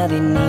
りに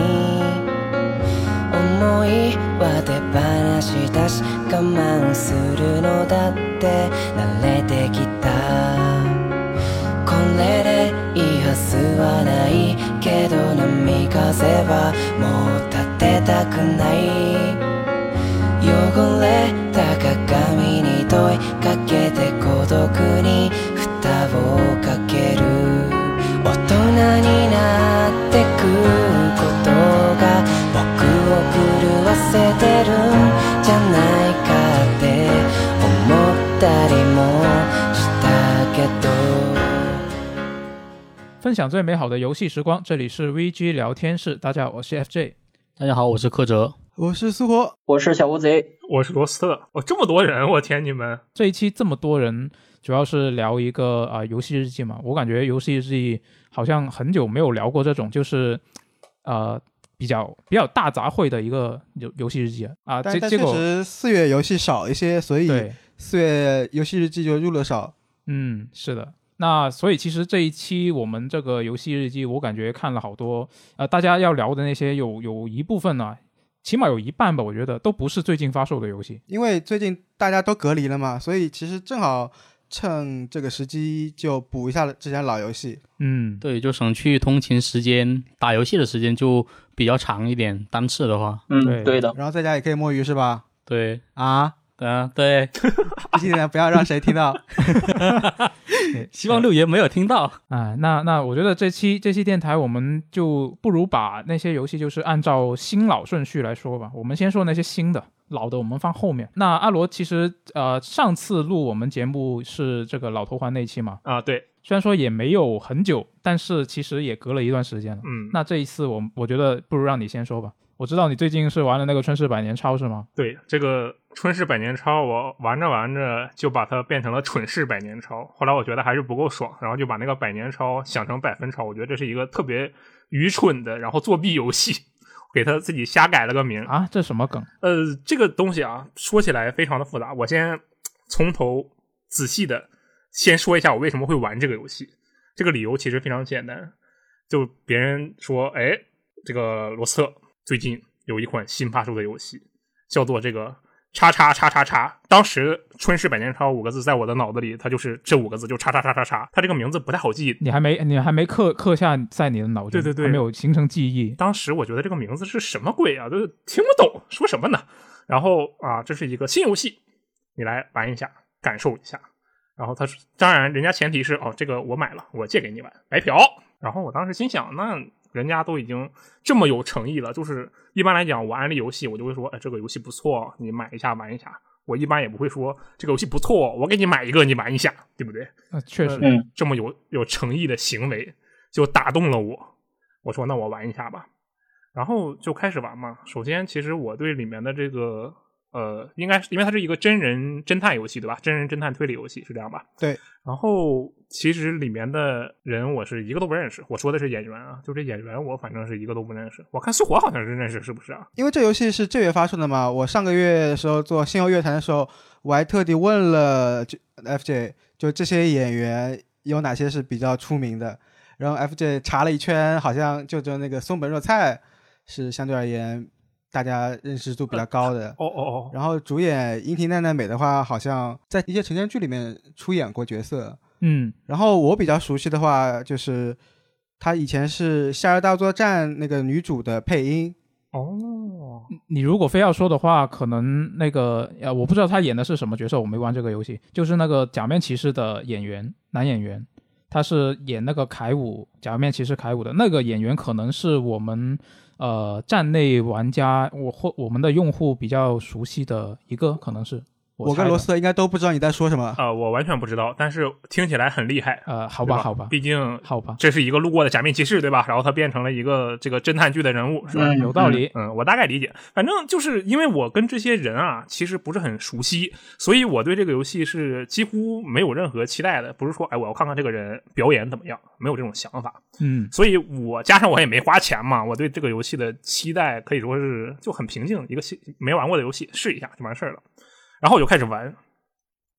思いは手放しだし我慢するのだって慣れてきたこれでいいはずはないけど波風はもう立てたくない汚れた鏡に問いかけて孤独に蓋をかける大人になってくことが僕を狂わせてるんじゃないかって思ったりもしたけど分享最美好的游戏时光，这里是 VG 聊天室。大家好，我是 FJ。 大家好，我是柯哲。 我是苏活， 我是小乌贼， 我是罗斯特。这么多人，我天，你们这一期这么多人，主要是聊一个游戏日记嘛。我感觉游戏日记好像很久没有聊过这种，就是比较大杂烩的一个游戏日记啊。 但确实4月游戏少一些，所以4月游戏日记就入了少。 嗯，是的。那所以其实这一期我们这个游戏日记，我感觉看了好多大家要聊的那些有一部分呢。起码有一半吧，我觉得都不是最近发售的游戏， 因为最近大家都隔离了嘛，所以其实正好趁这个时机就补一下之前老游戏。 嗯，对，就省去通勤时间，打游戏的时间就比较长一点，单次的话。 对的。 然后在家也可以摸鱼是吧？ 对啊， 对。 这些人不要让谁听到。 希望六爷没有听到啊。那我觉得这期电台我们就不如把那些游戏就是按照新老顺序来说吧。我们先说那些新的，老的我们放后面。那阿罗其实上次录我们节目是这个老头环那一期嘛？ 啊，对。 虽然说也没有很久，但是其实也隔了一段时间了。那这一次我觉得不如让你先说吧。我知道你最近是玩了那个春世百年抄是吗？ 对，这个春世百年抄我玩着玩着就把它变成了蠢世百年抄，后来我觉得还是不够爽，然后就把那个百年抄想成百分抄，我觉得这是一个特别愚蠢的然后作弊游戏，给他自己瞎改了个名啊。这什么梗？ 这个东西啊说起来非常的复杂，我先从头仔细的先说一下我为什么会玩这个游戏。这个理由其实非常简单，就别人说这个罗斯特最近有一款新发售的游戏叫做这个叉叉叉叉叉，当时春世百年抄5个字在我的脑子里它就是这5个字，就叉叉叉叉叉，它这个名字不太好记， 你还没刻下在你的脑中， 对， 还没有形成记忆。 当时我觉得这个名字是什么鬼啊，就是听不懂说什么呢，然后这是一个新游戏，你来玩一下感受一下，然后他当然人家前提是这个我买了我借给你玩白嫖，然后我当时心想那人家都已经这么有诚意了，就是一般来讲我安利游戏我就会说这个游戏不错你买一下玩一下，我一般也不会说这个游戏不错我给你买一个你玩一下，对不对？ 确实这么有诚意的行为就打动了我说那我玩一下吧，然后就开始玩嘛。首先其实我对里面的这个应该是因为它是一个真人侦探游戏对吧，真人侦探推理游戏是这样吧？ 对。 然后其实里面的人我是一个都不认识，我说的是演员啊，就这演员我反正是一个都不认识，我看苏活好像是认识是不是啊？ 因为这游戏是这月发售的嘛，我上个月的时候做星游乐坛的时候我还特地问了 FJ 就这些演员有哪些是比较出名的，然后 FJ 查了一圈，好像就那个松本润菜是相对而言大家认识度比较高的。然后主演樱庭奈奈美的话好像在一些成人剧里面出演过角色。然后我比较熟悉的话就是她以前是《夏日大作战》那个女主的配音。 你如果非要说的话可能那个我不知道她演的是什么角色，我没玩这个游戏，就是那个假面骑士的男演员，他是演那个凯武假面骑士凯武的那个演员，可能是我们站内玩家我们的用户比较熟悉的一个，可能是我跟罗斯特应该都不知道你在说什么。 我完全不知道，但是听起来很厉害。 好吧， 毕竟好吧， 这是一个路过的假面骑士对吧？然后他变成了一个这个侦探剧的人物是吧？ 有道理。 我大概理解。反正就是因为我跟这些人其实不是很熟悉，所以我对这个游戏是几乎没有任何期待的，不是说我要看看这个人表演怎么样，没有这种想法。所以我加上我也没花钱嘛，我对这个游戏的期待可以说是就很平静，一个没玩过的游戏试一下就完事儿了。然后我就开始玩，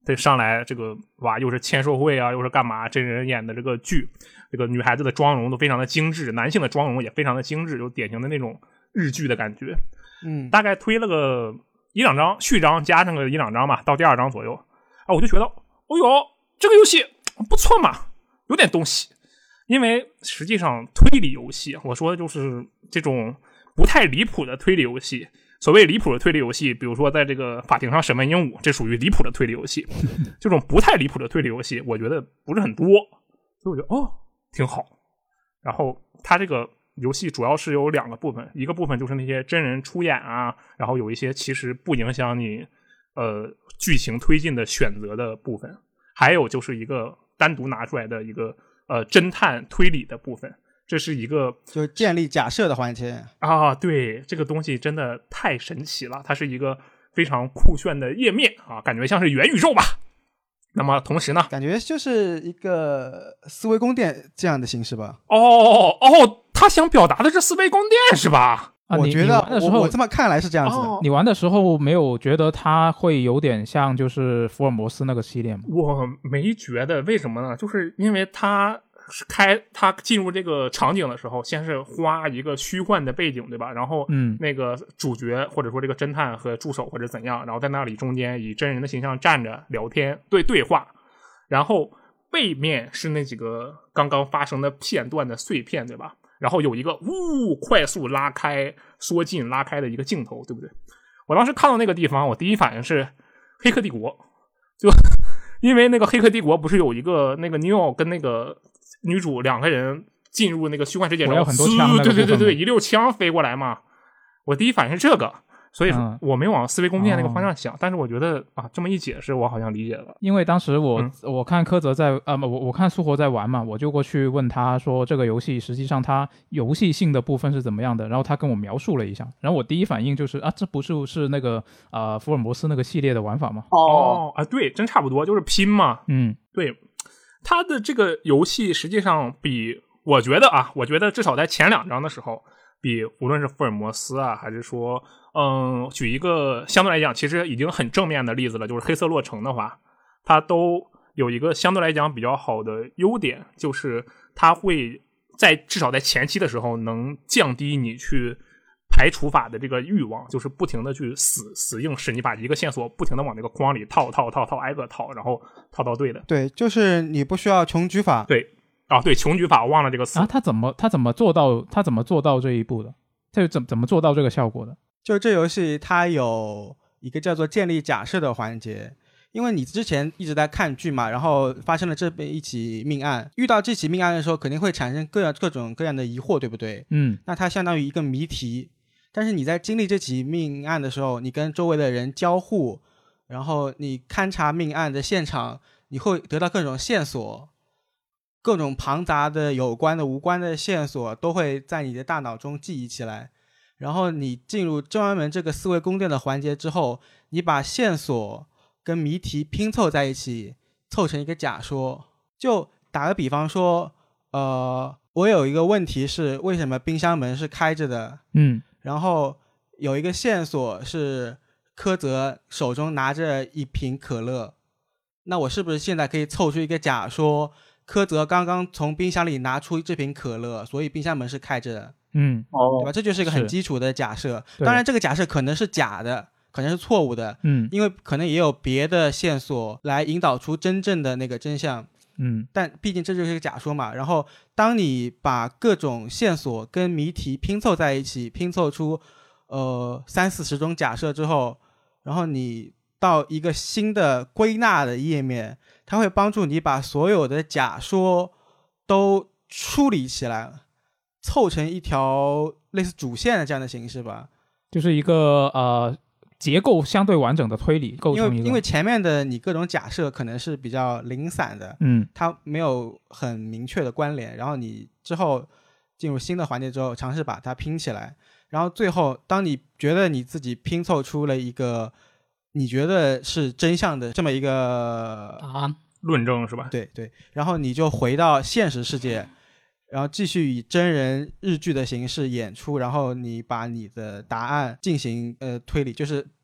这上来这个哇，又是签售会啊，又是干嘛？真人演的这个剧，这个女孩子的妆容都非常的精致，男性的妆容也非常的精致，就典型的那种日剧的感觉。大概推了个1、2章，序章加上个1、2章吧，到第2章左右啊，我就觉得，哦哟，这个游戏不错嘛，有点东西。因为实际上推理游戏，我说的就是这种不太离谱的推理游戏。所谓离谱的推理游戏，比如说在这个法庭上审问鹦鹉，这属于离谱的推理游戏。这种不太离谱的推理游戏，我觉得不是很多，所以我觉得挺好。然后它这个游戏主要是有2个部分，一个部分就是那些真人出演啊，然后有一些其实不影响你剧情推进的选择的部分，还有就是一个单独拿出来的一个侦探推理的部分。这是一个就建立假设的环节啊，对，这个东西真的太神奇了，它是一个非常酷炫的页面啊，感觉像是元宇宙吧。那么同时呢， 感觉就是一个思维宫殿这样的形式吧。 他想表达的是思维宫殿是吧？ 我觉得我这么看来是这样子的。 你玩的时候没有觉得它会有点像就是福尔摩斯那个系列吗？ 我没觉得，为什么呢？就是因为他进入这个场景的时候，先是画一个虚幻的背景，对吧？然后那个主角或者说这个侦探和助手或者怎样，然后在那里中间以真人的形象站着聊天对话，然后背面是那几个刚刚发生的片段的碎片，对吧？然后有一个快速拉开缩进拉开的一个镜头，对不对？我当时看到那个地方，我第一反应是黑客帝国，就因为那个黑客帝国不是有一个那个尼奥跟那个女主2个人进入那个虚幻世界中， 有很多枪， 对，一溜枪飞过来嘛。我第一反应是这个，所以我没往思维宫殿那个方向想，但是我觉得啊，这么一解释，我好像理解了。 因为当时我看柯泽在我看苏活在玩嘛，我就过去问他说，这个游戏实际上它游戏性的部分是怎么样的，然后他跟我描述了一下，然后我第一反应就是啊，这不是那个福尔摩斯那个系列的玩法吗？ 对，真差不多，就是拼嘛。对。他的这个游戏实际上比我觉得至少在前2章的时候，比无论是福尔摩斯啊，还是说举一个相对来讲其实已经很正面的例子了，就是黑色洛城的话，它都有一个相对来讲比较好的优点，就是它会至少在前期的时候能降低你去排除法的这个欲望，就是不停的去死硬使你把一个线索不停的往那个框里套，挨个套，然后套到对的。 对，就是你不需要穷举法。 对，穷举法，我忘了这个词啊。他怎么做到这一步的？他怎么做到这个效果的？ 就这游戏它有一个叫做建立假设的环节。因为你之前一直在看剧嘛，然后发生了这一起命案，遇到这起命案的时候肯定会产生各种各样的疑惑，对不对？那它相当于一个谜题。但是你在经历这起命案的时候，你跟周围的人交互，然后你勘察命案的现场，你会得到各种线索，各种庞杂的有关的无关的线索都会在你的大脑中记忆起来。然后你进入专门这个思维宫殿的环节之后，你把线索跟谜题拼凑在一起，凑成一个假说。就打个比方说我有一个问题是为什么冰箱门是开着的，然后有一个线索是柯泽手中拿着一瓶可乐，那我是不是现在可以凑出一个假说，柯泽刚刚从冰箱里拿出这瓶可乐，所以冰箱门是开着的，对吧？这就是一个很基础的假设。当然这个假设可能是假的，可能是错误的，因为可能也有别的线索来引导出真正的那个真相，但毕竟这就是一个假说嘛。然后当你把各种线索跟谜题拼凑在一起，拼凑出30-40种假设之后，然后你到一个新的归纳的页面，它会帮助你把所有的假说都梳理起来，凑成一条类似主线的这样的形式吧， 就是一个结构相对完整的推理构成一个。 因为前面的你各种假设可能是比较零散的，它没有很明确的关联，然后你之后进入新的环节之后尝试把它拼起来，然后最后当你觉得你自己拼凑出了一个你觉得是真相的这么一个答案论证是吧？ 对，然后你就回到现实世界，然后继续以真人日剧的形式演出，然后你把你的答案进行推理，就是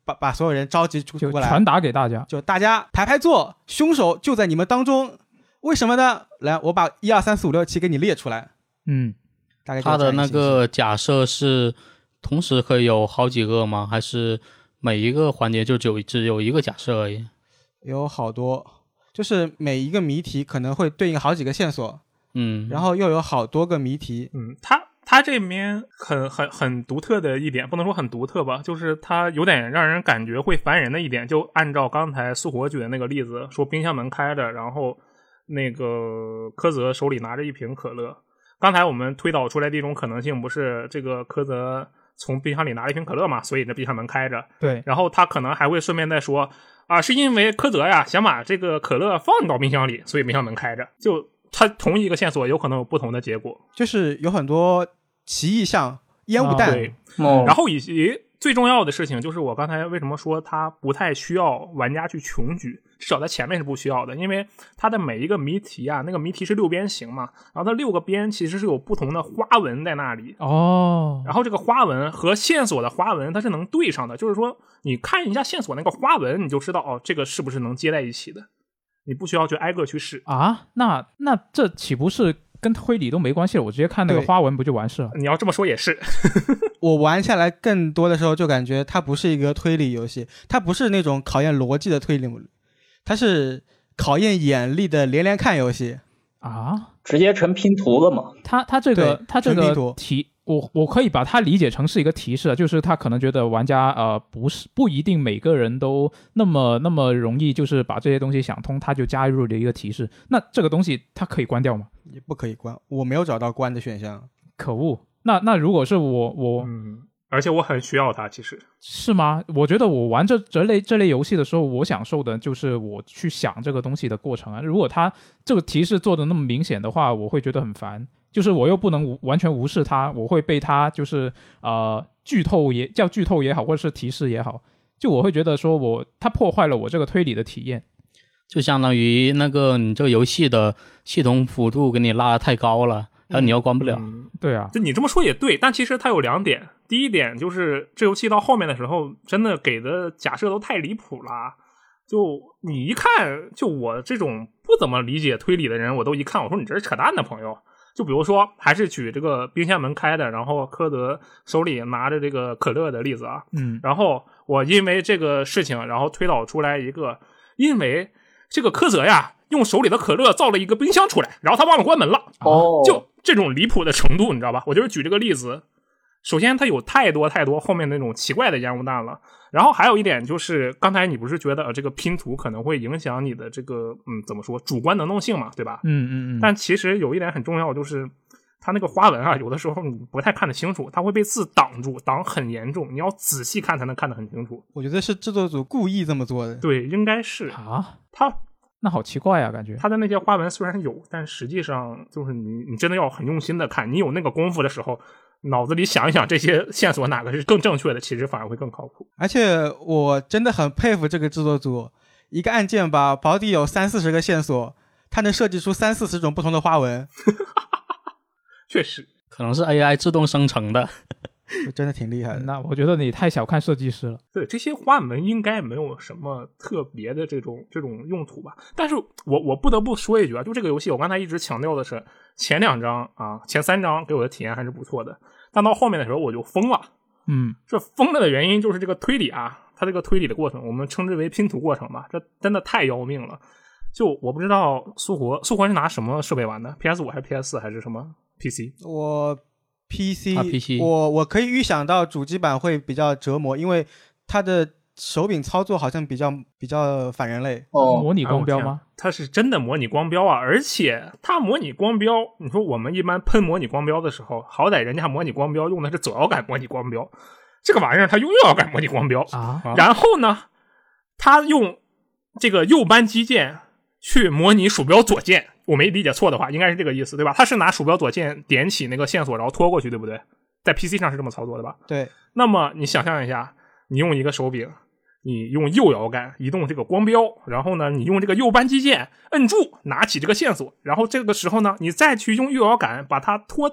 把所有人召集就过来， 传达给大家。 就大家排坐，凶手就在你们当中，为什么呢？来，我把1、2、3、4、5、6、7给你列出来。大概他的那个假设是同时可以有好几个吗？还是每一个环节就只有一个假设而已？ 有好多，就是每一个谜题可能会对应好几个线索，然后又有好多个谜题。 他这边很独特的一点，不能说很独特吧，就是他有点让人感觉会烦人的一点，就按照刚才苏火举的那个例子，说冰箱门开着，然后那个柯泽手里拿着一瓶可乐。刚才我们推导出来的一种可能性，不是这个柯泽从冰箱里拿了一瓶可乐嘛，所以这冰箱门开着。 对， 然后他可能还会顺便再说啊，是因为柯泽呀想把这个可乐放到冰箱里，所以冰箱门开着。就他同一个线索有可能有不同的结果， 就是有很多奇异像烟雾弹。 对，然后以及最重要的事情就是我刚才为什么说他不太需要玩家去穷举，至少在前面是不需要的，因为他的每一个谜题啊，那个谜题是6边形嘛，然后它6个边其实是有不同的花纹在那里然后这个花纹和线索的花纹它是能对上的，就是说你看一下线索那个花纹，你就知道这个是不是能接在一起的，你不需要去挨个去试啊。那这岂不是跟推理都没关系了？我直接看那个花纹不就完事了？ 你要这么说也是。 我玩下来更多的时候就感觉它不是一个推理游戏，它不是那种考验逻辑的推理，它是考验眼力的连连看游戏啊， 直接成拼图了嘛。 它这个题，我可以把它理解成是一个提示，就是他可能觉得玩家不一定每个人都那么容易就是把这些东西想通，他就加入了一个提示。那这个东西它可以关掉吗？ 也不可以关，我没有找到关的选项。 可恶。那如果是我而且我很需要它，其实是吗？我觉得我玩这类游戏的时候，我享受的就是我去想这个东西的过程啊。如果它这个提示做的那么明显的话，我会觉得很烦。就是我又不能完全无视它，我会被它就是剧透也好，或者是提示也好，就我会觉得说它破坏了我这个推理的体验。 就相当于那个你这个游戏的系统辅助给你拉得太高了，然后你又关不了。 对啊， 就你这么说也对，但其实它有2点。第一点就是这游戏到后面的时候，真的给的假设都太离谱了。就你一看，就我这种不怎么理解推理的人，我都一看，我说你这是扯淡的朋友。就比如说，还是举这个冰箱门开的，然后柯德手里拿着这个可乐的例子啊。然后我因为这个事情，然后推导出来一个，因为这个柯泽呀用手里的可乐造了一个冰箱出来，然后他忘了关门了。就这种离谱的程度，你知道吧？我就是举这个例子。首先它有太多后面那种奇怪的烟雾弹了，然后还有一点就是刚才你不是觉得这个拼图可能会影响你的这个怎么说主观能动性嘛，对吧？但其实有一点很重要，就是它那个花纹啊，有的时候你不太看得清楚，它会被字挡住，挡很严重，你要仔细看才能看得很清楚。 我觉得是制作组故意这么做的。 对，应该是啊。 那好奇怪啊，感觉它的那些花纹虽然有，但实际上就是你真的要很用心的看，你有那个功夫的时候，脑子里想一想这些线索哪个是更正确的，其实反而会更靠谱。 而且我真的很佩服这个制作组，一个案件吧，保底有30-40个线索，它能设计出30-40种不同的花纹。 确实， 可能是 AI 自动生成的。 真的挺厉害的。 那我觉得你太小看设计师了。 对，这些花纹应该没有什么特别的这种用途吧。但是我不得不说一句啊，就这个游戏我刚才一直强调的是前2章啊，前3章给我的体验还是不错的，但到后面的时候我就疯了。这疯了的原因就是这个推理啊，它这个推理的过程我们称之为拼图过程吧，这真的太要命了。就我不知道苏活是拿什么设备玩的， PS5 还是 PS4 还是什么 PC？ 我 PC， PC 我可以预想到主机版会比较折磨，因为它的手柄操作好像比较反人类。 模拟光标吗？ 它是真的模拟光标啊！而且它模拟光标，你说我们一般喷模拟光标的时候，好歹人家模拟光标用的是左摇杆模拟光标，这个玩意儿它用右摇杆模拟光标然后呢，它用这个右扳机键去模拟鼠标左键，我没理解错的话应该是这个意思，对吧？它是拿鼠标左键点起那个线索然后拖过去，对不对？在 PC 上是这么操作的吧？ 对。 那么你想象一下，你用一个手柄，你用右摇杆移动这个光标，然后呢你用这个右扳机键摁住拿起这个线索，然后这个时候呢你再去用右摇杆把它拖到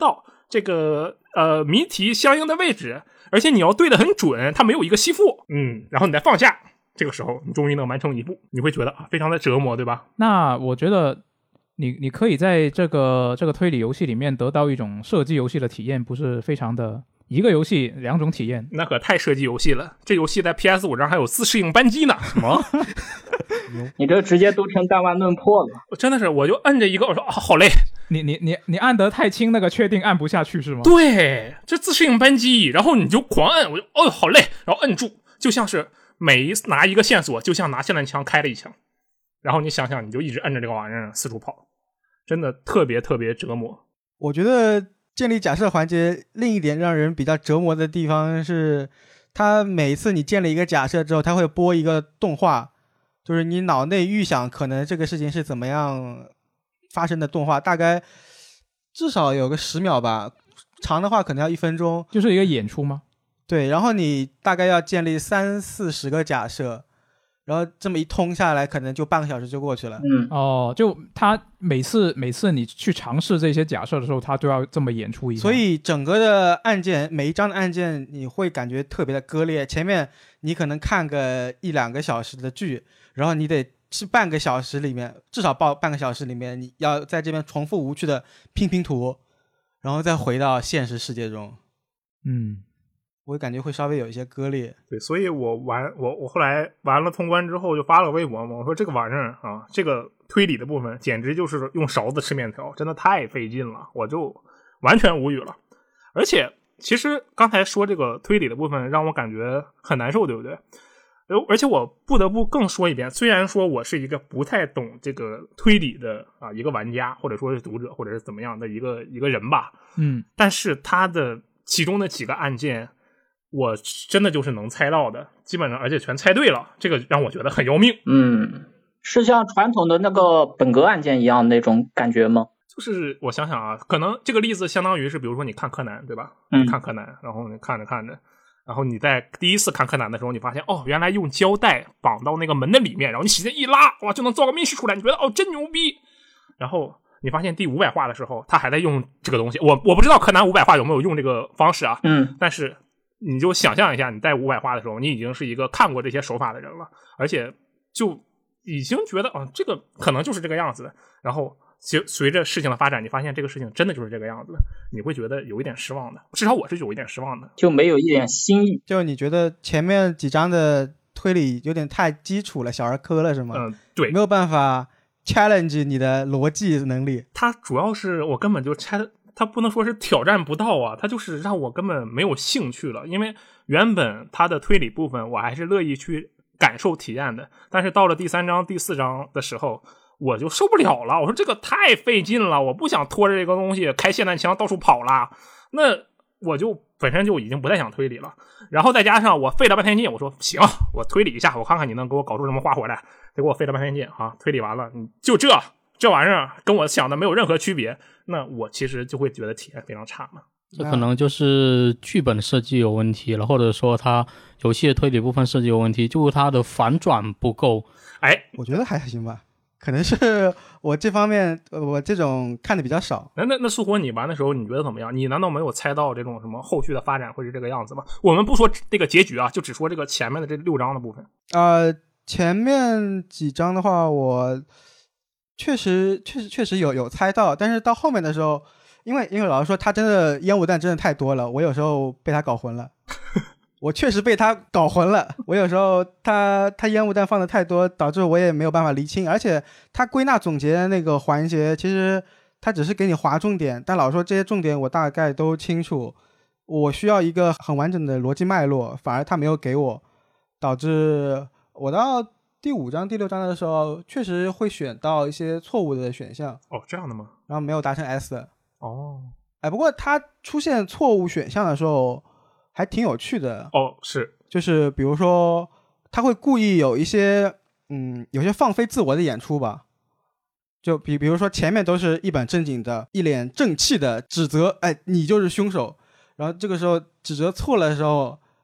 这个谜题相应的位置，而且你要对得很准，它没有一个吸附，然后你再放下，这个时候你终于能完成一步，你会觉得非常的折磨，对吧？ 那我觉得你可以在这个推理游戏里面得到一种射击游戏的体验，不是非常的一个游戏两种体验， 那可太射击游戏了。这游戏在 PS5 上还有自适应扳机呢。什么？ 你这直接都成弹丸论破了。 真的是，我就摁着一个，我说好累。 你按得太轻，那个确定按不下去是吗？ 对，这自适应扳机，然后你就狂摁，我就好累，然后摁住，就像是每拿一个线索，就像拿霰弹枪开了一枪，然后你想想，你就一直摁着这个玩意儿四处跑，真的特别特别折磨。 我觉得建立假设环节另一点让人比较折磨的地方是，它每一次你建了一个假设之后，它会播一个动画，就是你脑内预想可能这个事情是怎么样发生的动画，大概至少有个10秒吧，长的话可能要1分钟， 就是一个演出吗？ 对，然后你大概要建立30-40个假设，然后这么一通下来可能就半个小时就过去了。 就他每次你去尝试这些假设的时候，他都要这么演出一下， 所以整个的案件，每一章的案件你会感觉特别的割裂，前面你可能看个1-2个小时的剧，然后你得是半个小时里面，至少半个小时里面，你要在这边重复无趣的拼图，然后再回到现实世界中。我感觉会稍微有一些割裂。 对，所以我后来完了通关之后就发了微博嘛，我说这个玩意儿啊，这个推理的部分简直就是用勺子吃面条，真的太费劲了，我就完全无语了。而且其实刚才说这个推理的部分让我感觉很难受，对不对？而且我不得不更说一遍，虽然说我是一个不太懂这个推理的一个玩家，或者说是读者，或者是怎么样的一个人吧，但是他的其中的几个案件我真的就是能猜到的，基本上而且全猜对了，这个让我觉得很要命。 是像传统的那个本格案件一样那种感觉吗？ 就是我想想啊，可能这个例子相当于是，比如说你看柯南，对吧？看柯南，然后你看着看着，然后你在第一次看柯南的时候，你发现原来用胶带绑到那个门的里面，然后你使劲一拉，哇，就能造个密室出来，你觉得真牛逼。然后你发现第500话的时候，他还在用这个东西，我不知道柯南500话有没有用这个方式啊？但是你就想象一下，你在500话的时候，你已经是一个看过这些手法的人了，而且就已经觉得这个可能就是这个样子的。然后随着事情的发展，你发现这个事情真的就是这个样子的，你会觉得有一点失望的，至少我是有一点失望的， 就没有一点新意。 就你觉得前面几章的推理有点太基础了，小儿科了是吗？ 对， 没有办法 challenge 你的逻辑能力。 它主要是我根本就它不能说是挑战不到啊，它就是让我根本没有兴趣了。因为原本它的推理部分我还是乐意去感受体验的，但是到了第3章第4章的时候我就受不了了，我说这个太费劲了，我不想拖着这个东西开霰弹枪到处跑了，那我就本身就已经不太想推理了，然后再加上我费了半天劲，我说行，我推理一下，我看看你能给我搞出什么花活来，结果我费了半天劲推理完了，就这玩意儿跟我想的没有任何区别，那我其实就会觉得体验非常差嘛。 这可能就是剧本设计有问题了，或者说它游戏的推理部分设计有问题，就是它的反转不够。 我觉得还行吧，可能是我这方面我这种看的比较少。 那苏活你玩的时候你觉得怎么样？你难道没有猜到这种什么后续的发展会是这个样子吗？我们不说这个结局啊，就只说这个前面的这6章的部分。 前面几章的话我确实有猜到，但是到后面的时候，因为老实说他真的烟雾弹真的太多了，我有时候被他搞混了。我确实被他搞混了，我有时候他烟雾弹放的太多，导致我也没有办法厘清，而且他归纳总结的那个环节，其实他只是给你划重点，但老说这些重点我大概都清楚，我需要一个很完整的逻辑脉络，反而他没有给我，导致我到第5章第6章的时候确实会选到一些错误的选项。 这样的吗？ 然后没有达成 S 不过他出现错误选项的时候还挺有趣的。 是， 就是比如说他会故意有一些有些放飞自我的演出吧，就比如说前面都是一本正经的一脸正气的指责你就是凶手，然后这个时候指责错了的时候，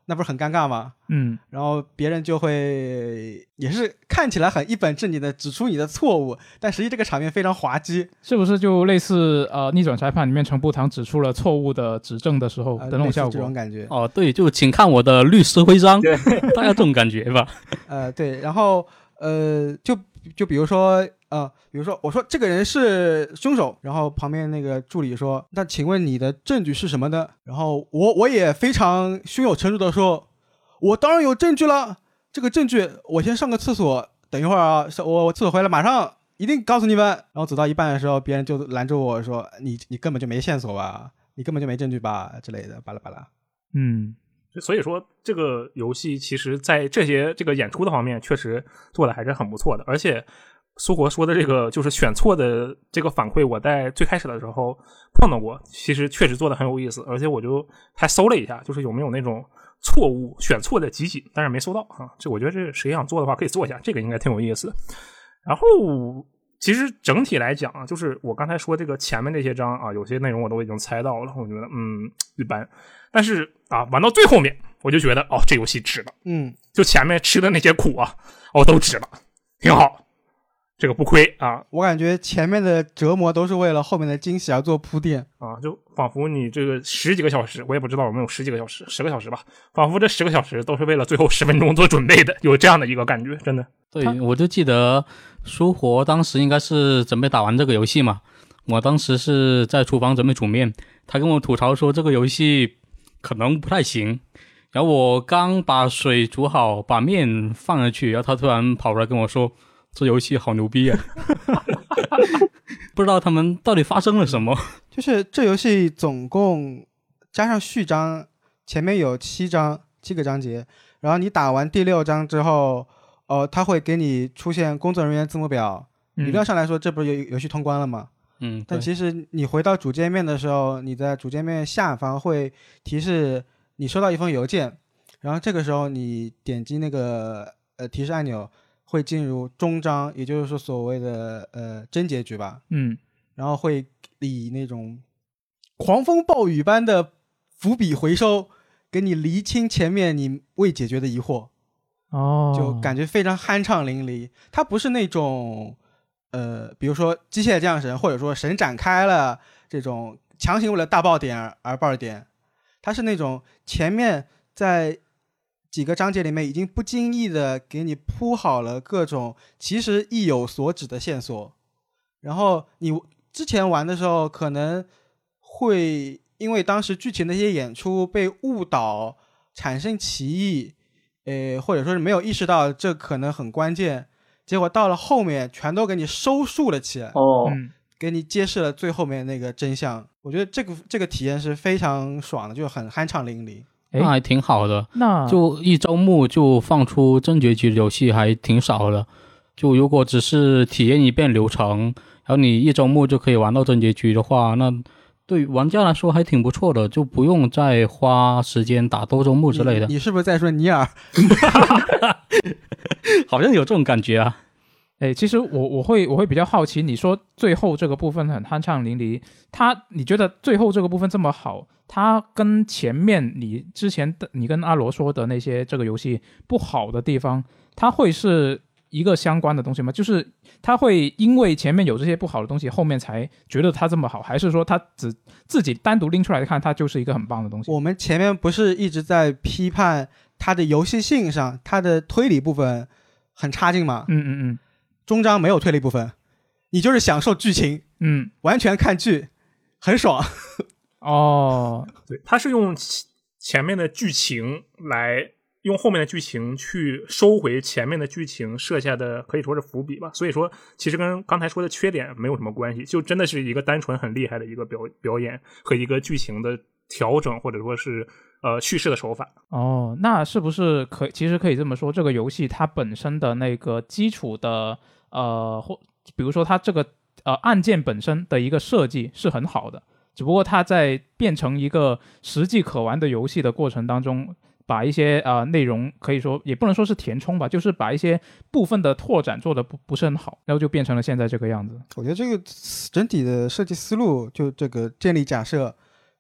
那不是很尴尬吗？然后别人就会也是看起来很一本正经的指出你的错误，但实际这个场面非常滑稽， 是不是就类似逆转裁判里面程步堂指出了错误的指正的时候的那种效果？ 这种感觉。 哦，对，就请看我的律师徽章，大概这种感觉吧。 对，然后就比如说我说这个人是凶手，然后旁边那个助理说，那请问你的证据是什么呢？然后我也非常胸有成竹的说，我当然有证据了，这个证据我先上个厕所，等一会儿啊，我厕所回来马上一定告诉你们。然后走到一半的时候，别人就拦住我说，你根本就没线索吧，你根本就没证据吧之类的，巴拉巴拉。 所以说这个游戏其实在这个演出的方面确实做的还是很不错的，而且苏活说的这个就是选错的这个反馈，我在最开始的时候碰到过，其实确实做的很有意思，而且我就还搜了一下，就是有没有那种错误选错的集锦，但是没搜到啊。这我觉得这谁想做的话可以做一下，这个应该挺有意思。然后其实整体来讲啊，就是我刚才说这个前面这些章啊，有些内容我都已经猜到了，我觉得一般。但是玩到最后面，我就觉得这游戏值了。就前面吃的那些苦啊，都值了，挺好。这个不亏啊！ 我感觉前面的折磨都是为了后面的惊喜而做铺垫啊，就仿佛你这个10几个小时，我也不知道有没有10几个小时，10个小时吧，仿佛这10个小时都是为了最后10分钟做准备的，有这样的一个感觉，真的。 对，我就记得苏活当时应该是准备打完这个游戏嘛，我当时是在厨房准备煮面，他跟我吐槽说这个游戏可能不太行，然后我刚把水煮好，把面放下去，然后他突然跑出来跟我说，这游戏好牛逼啊！不知道他们到底发生了什么。 就是这游戏总共加上序章，前面有7个章节，然后你打完第6章之后，它会给你出现工作人员字母表。理论上来说，这不是游戏通关了吗？但其实你回到主界面的时候，你在主界面下方会提示你收到一封邮件，然后这个时候你点击那个提示按钮，会进入终章，也就是说所谓的真结局吧。然后会以那种狂风暴雨般的伏笔回收，给你厘清前面你未解决的疑惑。就感觉非常酣畅淋漓。它不是那种比如说机械降神或者说神展开了这种强行为了大爆点而爆点，它是那种前面在几个章节里面已经不经意的给你铺好了各种其实意有所指的线索，然后你之前玩的时候可能会因为当时剧情的一些演出被误导产生歧义，或者说是没有意识到这可能很关键，结果到了后面全都给你收束了起来，给你揭示了最后面那个真相。我觉得这个体验是非常爽的，就很酣畅淋漓。 那还挺好的， 那就一周目就放出真结局的游戏还挺少的。就如果只是体验一遍流程，然后你一周目就可以玩到真结局的话，那对玩家来说还挺不错的，就不用再花时间打多周目之类的。 你是不是在说尼尔？ 好像有这种感觉啊。 其实我会比较好奇，你说最后这个部分很酣畅淋漓，你觉得最后这个部分这么好，它跟前面你跟阿罗说的那些这个游戏不好的地方，它会是一个相关的东西吗？就是它会因为前面有这些不好的东西，后面才觉得它这么好，还是说它只自己单独拎出来看，它就是一个很棒的东西？ 我们前面不是一直在批判它的游戏性上，它的推理部分很差劲吗？终章没有推理部分，你就是享受剧情，完全看剧，很爽。 对，它是用前面的剧情来用后面的剧情去收回前面的剧情设下的可以说是伏笔吧，所以说其实跟刚才说的缺点没有什么关系，就真的是一个单纯很厉害的一个表演和一个剧情的调整或者说是叙事的手法。 那是不是其实可以这么说，这个游戏它本身的那个基础的比如说它这个按键本身的一个设计是很好的，只不过它在变成一个实际可玩的游戏的过程当中，把一些内容可以说也不能说是填充吧，就是把一些部分的拓展做的不是很好，然后就变成了现在这个样子。 我觉得这个整体的设计思路，就这个建立假设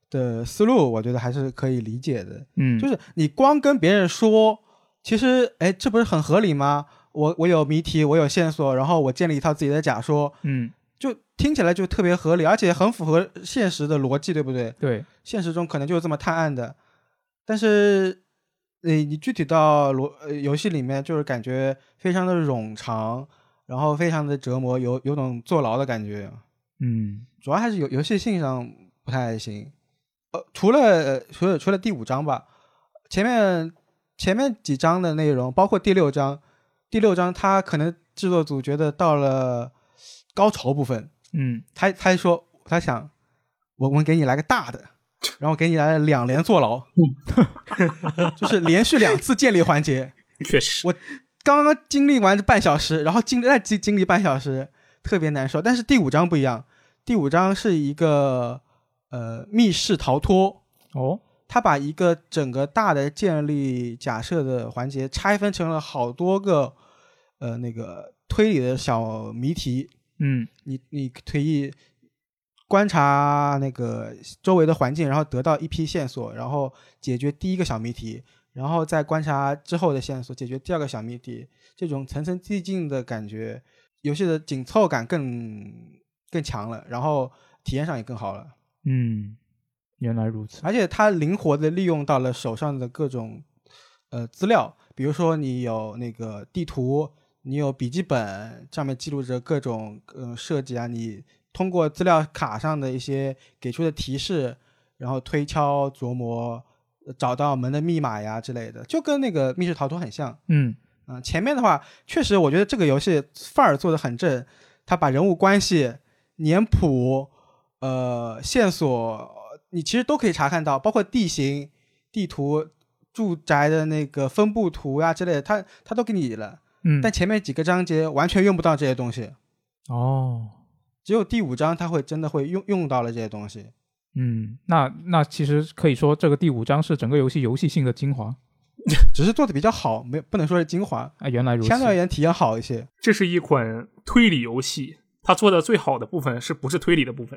的思路，我觉得还是可以理解的。 嗯， 就是你光跟别人说，其实哎，这不是很合理吗？我有谜题，我有线索，然后我建立一套自己的假说，就听起来就特别合理，而且很符合现实的逻辑，对不对？ 对， 现实中可能就是这么探案的，但是你具体到游戏里面，就是感觉非常的冗长，然后非常的折磨，有种坐牢的感觉。主要还是游戏性上不太行。除了第5章吧，前面几章的内容，包括第6章他可能制作组觉得到了高潮部分，他说他想我们给你来个大的，然后给你来了2连坐牢，就是连续2次建立环节。 确实， 我刚刚经历完半小时，然后再经历半小时，特别难受。但是第5章不一样，第5章是一个密室逃脱。他把一个整个大的建立假设的环节拆分成了好多个那个推理的小谜题。你可以观察那个周围的环境，然后得到一批线索，然后解决第一个小谜题，然后再观察之后的线索，解决第2个小谜题。这种层层递进的感觉，游戏的紧凑感更强了，然后体验上也更好了。 原来如此。 而且它灵活的利用到了手上的各种资料，比如说你有那个地图，你有笔记本，上面记录着各种设计啊，你通过资料卡上的一些给出的提示，然后推敲琢磨，找到门的密码呀之类的，就跟那个密室逃脱很像。前面的话确实我觉得这个游戏范儿做得很正，他把人物关系、年谱、线索你其实都可以查看到，包括地形、地图、住宅的那个分布图呀之类的，他都给你了。但前面几个章节完全用不到这些东西。只有第5章他真的会用到了这些东西。 那其实可以说这个第5章是整个游戏性的精华。 只是做的比较好，不能说是精华。 原来如此。 相对而言体验好一些。 这是一款推理游戏，它做的最好的部分是不是推理的部分？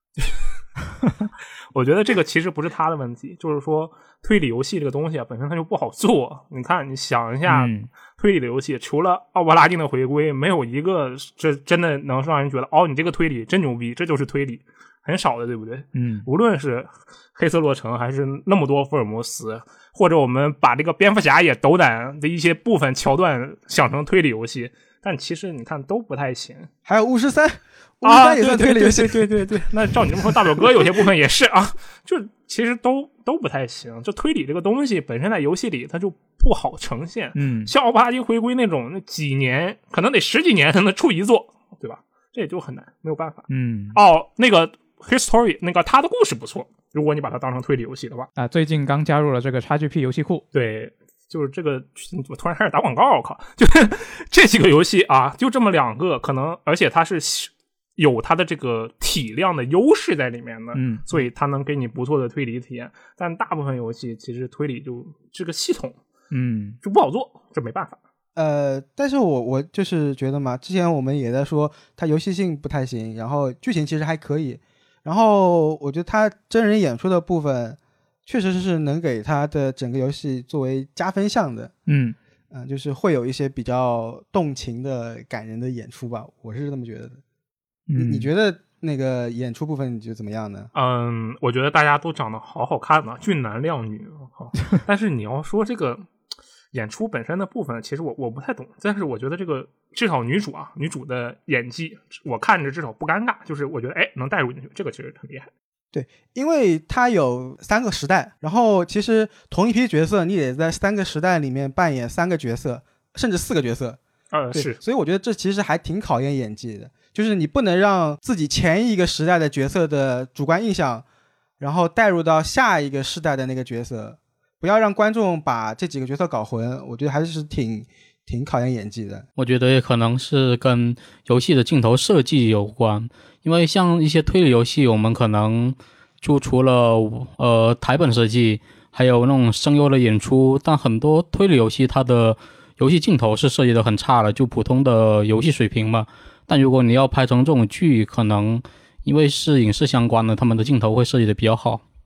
我觉得这个其实不是他的问题，就是说推理游戏这个东西啊，本身它就不好做。你看，你想一下，推理的游戏除了奥伯拉丁的回归，没有一个这真的能让人觉得你这个推理真牛逼，这就是推理，很少的，对不对？无论是黑色洛城，还是那么多福尔摩斯，或者我们把这个蝙蝠侠也斗胆的一些部分桥段想成推理游戏，但其实你看都不太行。 还有巫师3也算推理游戏。 对，那照你这么说，大表哥有些部分也是啊，就其实都不太行。就推理这个东西本身在游戏里它就不好呈现。像奥伯拉丁回归那种，那几年可能得10几年才能出一座，对吧？这也就很难，没有办法。那个 History 那个他的故事不错，如果你把它当成推理游戏的话。 最近刚加入了这个 XGP 游戏库。 对，就是这个，我突然开始打广告，我靠！就是这几个游戏啊，就这么2个，可能而且它是有它的这个体量的优势在里面的，所以它能给你不错的推理体验。但大部分游戏其实推理就这个系统，就不好做，这没办法。 但是我就是觉得嘛，之前我们也在说它游戏性不太行，然后剧情其实还可以，然后我觉得它真人演出的部分确实是能给它的整个游戏作为加分项的。就是会有一些比较动情的感人的演出吧，我是这么觉得的。你觉得那个演出部分你觉得怎么样呢？ 我觉得大家都长得好好看呢，俊男靓女，我靠！但是你要说这个演出本身的部分，其实我不太懂。但是我觉得这个至少女主的演技，我看着至少不尴尬，就是我觉得能带入进去，这个其实很厉害。 对，因为它有3个时代，然后其实同一批角色你得在3个时代里面扮演3个角色，甚至4个角色。 是， 所以我觉得这其实还挺考验演技的，就是你不能让自己前一个时代的角色的主观印象，然后带入到下一个时代的那个角色，不要让观众把这几个角色搞混，我觉得还是挺考验演技的。 我觉得也可能是跟游戏的镜头设计有关，因为像一些推理游戏，我们可能就除了台本设计，还有那种声优的演出，但很多推理游戏它的游戏镜头是设计的很差的，就普通的游戏水平嘛。但如果你要拍成这种剧，可能因为是影视相关的，他们的镜头会设计的比较好。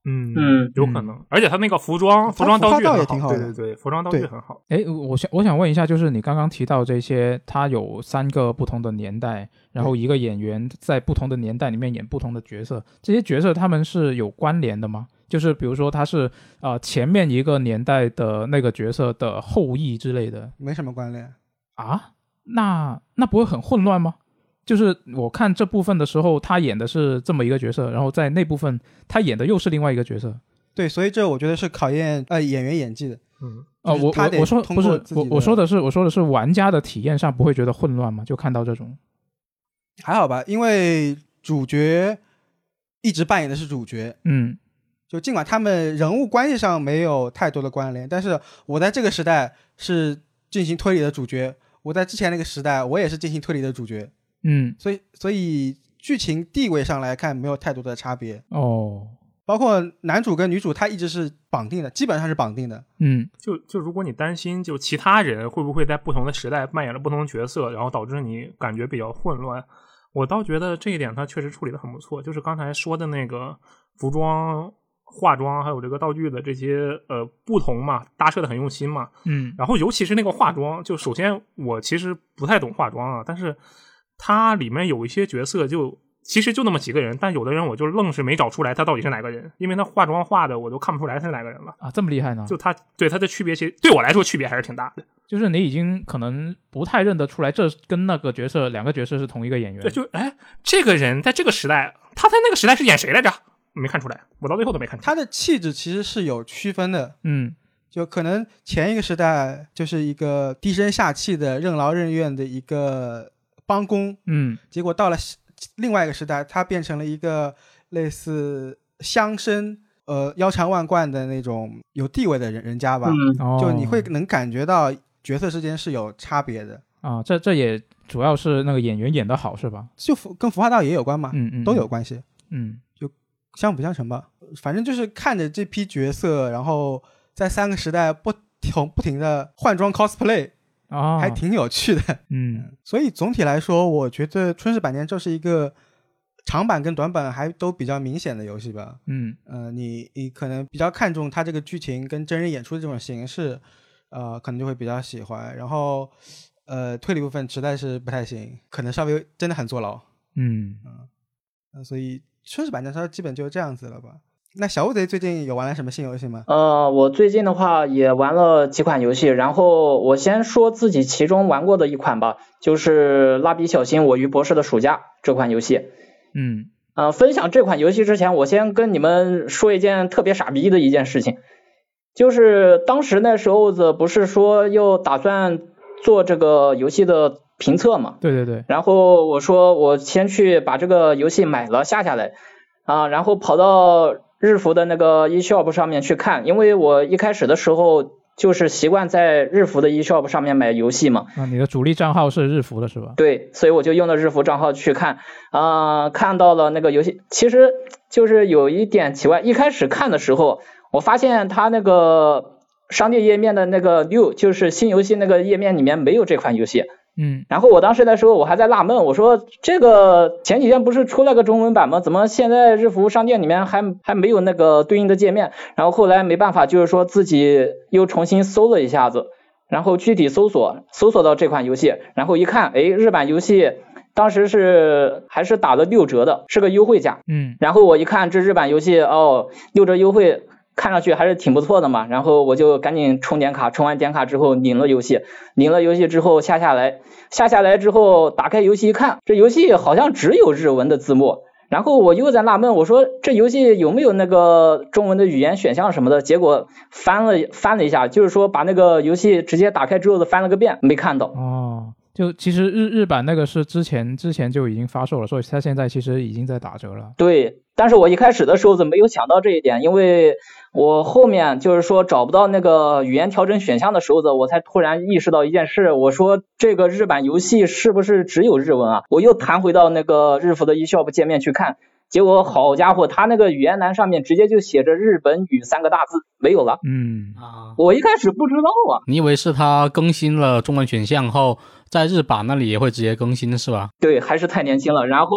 有可能。而且他那个服装道具也挺好的， 对对对，服装道具很好。 哎，我想问一下，就是你刚刚提到这些，它有3个不同的年代，然后一个演员在不同的年代里面演不同的角色，这些角色他们是有关联的吗？就是比如说他是前面一个年代的那个角色的后裔之类的， 没什么关联啊？那不会很混乱吗？就是我看这部分的时候，他演的是这么一个角色，然后在那部分他演的又是另外一个角色。 对，所以这我觉得是考验演员演技的。 我说不是，我说的是玩家的体验上不会觉得混乱吗？就看到这种还好吧，因为主角一直扮演的是主角，就尽管他们人物关系上没有太多的关联，但是我在这个时代是进行推理的主角，我在之前那个时代我也是进行推理的主角，所以剧情地位上来看没有太多的差别哦。 包括男主跟女主他一直是绑定的，基本上是绑定的。 就如果你担心就其他人会不会在不同的时代扮演了不同的角色，然后导致你感觉比较混乱，我倒觉得这一点他确实处理得很不错。就是刚才说的那个服装、化妆还有这个道具的这些不同嘛，搭设的很用心嘛。然后尤其是那个化妆，就首先我其实不太懂化妆啊，但是它里面有一些角色其实就那么几个人，但有的人我就愣是没找出来他到底是哪个人，因为他化妆化的我都看不出来他是哪个人了啊，这么厉害呢？ 就他对他的区别，其实对我来说区别还是挺大的。 就是你已经可能不太认得出来，这跟那个角色两个角色是同一个演员。 对，这个人在这个时代，他在那个时代是演谁来着？没看出来，我到最后都没看出来。 他的气质其实是有区分的，就可能前一个时代就是一个低声下气的任劳任怨的一个帮工，结果到了另外一个时代，他变成了一个类似乡绅，腰缠万贯的那种有地位的人家吧。就你会能感觉到角色之间是有差别的啊。这也主要是那个演员演得好是吧？ 就跟服化道也有关嘛，都有关系。就相辅相成吧。反正就是看着这批角色，然后在3个时代不停的换装 cosplay。还挺有趣的。所以总体来说我觉得春日百年这是一个长版跟短版还都比较明显的游戏吧。你可能比较看重它这个剧情跟真人演出的这种形式，可能就会比较喜欢。然后推理部分实在是不太行，可能稍微真的很坐牢。所以春日百年它基本就这样子了吧。那小乌贼最近有玩了什么新游戏吗？ 我最近的话也玩了几款游戏，然后我先说自己其中玩过的一款吧，就是蜡笔小新我与博士的暑假这款游戏。分享这款游戏之前，我先跟你们说一件特别傻逼的一件事情，就是当时那时候不是说又打算做这个游戏的评测嘛？ 对对对。 然后我说我先去把这个游戏买了下来然后跑到日服的那个 eShop 上面去看，因为我一开始的时候就是习惯在日服的 eShop 上面买游戏嘛。 你的主力账号是日服的是吧？ 对，所以我就用的日服账号去看看到了那个游戏，其实就是有一点奇怪，一开始看的时候我发现它那个商店页面的那个 new 就是新游戏那个页面里面没有这款游戏。然后我当时的时候我还在纳闷，我说这个前几天不是出了个中文版吗？怎么现在日服商店里面还没有那个对应的界面？然后后来没办法，就是说自己又重新搜了一下子，然后具体搜索到这款游戏，然后一看，日版游戏当时还是打了6折的，是个优惠价。然后我一看这日版游戏6折优惠，看上去还是挺不错的嘛，然后我就赶紧充点卡，充完点卡之后领了游戏之后下下来之后打开游戏一看，这游戏好像只有日文的字幕，然后我又在纳闷，我说这游戏有没有那个中文的语言选项什么的，结果翻了一下，就是说把那个游戏直接打开之后翻了个遍，没看到。 就其实日版那个是之前就已经发售了，所以它现在其实已经在打折了。 对，但是我一开始的时候没有想到这一点，因为我后面就是说找不到那个语言调整选项的时候我才突然意识到一件事，我说这个日版游戏是不是只有日文啊？我又弹回到那个日服的 eShop 界面去看，结果好家伙，它那个语言栏上面直接就写着日本语3个大字，没有了。我一开始不知道啊。 你以为是它更新了中文选项后在日版那里也会直接更新是吧？ 对，还是太年轻了。然后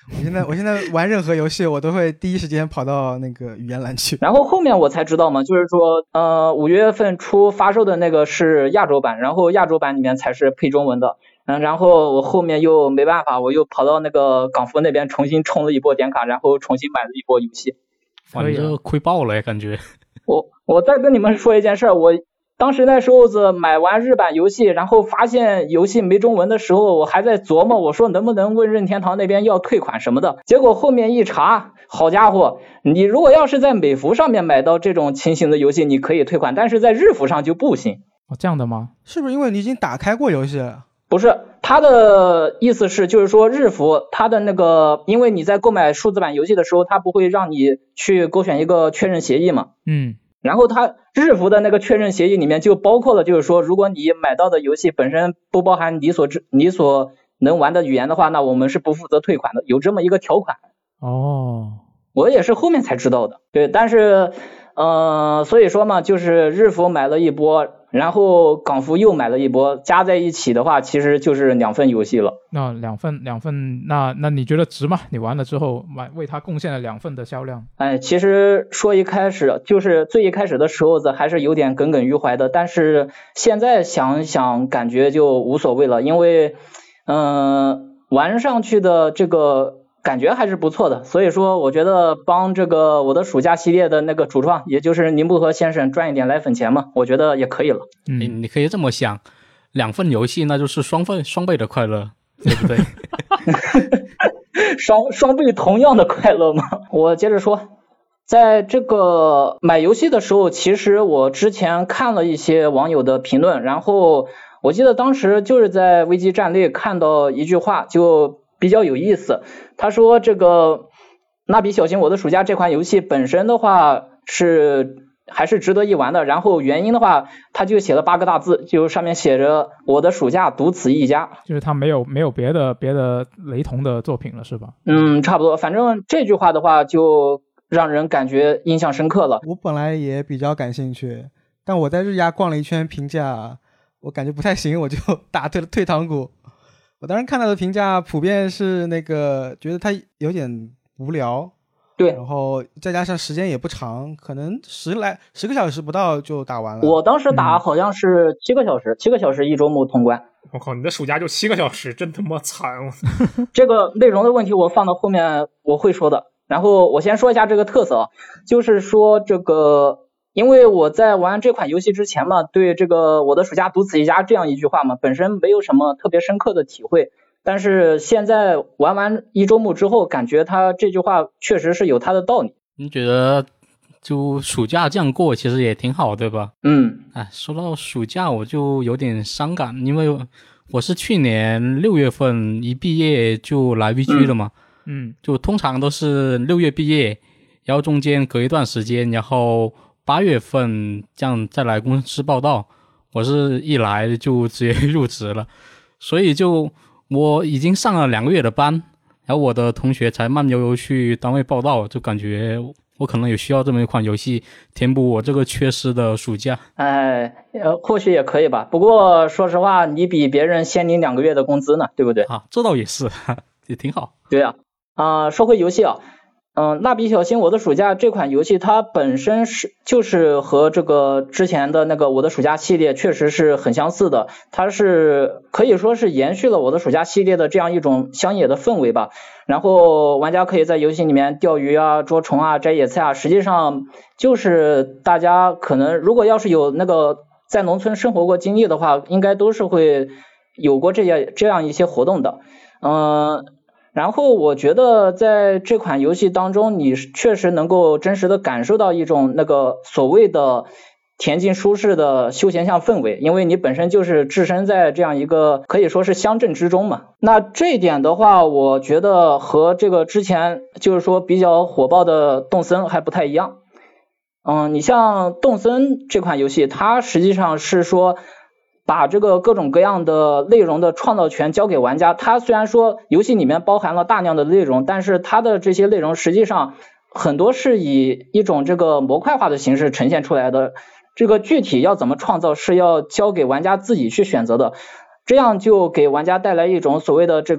我现在玩任何游戏，我都会第一时间跑到那个语言栏去。 然后后面我才知道嘛，就是说5月份初发售的那个是亚洲版，然后亚洲版里面才是配中文的。然后我后面又没办法，我又跑到那个港服那边重新充了一波点卡，然后重新买了一波游戏。 反正亏爆了感觉。 我再跟你们说一件事，我当时那时候买完日版游戏，然后发现游戏没中文的时候，我还在琢磨，我说能不能问任天堂那边要退款什么的。结果后面一查，好家伙，你如果要是在美服上面买到这种情形的游戏，你可以退款，但是在日服上就不行。 这样的吗？ 是不是因为你已经打开过游戏了？ 不是，他的意思是就是说日服他的那个，因为你在购买数字版游戏的时候，他不会让你去勾选一个确认协议嘛。然后他日服的那个确认协议里面就包括了，就是说如果你买到的游戏本身不包含你所能玩的语言的话，那我们是不负责退款的，有这么一个条款。我也是后面才知道的。对，但是所以说嘛，就是日服买了一波，然后港服又买了一波，加在一起的话其实就是2份游戏了。 那两份，那你觉得值吗？你玩了之后为它贡献了2份的销量。 其实说一开始就是最一开始的时候还是有点耿耿于怀的，但是现在想想感觉就无所谓了，因为玩上去的这个感觉还是不错的，所以说我觉得帮这个我的暑假系列的那个主创，也就是宁布和先生赚一点奶粉钱嘛，我觉得也可以了。 你可以这么想，2份游戏那就是双倍的快乐，对不对？ 双倍同样的快乐吗？我接着说，在这个买游戏的时候，其实我之前看了一些网友的评论，然后我记得当时就是在危机站内看到一句话，就比较有意思。他说这个蜡笔小新我的暑假这款游戏本身的话还是值得一玩的，然后原因的话他就写了8个大字，就上面写着我的暑假独此一家， 就是他没有别的雷同的作品了是吧？ 差不多，反正这句话的话就让人感觉印象深刻了。 我本来也比较感兴趣，但我在日亚逛了一圈评价，我感觉不太行，我就打退堂鼓。我当时看到的评价普遍是那个觉得它有点无聊， 对， 然后再加上时间也不长，可能10个小时不到就打完了。 我当时打好像是7个小时，7个小时一周目通关。 我靠，你的暑假就7个小时，真他妈惨！ 这个内容的问题我放到后面我会说的。然后我先说一下这个特色，就是说这个因为我在玩这款游戏之前嘛，对这个我的暑假独此一家这样一句话嘛，本身没有什么特别深刻的体会，但是现在玩完一周目之后，感觉他这句话确实是有他的道理。 你觉得就暑假这样过其实也挺好，对吧？说到暑假我就有点伤感，因为我是去年6月份一毕业就来 VG 了嘛，就通常都是6月毕业，然后中间隔一段时间，然后8月份这样再来公司报道，我是一来就直接入职了，所以就我已经上了2个月的班，然后我的同学才慢悠悠去单位报道，就感觉我可能也需要这么一款游戏填补我这个缺失的暑假。 或许也可以吧，不过说实话你比别人先领2个月的工资呢，对不对？ 这倒也是，也挺好。 对啊，说回游戏啊，蜡笔小新我的暑假这款游戏它本身就是和这个之前的那个我的暑假系列确实是很相似的，它是可以说是延续了我的暑假系列的这样一种乡野的氛围吧。然后玩家可以在游戏里面钓鱼啊、捉虫啊、摘野菜啊，实际上就是大家可能如果要是有那个在农村生活过经历的话，应该都是会有过这样一些活动的。然后我觉得在这款游戏当中，你确实能够真实的感受到一种那个所谓的恬静舒适的休闲向氛围，因为你本身就是置身在这样一个可以说是乡镇之中嘛。那这一点的话，我觉得和这个之前就是说比较火爆的动森还不太一样。你像动森这款游戏，它实际上是说把这个各种各样的内容的创造权交给玩家，它虽然说游戏里面包含了大量的内容，但是它的这些内容实际上很多是以一种这个模块化的形式呈现出来的，这个具体要怎么创造是要交给玩家自己去选择的，这样就给玩家带来一种所谓的这个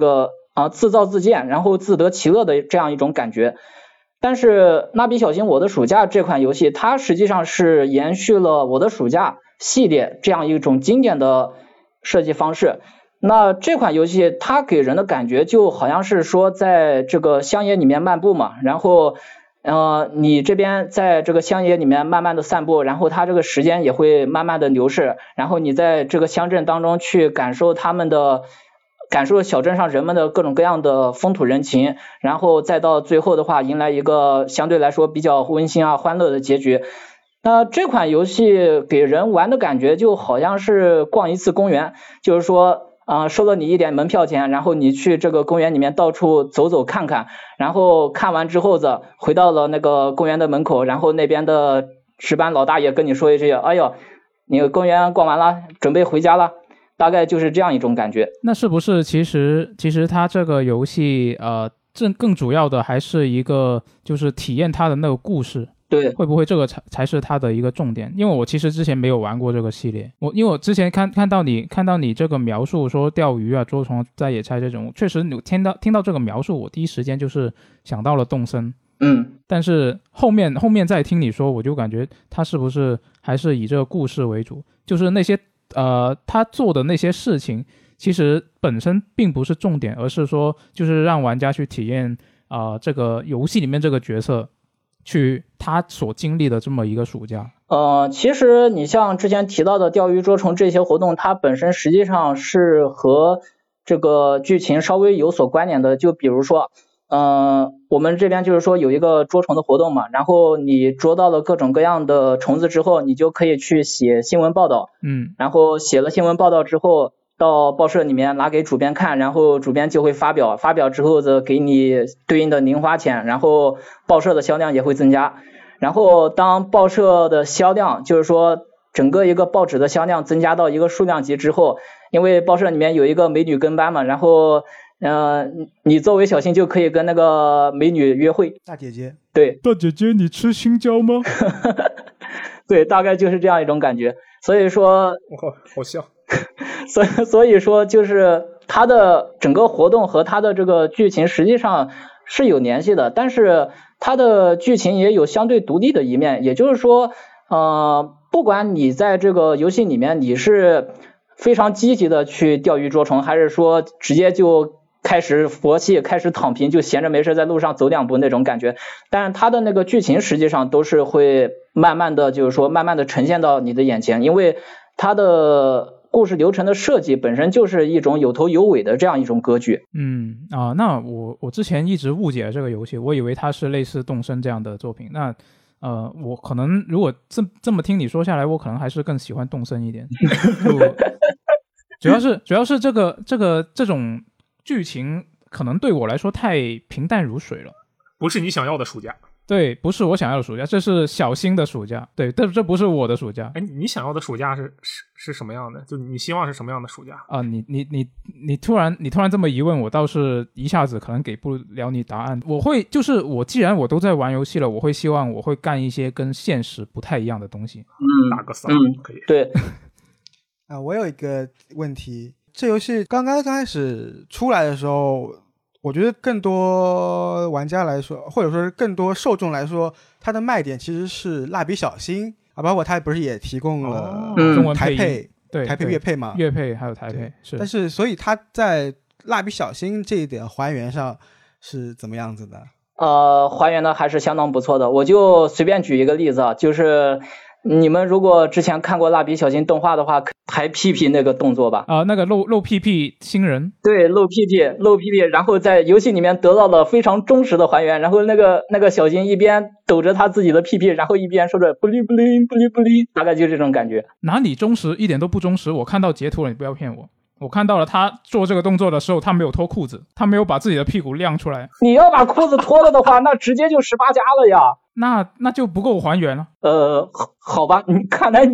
自造自建，然后自得其乐的这样一种感觉。但是蜡笔小新我的暑假这款游戏，它实际上是延续了我的暑假系列这样一种经典的设计方式。那这款游戏它给人的感觉就好像是说在这个乡野里面漫步嘛，然后你这边在这个乡野里面慢慢的散步，然后它这个时间也会慢慢的流逝，然后你在这个乡镇当中去感受小镇上人们的各种各样的风土人情，然后再到最后的话迎来一个相对来说比较温馨欢乐的结局。那这款游戏给人玩的感觉就好像是逛一次公园，就是说收了你一点门票钱，然后你去这个公园里面到处走走看看，然后看完之后回到了那个公园的门口，然后那边的值班老大爷跟你说一句，哎呦，你公园逛完了，准备回家了，大概就是这样一种感觉。 那是不是其实它这个游戏更主要的还是一个就是体验它的那个故事？ 对， 会不会这个才是它的一个重点？因为我其实之前没有玩过这个系列，因为我之前看到你这个描述说钓鱼捉虫在野菜这种，确实你听到这个描述，我第一时间就是想到了动森。但是后面再听你说，我就感觉他是不是还是以这个故事为主，就是那些他做的那些事情其实本身并不是重点，而是说就是让玩家去体验这个游戏里面这个角色去他所经历的这么一个暑假。 其实你像之前提到的钓鱼捉虫这些活动，它本身实际上是和这个剧情稍微有所关联的。就比如说我们这边就是说有一个捉虫的活动嘛，然后你捉到了各种各样的虫子之后，你就可以去写新闻报道，然后写了新闻报道之后到报社里面拿给主编看，然后主编就会发表之后给你对应的零花钱，然后报社的销量也会增加。然后当报社的销量，就是说整个一个报纸的销量增加到一个数量级之后，因为报社里面有一个美女跟班嘛，然后你作为小新就可以跟那个美女约会。 大姐姐， 对，大姐姐你吃青椒吗？ 对，大概就是这样一种感觉。所以说好笑。 所以说就是它的整个活动和它的这个剧情实际上是有联系的，但是它的剧情也有相对独立的一面。也就是说不管你在这个游戏里面你是非常积极的去钓鱼捉虫，还是说直接就开始佛系开始躺平，就闲着没事在路上走两步那种感觉，但是它的那个剧情实际上都是会慢慢的呈现到你的眼前，因为它的故事流程的设计本身就是一种有头有尾的这样一种格局。 那我之前一直误解了这个游戏，我以为它是类似动森这样的作品。那我可能如果这么听你说下来，我可能还是更喜欢动森一点。主要是这种剧情可能对我来说太平淡如水了， 不是你想要的暑假。 对，不是我想要的暑假，这是小新的暑假。对，这不是我的暑假。 你想要的暑假是什么样的？就你希望是什么样的暑假啊？你突然这么一问，我倒是一下子可能给不了你答案。我既然我都在玩游戏了，我会希望我会干一些跟现实不太一样的东西。 打个伞可以。 对。 我有一个问题，这游戏刚开始出来的时候，我觉得更多玩家来说，或者说是更多受众来说，它的卖点其实是蜡笔小新包括它不是也提供了中文台配， 对， 台配粤配嘛， 粤配还有台配是。 但是所以它在蜡笔小新这一点还原上是怎么样子的？ 还原的还是相当不错的。我就随便举一个例子就是你们如果之前看过蜡笔小新动画的话，抬屁屁那个动作吧， 那个露屁屁新人， 对，露屁屁，然后在游戏里面得到了非常忠实的还原，然后那个小新一边抖着他自己的屁屁，然后一边说着不灵不灵不灵不灵，大概就这种感觉。 哪里忠实？一点都不忠实，我看到截图了，你不要骗我。我看到了他做这个动作的时候，他没有脱裤子，他没有把自己的屁股亮出来。 你要把裤子脱了的话，那直接就18+了呀。 那就不够还原了。 好吧，看来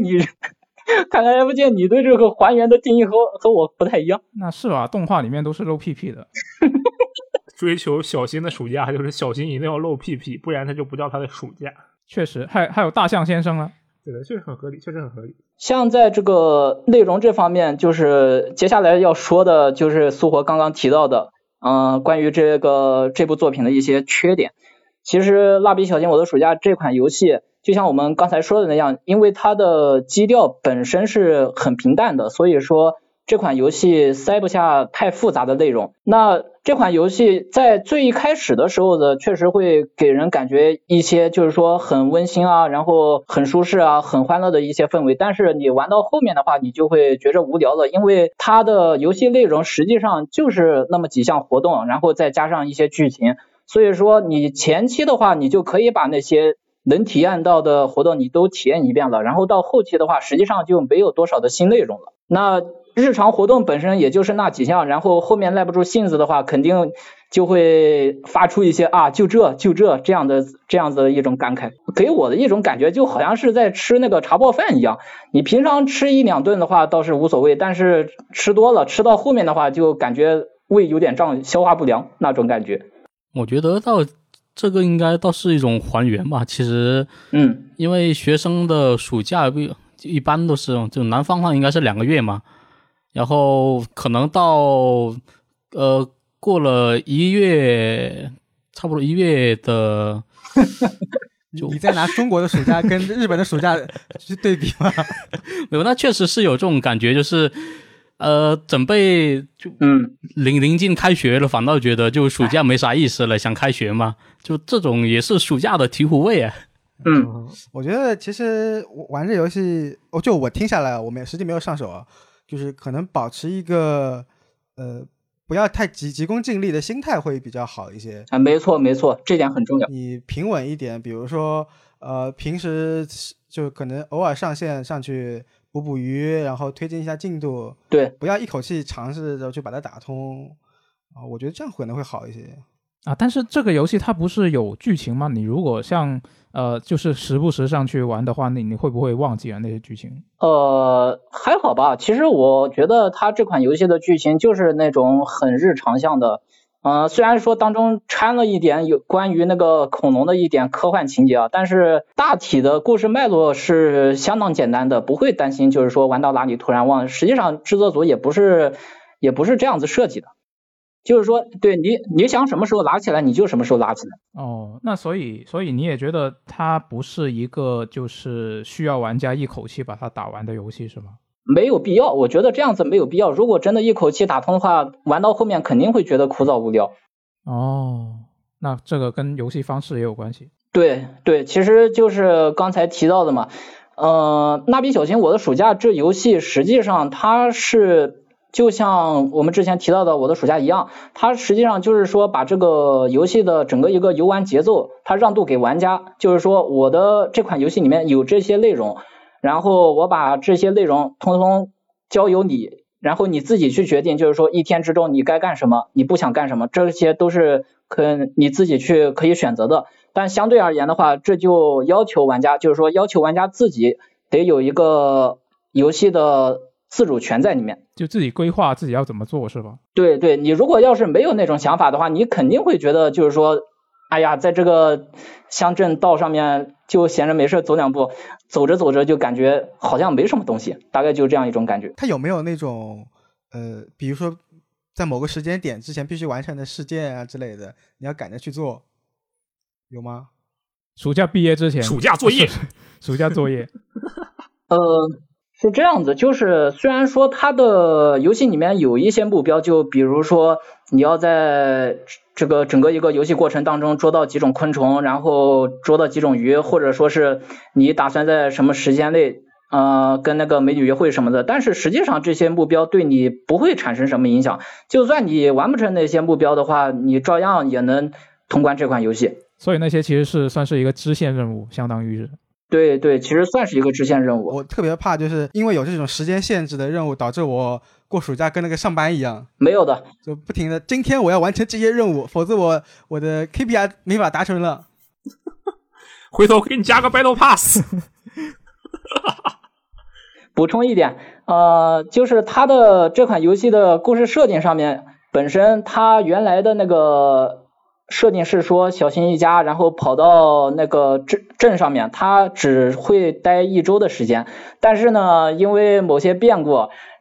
FJ 你对这个还原的定义和我不太一样。 那是吧，动画里面都是露屁屁的。 追求小新的暑假就是小新一定要露屁屁，不然他就不叫他的暑假。 确实，还有大象先生了。 对的，确实很合理。 像在这个内容这方面，就是接下来要说的就是苏活刚刚提到的关于这部作品的一些缺点。其实蜡笔小新我的暑假这款游戏就像我们刚才说的那样，因为它的基调本身是很平淡的，所以说这款游戏塞不下太复杂的内容。那这款游戏在最一开始的时候呢，确实会给人感觉一些就是说很温馨啊，然后很舒适啊，很欢乐的一些氛围。但是你玩到后面的话，你就会觉着无聊了，因为它的游戏内容实际上就是那么几项活动，然后再加上一些剧情。所以说你前期的话，你就可以把那些能体验到的活动你都体验一遍了，然后到后期的话，实际上就没有多少的新内容了。那日常活动本身也就是那几项，然后后面耐不住性子的话，肯定就会发出一些就这这样子的一种感慨，给我的一种感觉就好像是在吃那个茶泡饭一样。你平常吃1-2顿的话倒是无所谓，但是吃多了，吃到后面的话就感觉胃有点胀，消化不良那种感觉。 我觉得这个应该倒是一种还原吧。其实，因为学生的暑假一般都是就南方应该是2个月嘛，然后可能到过了1月，差不多1月的， 你在拿中国的暑假跟日本的暑假去对比吗？ 没有，那确实是有这种感觉，就是准备就临近开学了，反倒觉得就暑假没啥意思了，想开学嘛，就这种也是暑假的醍醐味啊。 我觉得其实玩这游戏，就我听下来，我实际没有上手啊，就是可能保持一个不要太急功近利的心态会比较好一些。 没错，这点很重要。 你平稳一点，比如说平时就可能偶尔上线上去捕鱼，然后推进一下进度， 对， 不要一口气尝试着去把它打通我觉得这样可能会好一些但是这个游戏它不是有剧情吗？你如果像就是时不时上去玩的话，你会不会忘记了那些剧情？ 还好吧，其实我觉得它这款游戏的剧情就是那种很日常向的。虽然说当中掺了一点有关于那个恐龙的一点科幻情节但是大体的故事脉络是相当简单的，不会担心就是说玩到哪里突然忘。实际上制作组也不是这样子设计的，就是说对你想什么时候拿起来你就什么时候拿起来。 那所以你也觉得它不是一个就是需要玩家一口气把它打完的游戏是吗？ 没有必要，我觉得这样子没有必要。如果真的一口气打通的话，玩到后面肯定会觉得枯燥无聊。 那这个跟游戏方式也有关系。 对，其实就是刚才提到的嘛。蜡笔小新我的暑假这游戏实际上它是就像我们之前提到的我的暑假一样，它实际上就是说把这个游戏的整个一个游玩节奏它让渡给玩家，就是说我的这款游戏里面有这些内容，然后我把这些内容通通交由你，然后你自己去决定，就是说一天之中你该干什么，你不想干什么，这些都是你自己去可以选择的。但相对而言的话，这就要求玩家，就是说要求玩家自己得有一个游戏的自主权在里面， 就自己规划自己要怎么做是吧？ 对，你如果要是没有那种想法的话，你肯定会觉得就是说哎呀，在这个乡镇道上面就闲着没事走2步，走着走着就感觉好像没什么东西，大概就这样一种感觉。 它有没有那种比如说在某个时间点之前必须完成的事件之类的，你要赶着去做，有吗？ 暑假毕业之前， 暑假作业是这样子，就是虽然说它的游戏里面有一些目标，就比如说你要在这个整个一个游戏过程当中捉到几种昆虫，然后捉到几种鱼，或者说是你打算在什么时间内跟那个美女约会什么的，但是实际上这些目标对你不会产生什么影响，就算你完不成那些目标的话，你照样也能通关这款游戏。 所以那些其实算是一个支线任务，相当于是。 对，其实算是一个支线任务。 我特别怕就是因为有这种时间限制的任务，导致我过暑假跟那个上班一样。 没有的， 就不停的今天我要完成这些任务，否则我的 KPI 没法达成了。 回头给你加个 Battle Pass。 补充一点，就是它的这款游戏的故事设定上面，本身它原来的那个设定是说小新一家然后跑到那个镇上面，他只会待1周的时间，但是呢因为某些变故，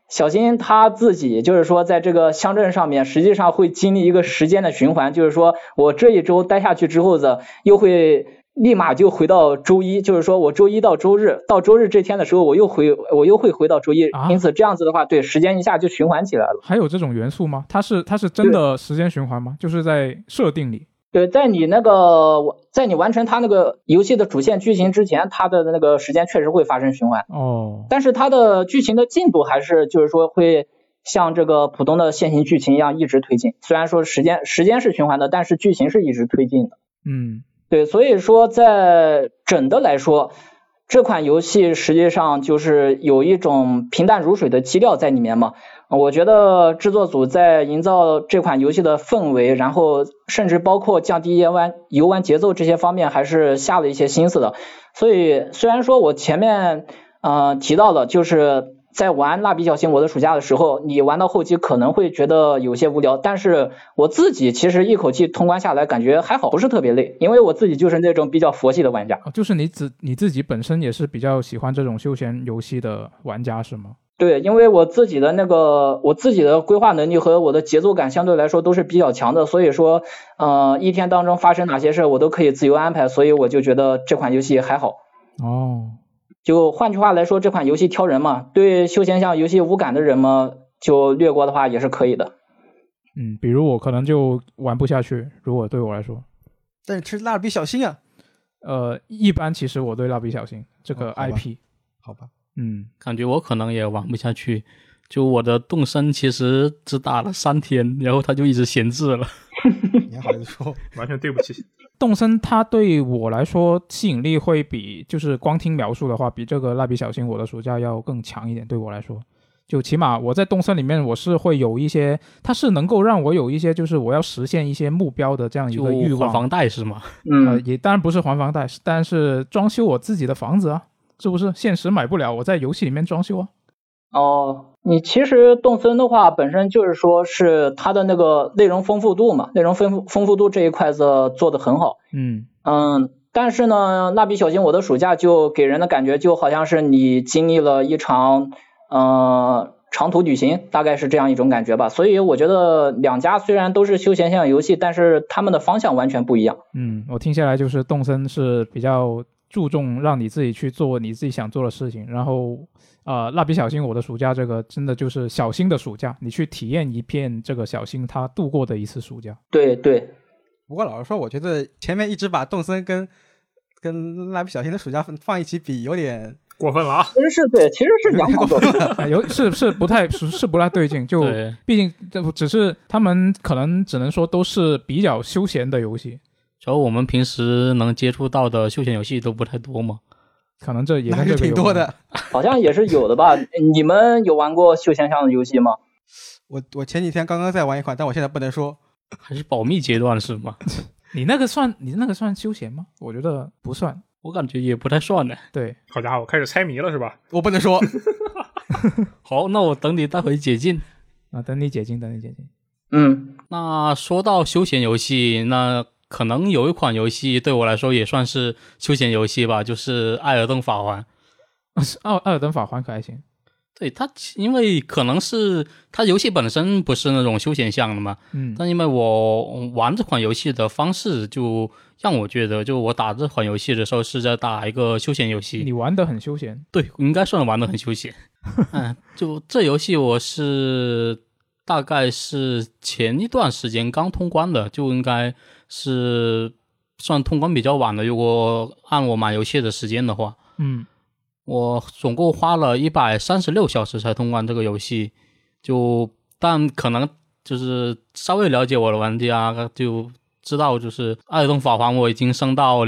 小新他自己就是说在这个乡镇上面实际上会经历一个时间的循环，就是说我这一周待下去之后的又会立马就回到周一，就是说我周一到周日这天的时候我又会回到周一，因此这样子的话，对，时间一下就循环起来了。 还有这种元素吗？它是真的时间循环吗？就是在设定里。 对，在你完成它那个游戏的主线剧情之前，它的那个时间确实会发生循环。 哦。 但是它的剧情的进度还是就是说会像这个普通的线性剧情一样一直推进。虽然说时间是循环的，但是剧情是一直推进的。对，所以说在整的来说，这款游戏实际上就是有一种平淡如水的基调在里面嘛。我觉得制作组在营造这款游戏的氛围，然后甚至包括降低游玩节奏这些方面还是下了一些心思的。所以虽然说我前面提到了，就是在玩蜡笔小新我的暑假的时候，你玩到后期可能会觉得有些无聊，但是我自己其实一口气通关下来感觉还好，不是特别累，因为我自己就是那种比较佛系的玩家。 就是你自己本身也是比较喜欢这种休闲游戏的玩家是吗？ 对，因为我自己的规划能力和我的节奏感相对来说都是比较强的，所以说一天当中发生哪些事我都可以自由安排，所以我就觉得这款游戏还好。就换句话来说，这款游戏挑人嘛，对休闲向游戏无感的人嘛，就略过的话也是可以的。 比如我可能就玩不下去，如果对我来说。 但是蜡笔小新啊。 一般其实我对蜡笔小新这个 IP， 好吧。 感觉我可能也玩不下去。就我的动森其实只打了3天，然后他就一直闲置了。 你好意思说， 完全对不起。 动森它对我来说吸引力会比就是光听描述的话，比这个蜡笔小新我的暑假要更强一点。对我来说，就起码我在动森里面我是会有一些，它是能够让我有一些就是我要实现一些目标的这样一个欲望。 还房贷是吗？ 也当然不是还房贷，但是装修我自己的房子啊，是不是？现实买不了，我在游戏里面装修啊。 你其实动森的话本身就是说是它的那个内容丰富度嘛，内容丰富度这一块子做得很好。但是呢，蜡笔小新我的暑假就给人的感觉就好像是你经历了一场长途旅行，大概是这样一种感觉吧。所以我觉得两家虽然都是休闲向游戏，但是他们的方向完全不一样。 我听下来就是动森是比较注重让你自己去做你自己想做的事情，然后蜡笔小新我的暑假这个真的就是小新的暑假，你去体验一遍这个小新他度过的一次暑假。 对对。 不过老实说，我觉得前面一直把动森跟蜡笔小新的暑假放一起比，有点过分了啊！ 其实是两款作品。 是不太对劲，就毕竟只是他们可能只能说都是比较休闲的游戏。 主要我们平时能接触到的休闲游戏都不太多嘛， 可能这也跟这个挺多的， 好像也是有的吧？你们有玩过休闲向的游戏吗？ 我前几天刚刚在玩一款，但我现在不能说， 还是保密阶段是吗？ 你那个算休闲吗？我觉得不算， 我感觉也不太算呢。 对， 好家伙，开始猜谜了是吧？ 我不能说。 好，那我等你待会解禁啊，等你解禁。 那说到休闲游戏，那可能有一款游戏对我来说也算是休闲游戏吧，就是《艾尔登法环》。 艾尔登法环可还行。 对，它因为可能是它游戏本身不是那种休闲向的嘛，但因为我玩这款游戏的方式，就让我觉得，就我打这款游戏的时候是在打一个休闲游戏。 你玩得很休闲？ 对，应该算玩得很休闲。就这游戏我是大概是前一段时间刚通关的，就应该是算通关比较晚的，如果按我买游戏的时间的话。我总共花了136小时才通关这个游戏，但可能就是稍微了解我的玩家就知道，就是艾尔登法环我已经升到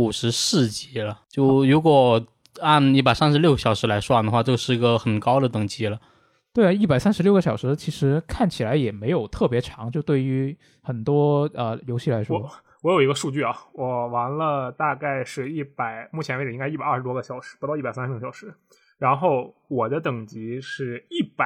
254级了，就如果按136小时来算的话，这是一个很高的等级了。 对啊，136个小时其实看起来也没有特别长，就对于很多游戏来说。 我有一个数据啊，我玩了大概是目前为止应该120多个小时，不到130个小时。然后我的等级是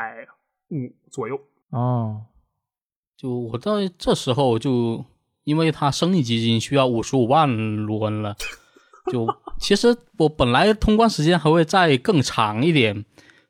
150左右。 就我在这时候就因为它升一级已经需要55万卢恩了，就其实我本来通关时间还会再更长一点，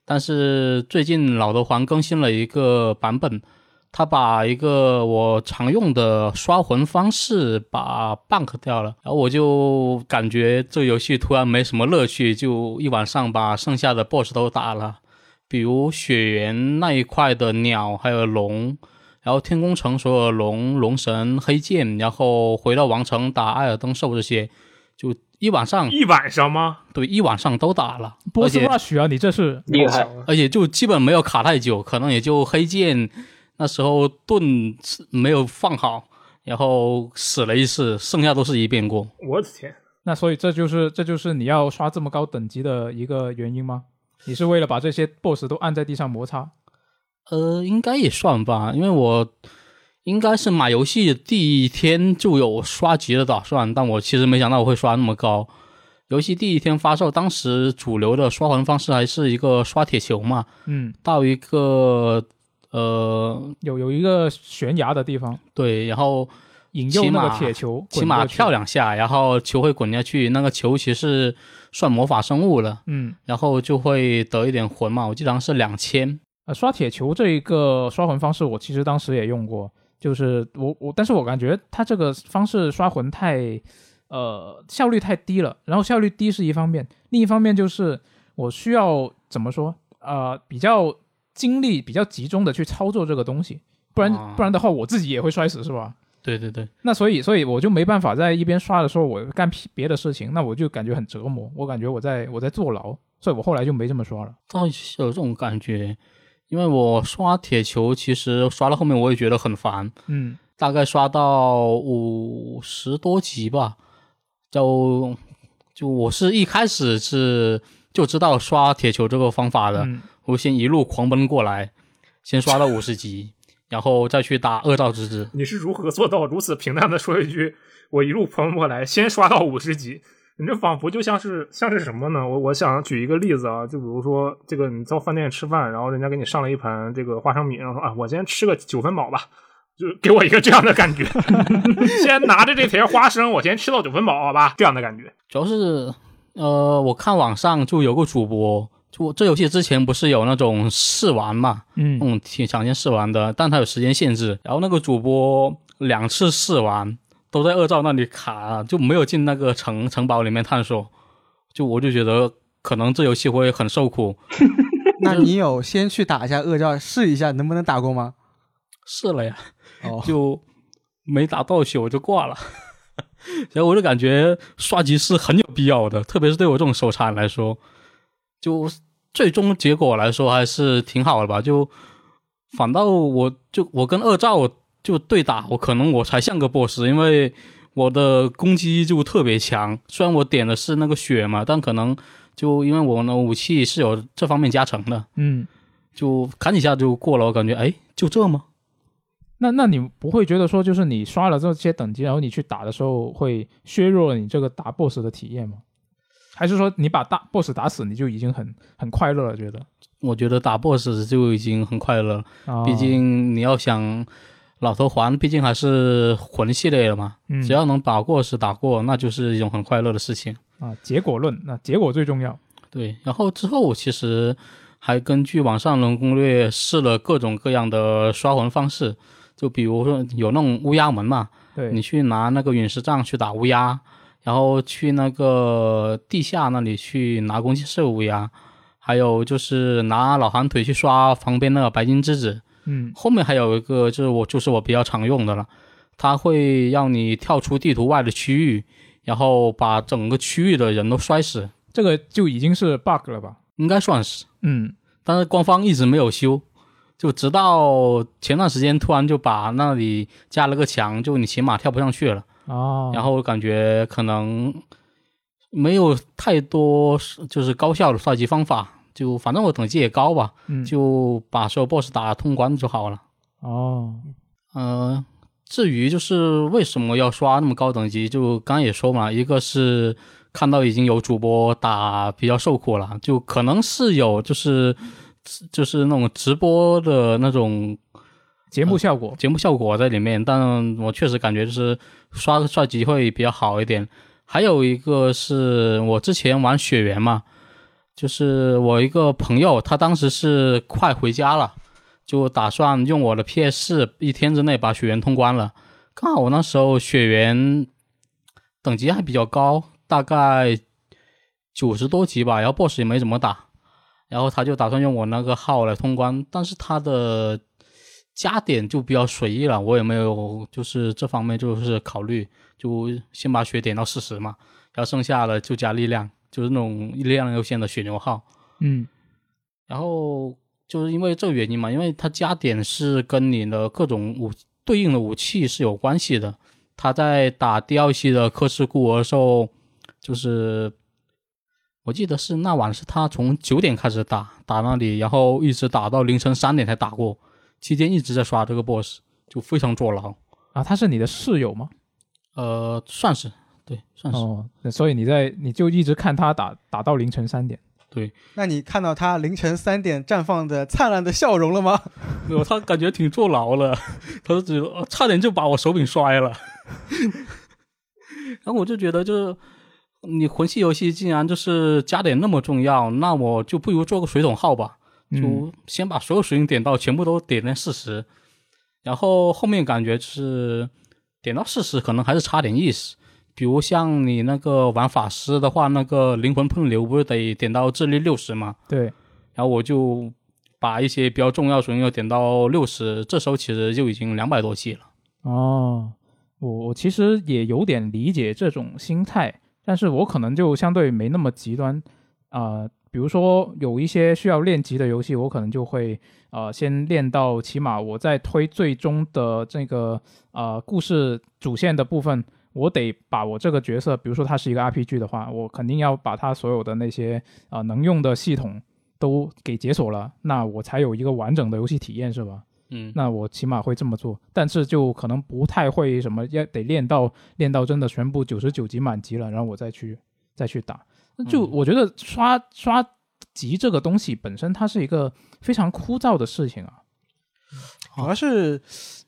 但是最近老头环更新了一个版本，他把一个我常用的刷魂方式把 bug 掉了，然后我就感觉这个游戏突然没什么乐趣，就一晚上把剩下的 BOSS 都打了，比如雪原那一块的鸟还有龙，然后天空城所有龙神黑剑，然后回到王城打艾尔登兽这些，就一晚上吗？ 对，一晚上都打了。 boss rush 啊，你这是厉害， 而且就基本没有卡太久，可能也就黑剑那时候盾没有放好，然后死了一次，剩下都是一遍过。 我的天！ 那所以这就是你要刷这么高等级的一个原因吗？你是为了把这些 boss 都按在地上摩擦？ 应该也算吧，因为我应该是买游戏第一天就有刷级的打算，但我其实没想到我会刷那么高。游戏第一天发售，当时主流的刷魂方式还是一个刷铁球嘛，到一个有一个悬崖的地方， 对，然后引诱那个铁球起码跳2下，然后球会滚下去，那个球其实算魔法生物了，然后就会得一点魂嘛，我记得好像是2000。 刷铁球这一个刷魂方式，我其实当时也用过，就是但是我感觉它这个方式刷魂太效率太低了，然后效率低是一方面，另一方面就是我需要怎么说比较精力比较集中的去操作这个东西，不然的话我自己也会摔死，是吧？ 对对对。 那所以我就没办法在一边刷的时候我干别的事情，那我就感觉很折磨，我感觉我在坐牢，所以我后来就没这么刷了。 倒是有这种感觉，因为我刷铁球其实刷到后面我也觉得很烦，大概刷到50多级吧，就我是一开始就知道刷铁球这个方法的，我先一路狂奔过来，先刷到50级，然后再去打恶兆之子。 你是如何做到如此平淡的说一句我一路狂奔过来先刷到50级？你这仿佛就像是什么呢？我想举一个例子啊，就比如说这个你到饭店吃饭，然后人家给你上了一盘这个花生米，然后说我先吃个9分饱吧，就给我一个这样的感觉。先拿着这碟花生，我先吃到9分饱好吧，这样的感觉。 主要是我看网上就有个主播，就这游戏之前不是有那种试玩嘛，挺抢先试玩的，但它有时间限制，然后那个主播2次试玩都在恶兆那里卡，就没有进那个城堡里面探索，我就觉得可能这游戏会很受苦。 那你有先去打一下恶兆试一下能不能打过吗？ 试了呀，就没打到血我就挂了。然后我就感觉刷级是很有必要的，特别是对我这种手残来说，就最终结果来说还是挺好的吧。就反倒我跟恶兆就对打，我才像个 boss， 因为我的攻击就特别强，虽然我点的是那个血嘛，但可能就因为我的武器是有这方面加成的，就砍几下就过了，我感觉就这吗？ 那你不会觉得说就是你刷了这些等级，然后你去打的时候会削弱了你这个打 boss 的体验吗？还是说你把boss 打死你就已经很快乐了？觉得？我觉得打 boss 就已经很快乐了，毕竟你要想老头环毕竟还是魂系列的嘛，只要能打过那就是一种很快乐的事情啊。结果论，那结果最重要。 对，然后之后我其实还根据网上的攻略试了各种各样的刷魂方式，就比如说有那种乌鸦门嘛， 对， 你去拿那个陨石杖去打乌鸦，然后去那个地下那里去拿攻击射乌鸦，还有就是拿老寒腿去刷旁边那个白金之子。后面还有一个就是我比较常用的了，它会让你跳出地图外的区域，然后把整个区域的人都摔死。 这个就已经是 bug 了吧？ 应该算是。但是官方一直没有修，就直到前段时间突然就把那里加了个墙，就你起码跳不上去了。然后感觉可能没有太多就是高效的刷级方法，就反正我等级也高吧，就把所有 boss 打通关就好了。至于就是为什么要刷那么高等级，就刚刚也说嘛，一个是看到已经有主播打比较受苦了，就可能是有就是那种直播的那种节目效果在里面，但我确实感觉就是刷级会比较好一点。还有一个是我之前玩雪原嘛， 就是我一个朋友，他当时是快回家了，就打算用我的 PS4 1天之内把血缘通关了。刚好我那时候血缘等级还比较高，大概90多级吧，然后 BOSS 也没怎么打，然后他就打算用我那个号来通关，但是他的加点就比较随意了，我也没有就是这方面就是考虑，就先把血点到40嘛，然后剩下的就加力量，就是那种力量优先的血牛号。然后就是因为这个原因嘛，因为它加点是跟你的各种对应的武器是有关系的。他在打DLC 的科氏孤儿的时候，就是我记得是那晚是他从9点开始打那里，然后一直打到凌晨3点才打过，期间一直在刷这个 BOSS， 就非常坐牢啊。他是你的室友吗？ 算是，对，算是。 哦，所以你就一直看他打到凌晨3点。 对， 那你看到他凌晨3点绽放的灿烂的笑容了吗？ 没有，他感觉挺坐牢了，他差点就把我手柄摔了。然后我就觉得，就是你魂系游戏竟然就是加点那么重要，那我就不如做个水桶号吧，就先把所有水晶点到全部都点成40，然后后面感觉就是点到40可能还是差点意思。比如像你那个玩法师的话，那个灵魂喷流不是得点到智力60吗？ 对， 然后我就把一些比较重要的水晶点到60，这时候其实就已经200多级了。 哦，我其实也有点理解这种心态，但是我可能就相对没那么极端比如说有一些需要练级的游戏，我可能就会先练到起码我在推最终的这个故事主线的部分，我得把我这个角色，比如说它是一个 RPG 的话，我肯定要把它所有的那些能用的系统都给解锁了，那我才有一个完整的游戏体验，是吧？那我起码会这么做，但是就可能不太会什么要得练到真的全部99级满级了，然后我再去打。就我觉得刷级这个东西本身它是一个非常枯燥的事情啊。 主要是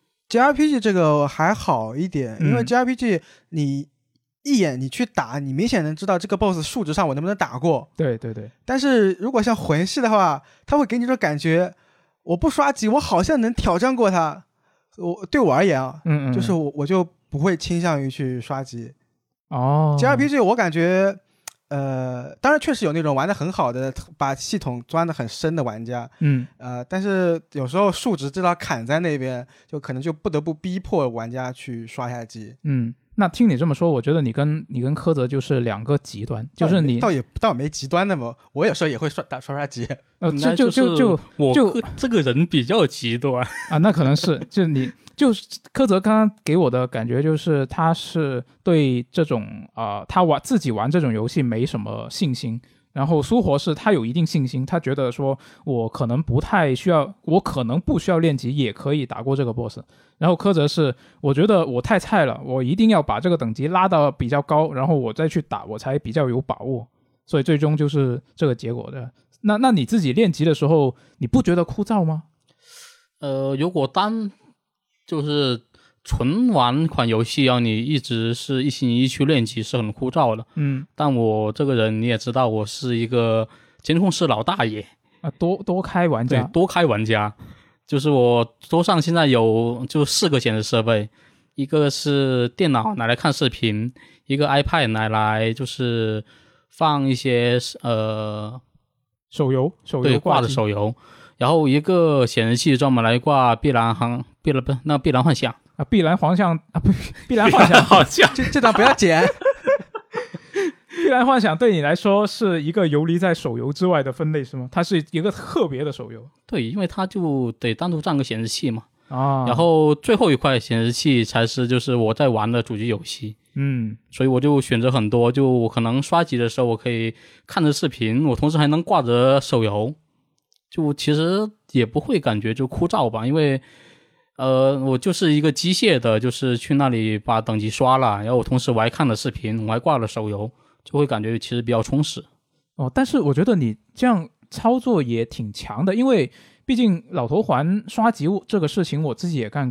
JRPG 这个还好一点，因为 JRPG 你一眼你去打，你明显能知道这个 BOSS 数值上我能不能打过。 对对对。 但是如果像魂系的话，它会给你这种感觉，我不刷级我好像能挑战过它。对我而言啊，就是我就不会倾向于去刷级。JRPG 我感觉当然确实有那种玩得很好的，把系统钻得很深的玩家，但是有时候数值这道坎在那边，就可能就不得不逼迫玩家去刷下级。 那听你这么说，我觉得你跟柯泽就是2个极端，就是你倒没极端的嘛，我有时候也会刷级。 就我这个人比较极端啊，那可能是就是柯泽刚刚给我的感觉就是他是对这种他自己玩这种游戏没什么信心，然后苏活是他有一定信心，他觉得说我可能不需要练级也可以打过这个 boss， 然后柯泽是我觉得我太菜了，我一定要把这个等级拉到比较高，然后我再去打我才比较有把握，所以最终就是这个结果的。那你自己练级的时候你不觉得枯燥吗？ 如果就是纯玩款游戏要你一直是一心一意去练级是很枯燥的。但我这个人你也知道，我是一个监控室老大爷多开玩家。 对，多开玩家。就是我桌上现在有就4个显示设备，一个是电脑拿来看视频，一个 iPad 拿来就是放一些手游挂的手游，然后一个显示器专门来挂碧蓝幻想啊，碧蓝幻想好像这段不要剪。 碧蓝幻想对你来说是一个游离在手游之外的分类是吗？它是一个特别的手游。 对，因为它就得单独占个显示器嘛。然后最后一块显示器才是就是我在玩的主机游戏。所以我就选择很多，就我可能刷级的时候我可以看着视频，我同时还能挂着手游，就其实也不会感觉就枯燥吧，因为我就是一个机械的，就是去那里把等级刷了，然后我同时我还看了视频，我还挂了手游，就会感觉其实比较充实。 但是我觉得你这样操作也挺强的，因为毕竟老头环刷级这个事情我自己也干过嘛。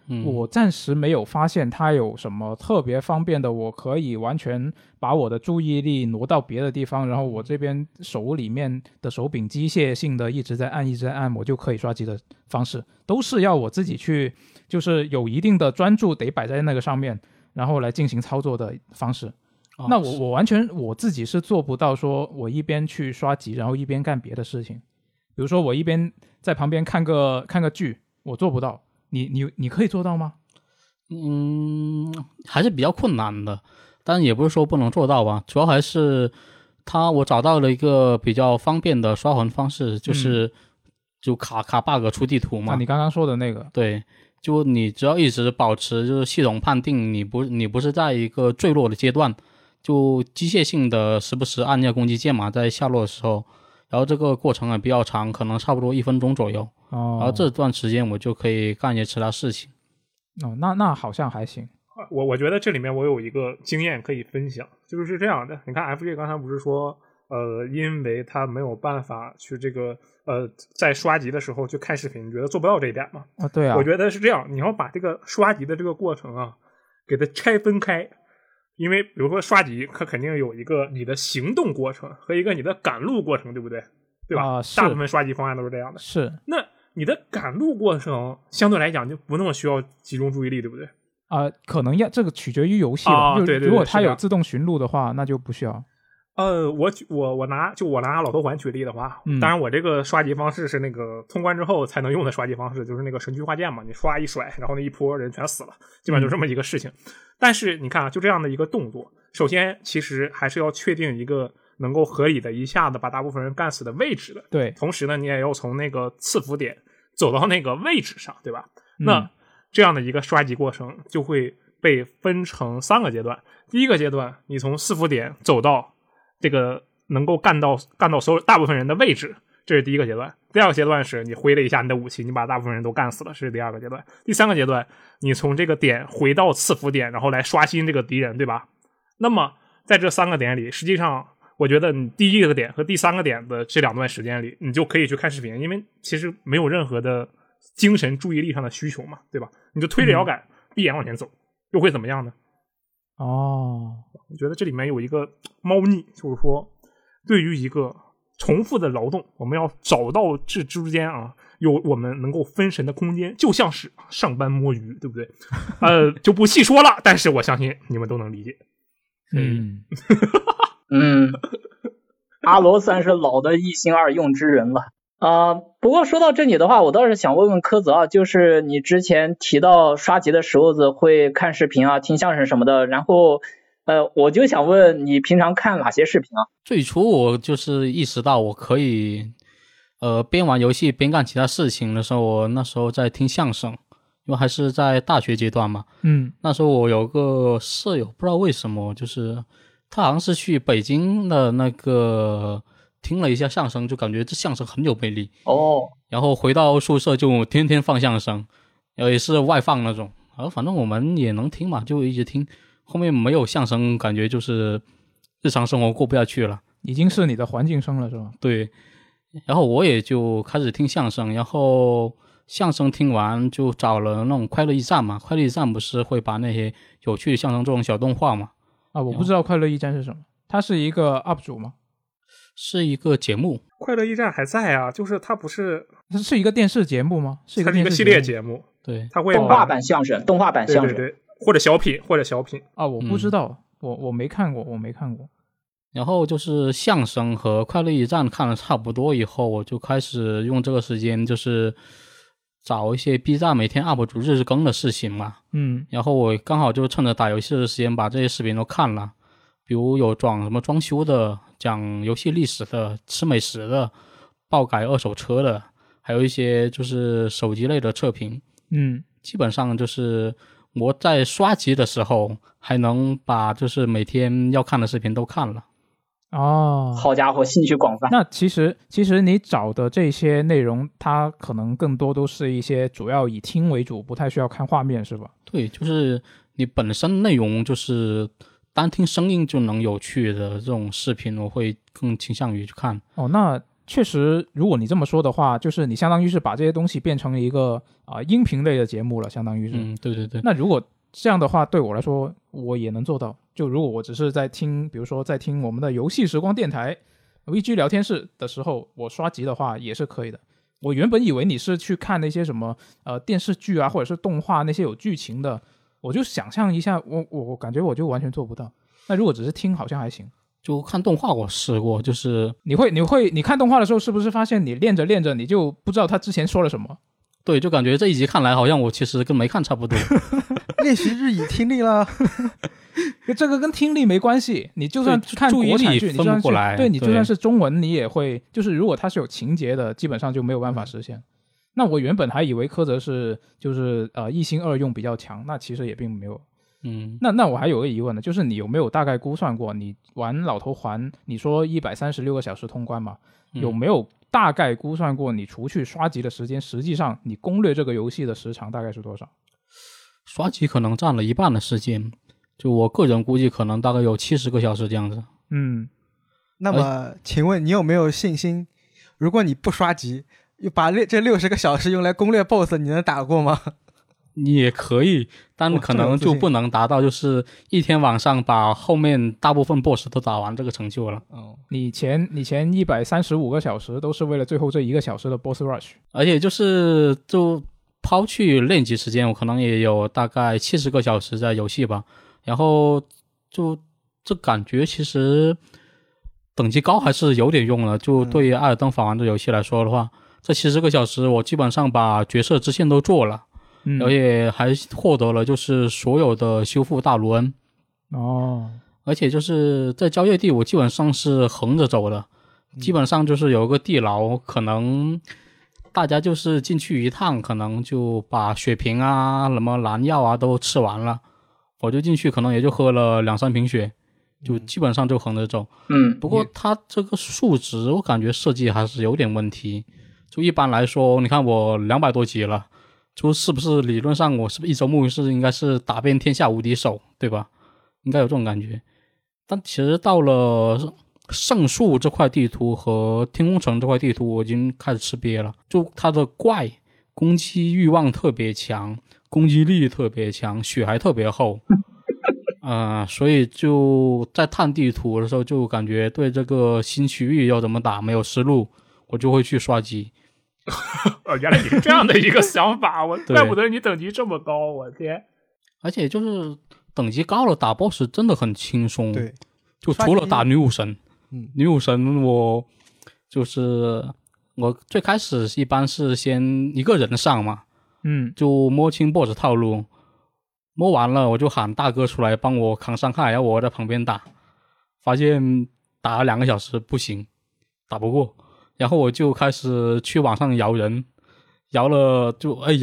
我暂时没有发现它有什么特别方便的，我可以完全把我的注意力挪到别的地方，然后我这边手里面的手柄机械性的一直在按，我就可以刷机的方式，都是要我自己去，就是有一定的专注得摆在那个上面，然后来进行操作的方式。那我完全我自己是做不到说我一边去刷机然后一边干别的事情，比如说我一边在旁边看个剧，我做不到。你可以做到吗？ 还是比较困难的，但也不是说不能做到吧，主要还是我找到了一个比较方便的刷魂方式，就是就卡 bug 出地图嘛。 你刚刚说的那个， 对，就你只要一直保持就是系统判定你不是在一个坠落的阶段，就机械性的时不时按一下攻击键嘛，在下落的时候，然后这个过程也比较长，可能差不多1分钟左右。然后这段时间我就可以干一些其他事情。 那好像还行。 我觉得这里面我有一个经验可以分享，就是这样的。你看 FJ 刚才不是说因为他没有办法去这个在刷级的时候去看视频，你觉得做不到这一点吗？ 对啊， 我觉得是这样，你要把这个刷级的这个过程啊给它拆分开。因为比如说刷级它肯定有一个你的行动过程和一个你的赶路过程，对不对？对吧？大部分刷级方案都是这样的。 是。 那你的赶路过程相对来讲就不那么需要集中注意力，对不对？ 可能这个取决于游戏吧。 对， 如果它有自动寻路的话，那就不需要。 我拿老头环举例的话，当然我这个刷级方式是那个通关之后才能用的刷级方式，就是那个神区化剑嘛，你刷一甩，然后那一波人全死了，基本上就这么一个事情。但是你看啊，就这样的一个动作，首先其实还是要确定一个能够合理的一下子把大部分人干死的位置的。 对， 同时呢，你也要从那个赐福点走到那个位置上，对吧？那这样的一个刷级过程就会被分成3个阶段。第一个阶段，你从赐福点走到这个能够干到所有大部分人的位置，这是第一个阶段。第二个阶段是你挥了一下你的武器，你把大部分人都干死了，这是第二个阶段。第三个阶段，你从这个点回到赐福点，然后来刷新这个敌人，对吧？那么在这3个点里，实际上我觉得你第1个点和第3个点的这2段时间里，你就可以去看视频，因为其实没有任何的精神注意力上的需求嘛，对吧？你就推着摇杆闭眼往前走，又会怎么样呢？我觉得这里面有一个猫腻，就是说对于一个重复的劳动，我们要找到这之间有我们能够分神的空间，就像是上班摸鱼，对不对？就不细说了，但是我相信你们都能理解。 阿罗算是老的一心二用之人了。不过说到这里的话，我倒是想问问柯泽就是你之前提到刷级的时候会看视频听相声什么的，然后我就想问你平常看哪些视频最初我就是意识到我可以边玩游戏边干其他事情的时候，我那时候在听相声，因为还是在大学阶段嘛。那时候我有个舍友，不知道为什么，就是他好像是去北京的那个听了一下相声，就感觉这相声很有魅力然后回到宿舍就天天放相声，也是外放那种，反正我们也能听嘛，就一直听。后面没有相声，感觉就是日常生活过不下去了， 已经是你的环境声了，是吧？ 对。然后我也就开始听相声，然后相声听完就找了那种快乐驿站嘛，快乐驿站不是会把那些有趣的相声做成小动画嘛？ 我不知道快乐驿站是什么，它是一个 UP 主吗？ 是一个节目。 快乐驿站还在啊，就是它不是是一个电视节目吗？是一个系列节目。 对， 它会动画版相声， 对，或者小品我不知道，我没看过。 然后就是相声和快乐驿站看了差不多以后，我就开始用这个时间就是找一些 B 站每天 UP 主日更的事情嘛。然后我刚好就趁着打游戏的时间把这些视频都看了，比如有什么装修的，讲游戏历史的，吃美食的，爆改二手车的，还有一些就是手机类的测评。基本上就是我在刷级的时候还能把就是每天要看的视频都看了。 好家伙，兴趣广泛。 那其实你找的这些内容，它可能更多都是一些主要以听为主，不太需要看画面，是吧？ 对，就是你本身内容就是单听声音就能有趣的这种视频，我会更倾向于去看。 确实，如果你这么说的话，就是你相当于是把这些东西变成了一个音频类的节目了，相当于是。 对对对。 那如果这样的话，对我来说我也能做到。就如果我只是在听，比如说在听我们的游戏时光电台 VG 聊天室的时候，我刷集的话也是可以的。我原本以为你是去看那些什么电视剧啊，或者是动画那些有剧情的，我就想象一下，我感觉我就完全做不到。那如果只是听好像还行。 就看动画我试过，就是你看动画的时候是不是发现你练着练着你就不知道他之前说了什么？ 对，就感觉这一集看来好像我其实跟没看差不多。 练习日语听力了。 这个跟听力没关系，你就算看国产剧，你就算是对你就算是中文，你也会就是如果它是有情节的，基本上就没有办法实现。那我原本还以为柯泽是就是一心二用比较强，那其实也并没有。那我还有个疑问呢，就是你有没有大概估算过，你玩老头环，你说136个小时通关嘛，有没有大概估算过你除去刷级的时间，实际上你攻略这个游戏的时长大概是多少？ 刷级可能占了一半的时间，就我个人估计可能大概有70个小时这样子。 那么请问你有没有信心，如果你不刷级，把这60个小时用来攻略 BOSS， 你能打过吗？ 你也可以，但可能就不能达到就是一天晚上把后面大部分 BOSS 都打完这个成就了。 你前135个小时都是为了最后这1个小时的 BOSS Rush。 而且就抛去练级时间，我可能也有大概70个小时在游戏吧，然后就这感觉其实等级高还是有点用的。就对于艾尔登法环这游戏来说的话，这70个小时我基本上把角色支线都做了，而且还获得了就是所有的修复大卢恩。而且就是在交界地我基本上是横着走的，基本上就是有个地牢，可能大家就是进去一趟，可能就把血瓶啊什么蓝药啊都吃完了，我就进去可能也就喝了2-3瓶血，就基本上就横着走。不过它这个数值我感觉设计还是有点问题。就一般来说，你看我200多级了，就是不是理论上我是不是一周目是应该是打遍天下无敌手，对吧？应该有这种感觉。但其实到了圣树这块地图和天空城这块地图，我已经开始吃瘪了。就它的怪攻击欲望特别强，攻击力特别强，血还特别厚。所以就在探地图的时候，就感觉对这个新区域要怎么打没有思路，我就会去刷级。 原来你是这样的一个想法，我怪不得你等级这么高，我天！ 而且就是等级高了打 BOSS 真的很轻松。 对， 就除了打女武神，女武神我最开始一般是先一个人上嘛，就摸清 BOSS 套路，摸完了我就喊大哥出来帮我扛伤害，然后我在旁边打，发现打了2个小时不行，打不过。然后我就开始去网上摇人，摇了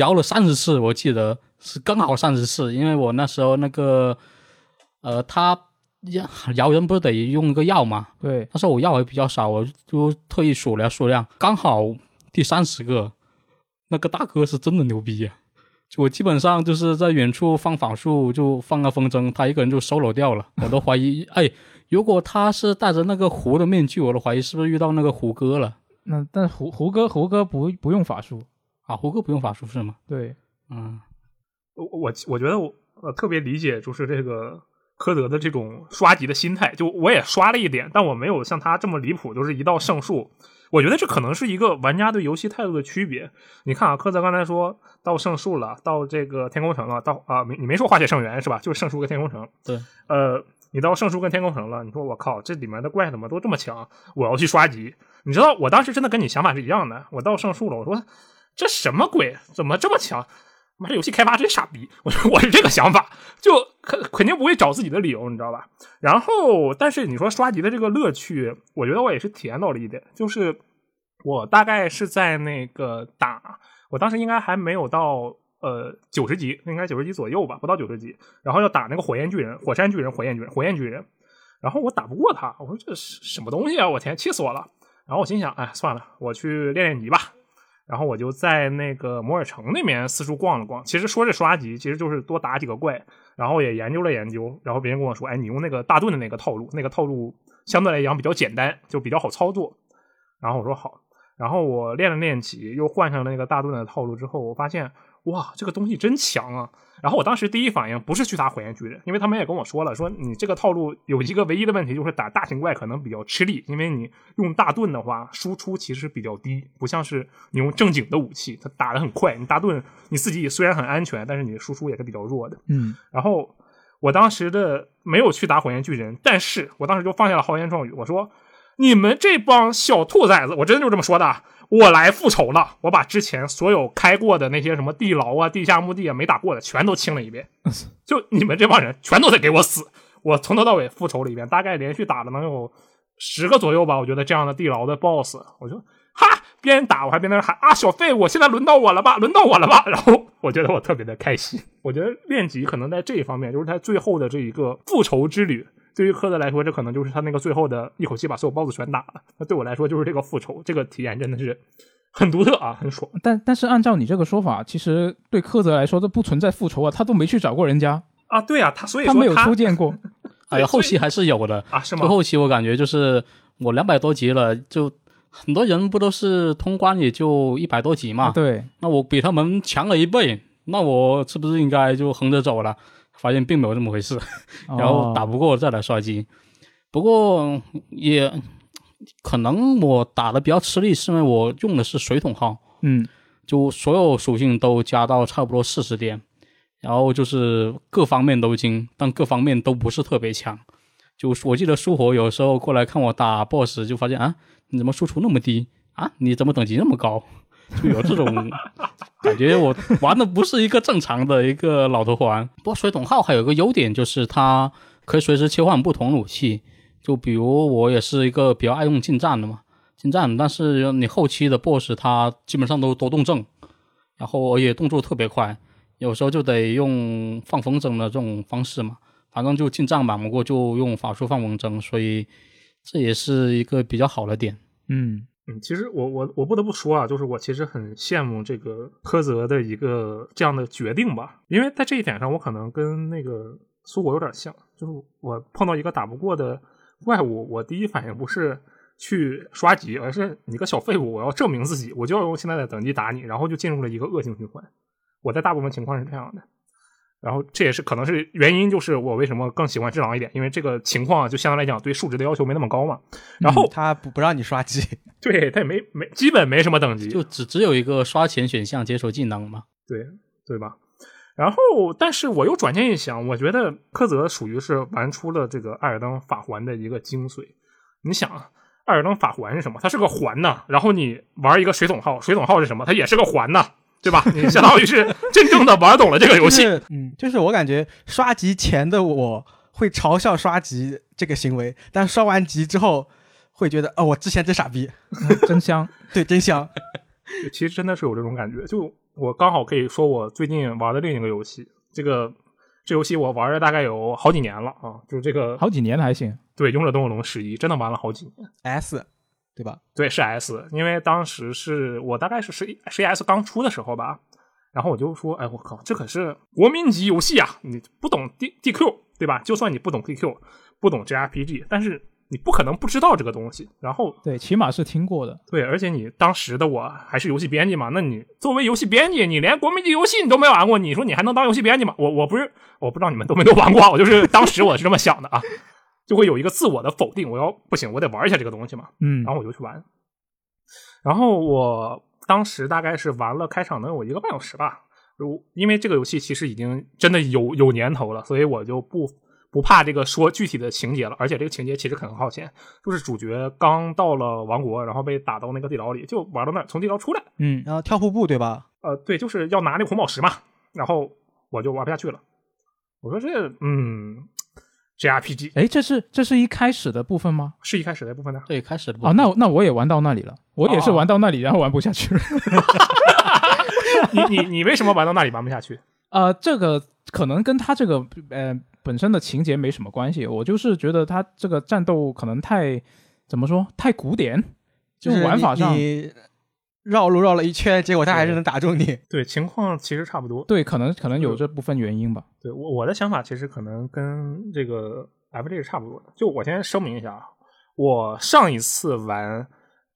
30次，我记得是刚好30次，因为我那时候那个他摇人不是得用个药嘛？ 对。 但是我药还比较少，我就特意数了数量，刚好第30个。那个大哥是真的牛逼啊！我基本上就是在远处放法术，就放个风筝，他一个人就 solo 掉了。我都怀疑，如果他是戴着那个狐的面具，我都怀疑是不是遇到那个狐哥了。 但胡歌不用法术啊？胡歌不用法术是吗？ 对， 我觉得我特别理解，就是这个柯德的这种刷级的心态。就我也刷了一点，但我没有像他这么离谱，就是一到圣树。我觉得这可能是一个玩家对游戏态度的区别。你看啊，柯泽刚才说到圣树了，到这个天空城了，到你没说化解圣元是吧？就是圣树跟天空城。 对， 你到圣树跟天空城了，你说我靠，这里面的怪怎么都这么强？我要去刷级。你知道我当时真的跟你想法是一样的。我到圣树了，我说这什么鬼？怎么这么强？妈，这游戏开发真傻逼！我是这个想法，就肯定不会找自己的理由，你知道吧？然后，但是你说刷级的这个乐趣，我觉得我也是体验到了一点，就是我大概是在那个我当时应该还没有到90级，应该90级左右吧，不到90级。然后要打那个火焰巨人、火山巨人、火焰巨人，然后我打不过他，我说这是什么东西啊！我天，气死我了！然后我心想，算了，我去练练级吧。然后我就在那个摩尔城那边四处逛了逛。其实说是刷级，其实就是多打几个怪。然后也研究了研究，然后别人跟我说，你用那个大盾的那个套路，相对来讲比较简单，就比较好操作。 然后我说好，然后我练了练级，又换上了那个大盾的套路之后，我发现哇，这个东西真强啊！然后我当时第一反应不是去打火焰巨人，因为他们也跟我说了，说你这个套路有一个唯一的问题，就是打大型怪可能比较吃力，因为你用大盾的话，输出其实比较低，不像是你用正经的武器，它打得很快。你大盾你自己虽然很安全，但是你的输出也是比较弱的。然后我当时的没有去打火焰巨人，但是我当时就放下了豪言壮语，我说你们这帮小兔崽子，我真的就这么说的，我来复仇了！我把之前所有开过的那些什么地牢啊、地下墓地啊没打过的全都清了一遍，就你们这帮人全都得给我死！我从头到尾复仇了一遍，大概连续打了能有10个左右吧。我觉得这样的地牢的 BOSS， 我就哈边打我还边在那喊啊小废物，现在轮到我了吧，轮到我了吧！然后我觉得我特别的开心。我觉得练级可能在这一方面，就是他最后的这一个复仇之旅。对于科德来说，这可能就是他那个最后的一口气把所有 BOSS 全打了。那对我来说，就是这个复仇，这个体验真的是很独特啊，很爽。 但是按照你这个说法，其实对柯泽来说，这不存在复仇啊，他都没去找过人家啊。对啊，所以说他没有出现过。 哎呀，后期还是有的啊，是吗？ 就后期我感觉就是我200多级了，就很多人不都是通关也就100多级嘛？ 啊、对， 那我比他们强了1倍，那我是不是应该就横着走了？发现并没有这么回事，然后打不过再来刷机。不过也可能我打的比较吃力，是因为我用的是水桶号，就所有属性都加到差不多40点，然后就是各方面都精，但各方面都不是特别强。就我记得苏火有时候过来看我打 BOSS， 就发现啊，你怎么输出那么低啊？你怎么等级那么高？就有这种感觉，我玩的不是一个正常的一个老头环。不过水桶号还有个优点，就是它可以随时切换不同武器。就比如我也是一个比较爱用近战的嘛，但是你后期的 BOSS 它基本上都多动症，然后也动作特别快，有时候就得用放风筝的这种方式嘛。反正就近战吧，不过就用法术放风筝，所以这也是一个比较好的点。 其实我不得不说啊，就是我其实很羡慕这个柯泽的一个这样的决定吧，因为在这一点上我可能跟那个苏果有点像，就是我碰到一个打不过的怪物，我第一反应不是去刷级，而是你个小废物，我要证明自己，我就要用现在的等级打你，然后就进入了一个恶性循环。我在大部分情况是这样的。然后这也是可能是原因，就是我为什么更喜欢智狼一点，因为这个情况就相对来讲对数值的要求没那么高嘛。然后他不让你刷级， 对，他也没基本没什么等级， 就只有一个刷钱选项解锁技能嘛， 对吧？然后但是我又转念一想，我觉得柯泽属于是玩出了这个艾尔登法环的一个精髓。你想啊，艾尔登法环是什么？它是个环呐，然后你玩一个水桶号，水桶号是什么？它也是个环呐。对吧？你相当于是真正的玩懂了这个游戏。 就是我感觉刷级前的我会嘲笑刷级这个行为，但刷完级之后会觉得，哦，我之前真傻逼， 真香。 对，真香。 其实真的是有这种感觉。就我刚好可以说我最近玩的另一个游戏，这游戏我玩了大概有好几年了啊，就是这个好几年还行。 对，勇者斗恶龙11真的玩了好几年。 S。对吧？ 对，是 S， 因为当时是我大概是11S 刚出的时候吧，然后我就说，哎，我靠，这可是国民级游戏啊！你不懂 DQ 对吧？就算你不懂 DQ， 不懂 JRPG， 但是你不可能不知道这个东西。然后对，起码是听过的。 对，而且你当时的我还是游戏编辑嘛，那你作为游戏编辑，你连国民级游戏你都没玩过，你说你还能当游戏编辑吗？我不知道你们都没玩过，我就是当时我是这么想的啊。就会有一个自我的否定，不行，我得玩一下这个东西嘛。然后我就去玩。然后我当时大概是玩了开场能有1个半小时吧。因为这个游戏其实已经真的有年头了，所以我就不怕这个说具体的情节了。而且这个情节其实很好写，就是主角刚到了王国，然后被打到那个地牢里，就玩到那儿，从地牢出来， 然后跳瀑布对吧？ 对，就是要拿那个红宝石嘛。然后我就玩不下去了。我说JRPG， 哎，这是一开始的部分吗？ 是一开始的部分的。 对，开始的部分。 那我也玩到那里了，我也是玩到那里，然后玩不下去了。 你为什么玩到那里玩不下去？ 这个可能跟他这个本身的情节没什么关系，我就是觉得他这个战斗可能怎么说太古典， 就是玩法上你绕路绕了一圈，结果他还是能打中你。 对，情况其实差不多。 对，可能有这部分原因吧。 对，我的想法其实可能跟这个 FJ 是差不多的。就我先声明一下啊，我上一次玩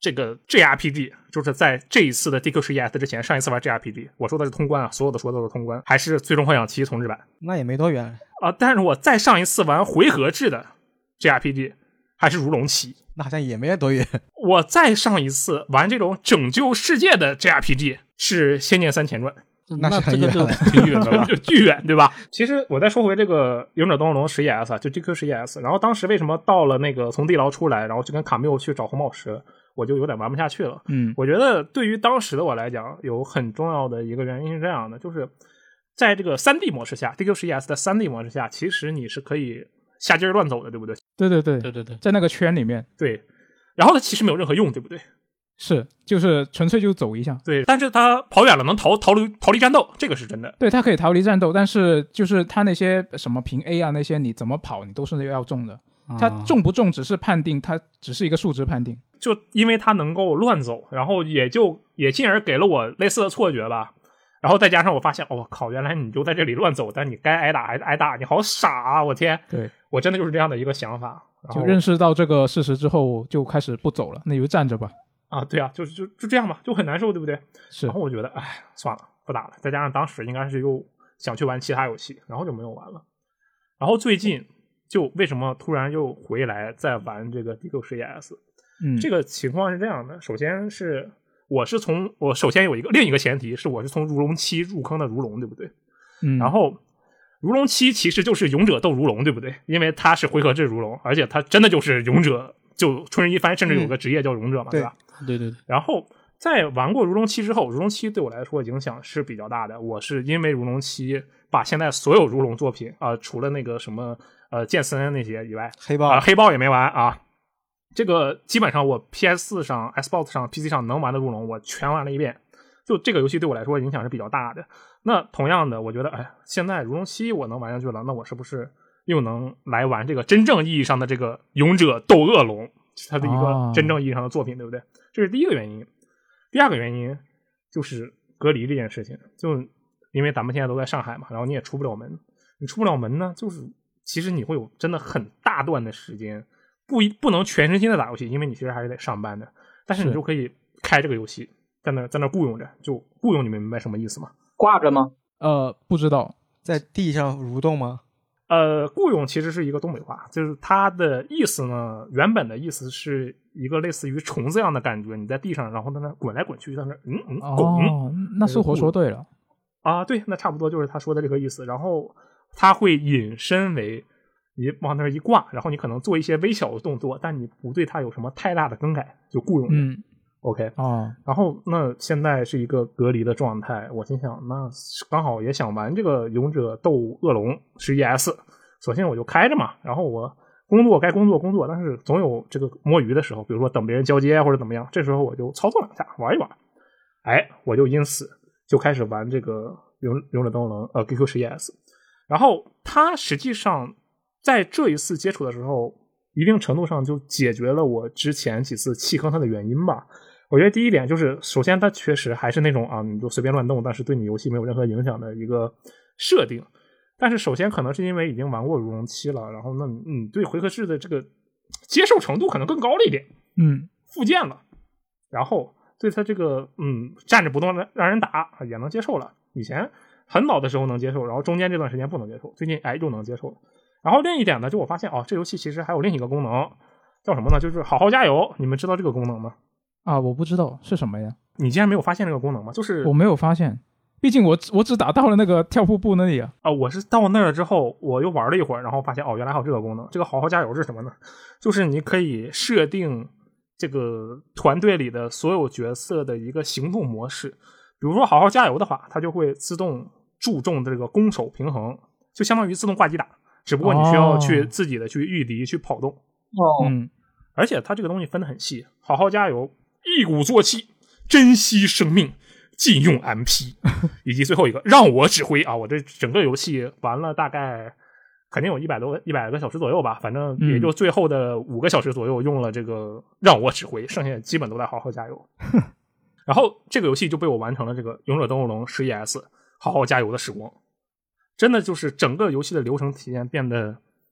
这个 JRPG 就是在这一次的 DQ11S 之前，上一次玩 JRPG， 我说的是通关啊，所有的说的都是通关，还是最终幻想7重置版那也没多远啊。但是我再上一次玩回合制的 JRPG 还是如龙7， 那好像也没多远。 我再上一次玩这种拯救世界的 JRPG 是《仙剑3前传》。 那是很这个就远挺远的吧？ 就巨远，对吧？其实我再说回这个《勇者斗恶龙11S》啊，就 DQ11S， 然后当时为什么到了那个从地牢出来，然后就跟卡缪去找红宝石，我就有点玩不下去了。我觉得对于当时的我来讲，有很重要的一个原因是这样的，就是在这个 3D 模式下 ，DQ11S 的 3D 模式下，其实你是可以瞎劲儿乱走的，对不对？ 对，在那个圈里面， 对。然后它其实没有任何用，对不对？ 是，就是纯粹就走一下。 对，但是他跑远了能逃离战斗，这个是真的。 对，他可以逃离战斗，但是就是他那些什么平 A 啊那些，你怎么跑你都是要中的。他中不中只是判定，他只是一个数值判定。 就因为他能够乱走，然后也进而给了我类似的错觉吧。然后再加上我发现，哦靠，原来你就在这里乱走，但你该挨打还是挨打，你好傻啊！我天， 对， 我真的就是这样的一个想法。 就认识到这个事实之后，就开始不走了，那你就站着吧。 啊，对啊，就这样吧，就很难受，对不对？ 是。 然后我觉得，哎，算了，不打了。再加上当时应该是又想去玩其他游戏，然后就没有玩了。然后最近就为什么突然又回来再玩这个 DQ11S？这个情况是这样的，首先是我首先有另一个前提是我是从如龙7入坑的如龙，对不对？然后如龙7其实就是勇者斗如龙，对不对？因为它是回合制如龙，而且它真的就是勇者。就春日一番甚至有个职业叫勇者嘛，对吧？ 对。 然后在玩过如龙7之后，如龙7对我来说影响是比较大的。我是因为如龙7把现在所有如龙作品除了那个什么剑森那些以外，黑豹也没玩啊。这个基本上我 PS4 上、Xbox 上、PC 上能玩的如龙我全玩了一遍。就这个游戏对我来说影响是比较大的。那同样的，我觉得现在如龙7我能玩下去了，那我是不是又能来玩这个真正意义上的这个勇者斗恶龙，它的一个真正意义上的作品，对不对？这是第一个原因。第二个原因就是隔离这件事情，就因为咱们现在都在上海嘛，然后你也出不了门，你出不了门呢，就是其实你会有真的很大段的时间不能全身心的打游戏，因为你其实还是得上班的，但是你就可以开这个游戏在那雇佣着，就雇佣，你们明白什么意思吗？ 挂着吗？ 不知道， 在地上蠕动吗？ 雇佣其实是一个东北话，就是它的意思呢，原本的意思是一个类似于虫子一样的感觉，你在地上，然后在那滚来滚去，在那滚。 那苏活说对了啊，对，那差不多就是他说的这个意思。然后它会引申为你往那一挂，然后你可能做一些微小的动作，但你不对它有什么太大的更改，就雇佣你。OK 然后那现在是一个隔离的状态，我心想那刚好也想玩这个勇者斗恶龙11S，索性我就开着嘛，然后我该工作，但是总有这个摸鱼的时候，比如说等别人交接或者怎么样，这时候我就操作两下玩一玩，我就因此就开始玩这个勇者斗恶龙DQ11S， 然后它实际上在这一次接触的时候，一定程度上就解决了我之前几次弃坑它的原因吧。我觉得第一点就是，首先它确实还是那种你就随便乱动，但是对你游戏没有任何影响的一个设定。但是首先可能是因为已经玩过如龙7了，然后那你对回合制的这个接受程度可能更高了一点，复健了，然后对它这个站着不动让人打也能接受了。以前很早的时候能接受，然后中间这段时间不能接受，最近又能接受了。然后另一点呢，就我发现这游戏其实还有另一个功能，叫什么呢？就是好好加油。你们知道这个功能吗？ 我不知道是什么呀。 你竟然没有发现这个功能吗？就是我没有发现，毕竟我只打到了那个跳瀑布那里啊。 我是到那儿之后我又玩了一会儿，然后发现原来还有这个功能。这个好好加油是什么呢？就是你可以设定这个团队里的所有角色的一个行动模式。比如说好好加油的话，它就会自动注重这个攻守平衡，就相当于自动挂机打，只不过你需要去自己的去御敌去跑动。而且它这个东西分得很细，好好加油，一鼓作气，珍惜生命，禁用 MP， 以及最后一个让我指挥我这整个游戏玩了大概肯定有100个小时左右吧，反正也就最后的5个小时左右用了这个让我指挥，剩下基本都在好好加油。然后这个游戏就被我完成了这个勇者斗恶龙11S 好好加油的时光，真的就是整个游戏的流程体验变得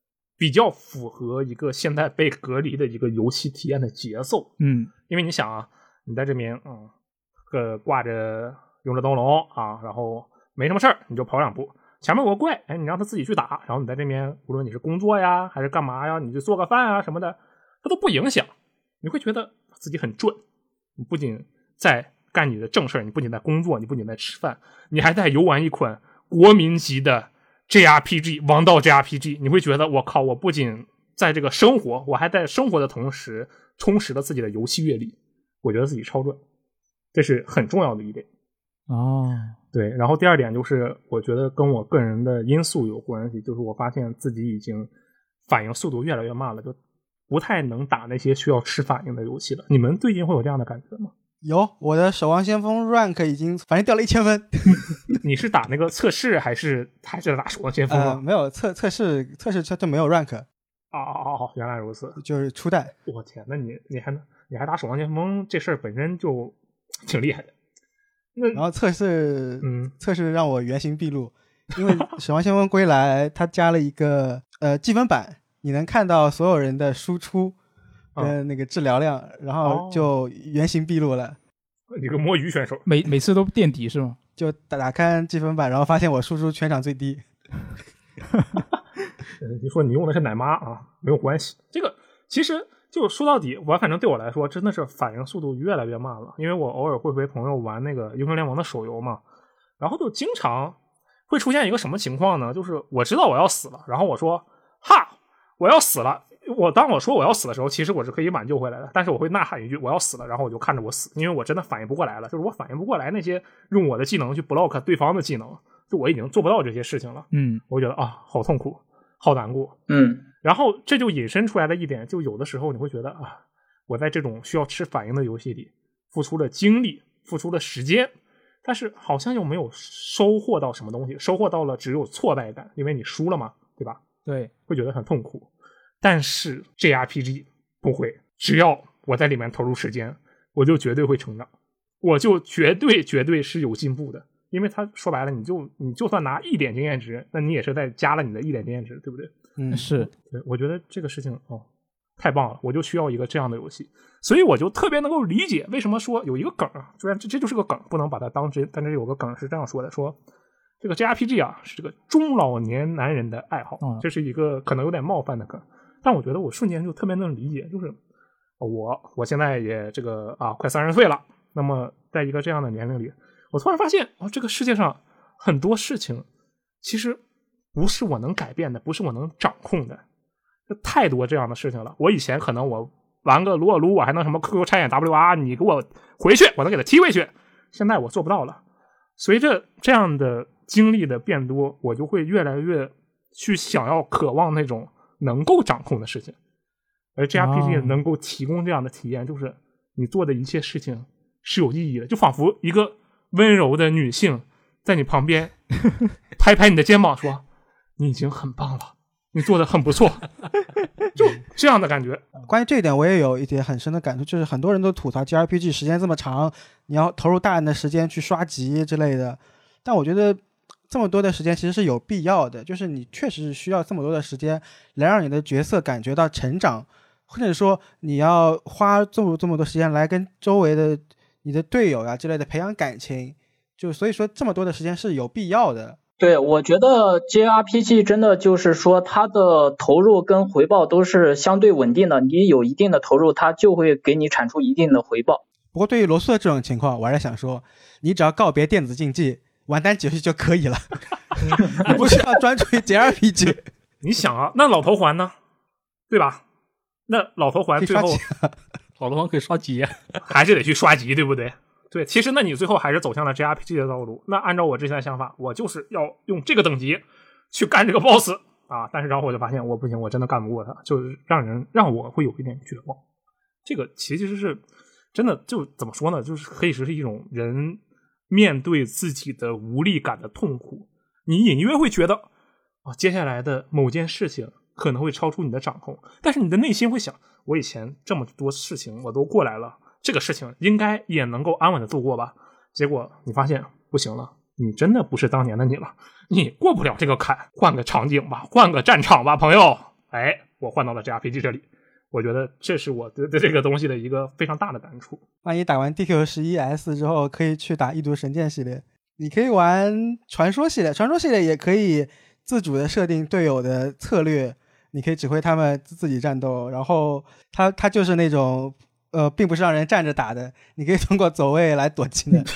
比较符合一个现在被隔离的一个游戏体验的节奏。因为你想啊，你在这边挂着勇者斗龙啊，然后没什么事儿，你就跑2步，前面有个怪，你让他自己去打，然后你在这边无论你是工作呀还是干嘛呀，你就做个饭啊什么的，它都不影响，你会觉得自己很赚。你不仅在干你的正事儿，你不仅在工作，你不仅在吃饭，你还在游玩一款国民级的 JRPG 王道 JRPG， 你会觉得我靠，我不仅在这个生活，我还在生活的同时充实了自己的游戏阅历，我觉得自己超赚，这是很重要的一点。对，然后第二点就是我觉得跟我个人的因素有关系，就是我发现自己已经反应速度越来越慢了，就不太能打那些需要吃反应的游戏了。你们最近会有这样的感觉吗？ 有，我的守望先锋 rank 已经反正掉了1000分。 你是打那个测试还是打守望先锋？ 没有测试就没有 rank。 原来如此， 就是初代。 我天，那你还打守望先锋，这事儿本身就挺厉害的。 然后测试让我原形毕露，因为守望先锋归来它加了一个积分板，你能看到所有人的输出跟那个治疗量，然后就原形毕露了。 你个摸鱼选手， 每次都垫底是吗？ 就打开积分板，然后发现我输出全场最低。 你说你用的是奶妈啊，没有关系。这个其实就说到底，反正对我来说真的是反应速度越来越慢了，因为我偶尔会陪朋友玩那个英雄联盟的手游嘛，然后就经常会出现一个什么情况呢？就是我知道我要死了，然后我说哈我要死了，当我说我要死的时候，其实我是可以挽救回来的，但是我会呐喊一句我要死了，然后我就看着我死，因为我真的反应不过来了，就是我反应不过来那些用我的技能去 block 对方的技能，就我已经做不到这些事情了。我觉得好痛苦好难过。然后这就引申出来的一点，就有的时候你会觉得我在这种需要吃反应的游戏里付出了精力付出了时间，但是好像又没有收获到什么东西，收获到了只有挫败感，因为你输了嘛，对吧？ 对， 会觉得很痛苦。但是 JRPG 不会，只要我在里面投入时间，我就绝对会成长，我就绝对是有进步的，因为他说白了，你就算拿1点经验值，那你也是在加了你的1点经验值，对不对？ 是。 对，我觉得这个事情太棒了，我就需要一个这样的游戏，所以我就特别能够理解为什么说有一个梗，虽然这就是个梗，不能把它当真，但是有个梗是这样说的，说这个 JRPG 是这个中老年男人的爱好，这是一个可能有点冒犯的梗，但我觉得我瞬间就特别能理解，就是我现在也这个快30岁了，那么在一个这样的年龄里，我突然发现这个世界上很多事情其实不是我能改变的，不是我能掌控的，太多这样的事情了。我以前可能我玩个撸啊撸，我还能什么 QQ 拆演 WR， 你给我回去，我能给他踢回去。现在我做不到了。随着这样的经历的变多，我就会越来越去想要渴望那种能够掌控的事情。而 JRPG 能够提供这样的体验，就是你做的一切事情是有意义的，就仿佛一个温柔的女性在你旁边拍拍你的肩膀说你已经很棒了，你做的很不错，就这样的感觉。 关于这一点我也有一点很深的感触，就是很多人都吐槽 JRPG 时间这么长，你要投入大量的时间去刷级之类的，但我觉得这么多的时间其实是有必要的，就是你确实需要这么多的时间来让你的角色感觉到成长，或者说你要花这么多时间来跟周围的你的队友之类的培养感情，就所以说这么多的时间是有必要的。 对，我觉得 JRPG 真的就是说它的投入跟回报都是相对稳定的，你有一定的投入，它就会给你产出一定的回报。 不过对于罗素的这种情况，我还是想说，你只要告别电子竞技，玩单机游戏就可以了，你不需要专注于 JRPG。 你想那老头环呢？对吧？那老头环最后老头环可以刷级还是得去刷级，对不对？对，其实那你最后还是走向了 JRPG 的道路。那按照我之前的想法，我就是要用这个等级去干这个 boss 但是然后我就发现我不行，我真的干不过他，就是让我会有一点绝望。这个其实是真的，就怎么说呢，就是可以说是一种人面对自己的无力感的痛苦。你隐约会觉得接下来的某件事情可能会超出你的掌控，但是你的内心会想，我以前这么多事情我都过来了，这个事情应该也能够安稳的度过吧。结果你发现不行了，你真的不是当年的你了，你过不了这个坎，换个场景吧，换个战场吧，朋友哎，我换到了 JRPG 这里。我觉得这是我对这个东西的一个非常大的感触。 万一打完 DQ11S 之后，可以去打异度神剑系列，你可以玩传说系列，传说系列也可以自主的设定队友的策略，你可以指挥他们自己战斗，然后它就是那种并不是让人站着打的，你可以通过走位来躲技能。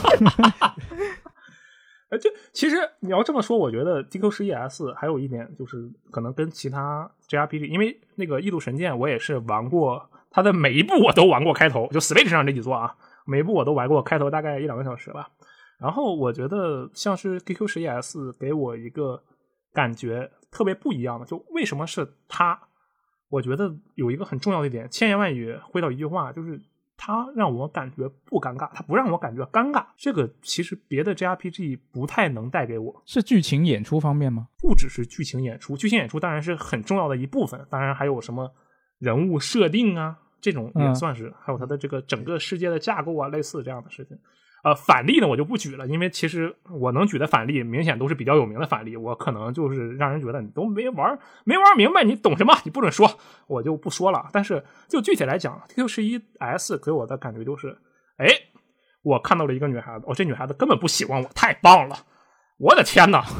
就其实你要这么说，我觉得 DQ11S 还有一点就是可能跟其他 JRPG， 因为那个异度神剑我也是玩过，它的每一部我都玩过开头，就 Switch 上这几座啊，每一部我都玩过开头，大概1-2个小时吧。然后我觉得像是 DQ11S 给我一个感觉特别不一样的，就为什么是它？我觉得有一个很重要的一点，千言万语汇到一句话，就是它让我感觉不尴尬，它不让我感觉尴尬。这个其实别的 JRPG 不太能带给我。 是剧情演出方面吗？ 不只是剧情演出，剧情演出当然是很重要的一部分，当然还有什么人物设定啊，这种也算是，还有它的这个整个世界的架构啊，类似这样的事情。反例呢我就不举了，因为其实我能举的反例明显都是比较有名的反例，我可能就是让人觉得你都没玩明白，你懂什么？你不准说，我就不说了。但是就具体来讲 ，Q11S 给我的感觉就是，哎，我看到了一个女孩子，这女孩子根本不喜欢我，太棒了！我的天哪，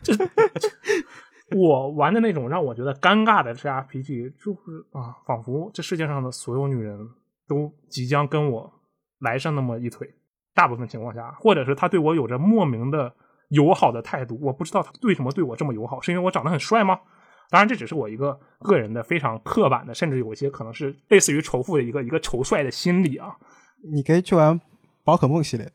我玩的那种让我觉得尴尬的 JRPG， 就是仿佛这世界上的所有女人都即将跟我来上那么一腿。大部分情况下，或者是他对我有着莫名的友好的态度，我不知道他为什么对我这么友好，是因为我长得很帅吗？当然这只是我一个个人的非常刻板的，甚至有些可能是类似于仇富的一个仇帅的心理啊。 你可以去玩宝可梦系列。